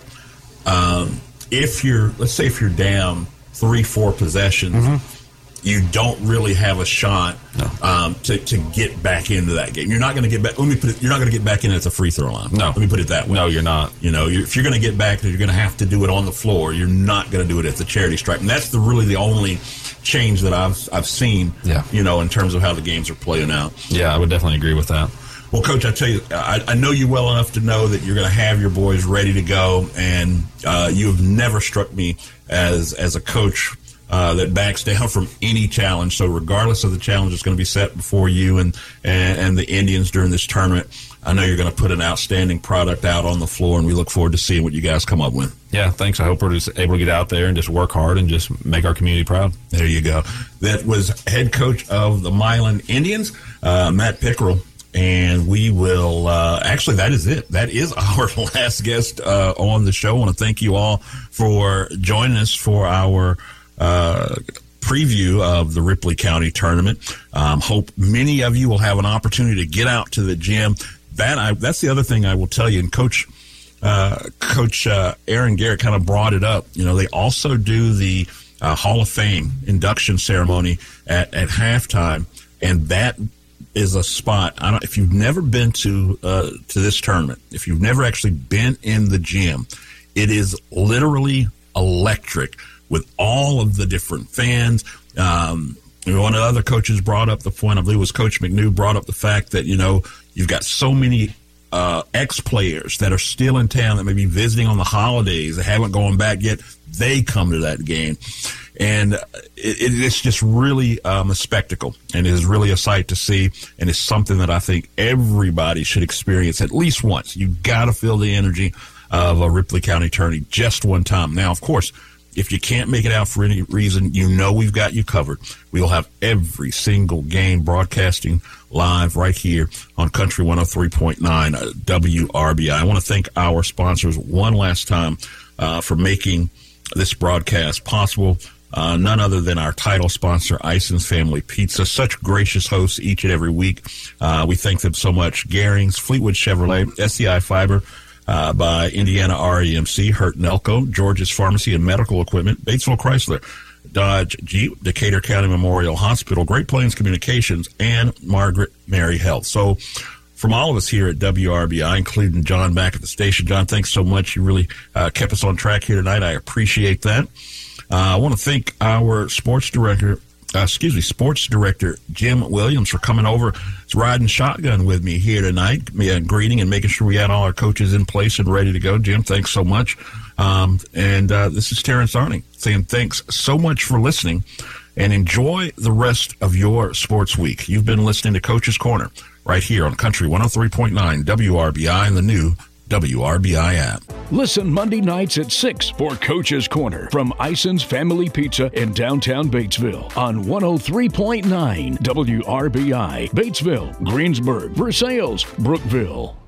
if you're down 3-4 possessions, you don't really have a shot to get back into that game. You're not going to get back. You're not going to get back in at the free throw line. No, let me put it that way. No, you're not. If you're going to get back, you're going to have to do it on the floor. You're not going to do it at the charity stripe, and that's really the only change that I've seen. Yeah. In terms of how the games are playing out. Yeah, I would definitely agree with that. Well, Coach, I tell you, I know you well enough to know that you're going to have your boys ready to go, and you have never struck me as a coach that backs down from any challenge. So regardless of the challenge that's going to be set before you and the Indians during this tournament, I know you're going to put an outstanding product out on the floor, and we look forward to seeing what you guys come up with. Yeah, thanks. I hope we're just able to get out there and just work hard and just make our community proud. There you go. That was head coach of the Milan Indians, Matt Pickerel. And we will, actually, that is it. That is our last guest on the show. I want to thank you all for joining us for our preview of the Ripley County tournament. Hope many of you will have an opportunity to get out to the gym. That's the other thing I will tell you. And Coach Aaron Garrett kind of brought it up. You know, they also do the Hall of Fame induction ceremony at halftime, and that is a spot. If you've never been to this tournament, if you've never actually been in the gym, it is literally electric with all of the different fans. One of the other coaches brought up the point, I believe it was Coach McNew, brought up the fact that, you know, you've got so many ex-players that are still in town that may be visiting on the holidays, that haven't gone back yet. They come to that game. And it's just really a spectacle, and it is really a sight to see, and it's something that I think everybody should experience at least once. You've got to feel the energy of a Ripley County tourney just one time. Now, of course, if you can't make it out for any reason, you know we've got you covered. We'll have every single game broadcasting live right here on Country 103.9 WRBI. I want to thank our sponsors one last time for making this broadcast possible. None other than our title sponsor, Ison's Family Pizza. Such gracious hosts each and every week. We thank them so much. Garings, Fleetwood Chevrolet, SEI Fiber, by Indiana REMC, Hurt and Elko, George's Pharmacy and Medical Equipment, Batesville Chrysler, Dodge Jeep, Decatur County Memorial Hospital, Great Plains Communications, and Margaret Mary Health. So from all of us here at WRBI, including John back at the station, John, thanks so much. You really kept us on track here tonight. I appreciate that. I want to thank our sports director, Jim Williams, for coming over. He's riding shotgun with me here tonight, greeting and making sure we had all our coaches in place and ready to go. Jim, thanks so much. This is Terrence Arning saying thanks so much for listening, and enjoy the rest of your sports week. You've been listening to Coach's Corner right here on Country 103.9 WRBI and the new WRBI app. Listen Monday nights at 6 for Coach's Corner from Ison's Family Pizza in downtown Batesville on 103.9 WRBI, Batesville, Greensburg, Versailles, Brookville.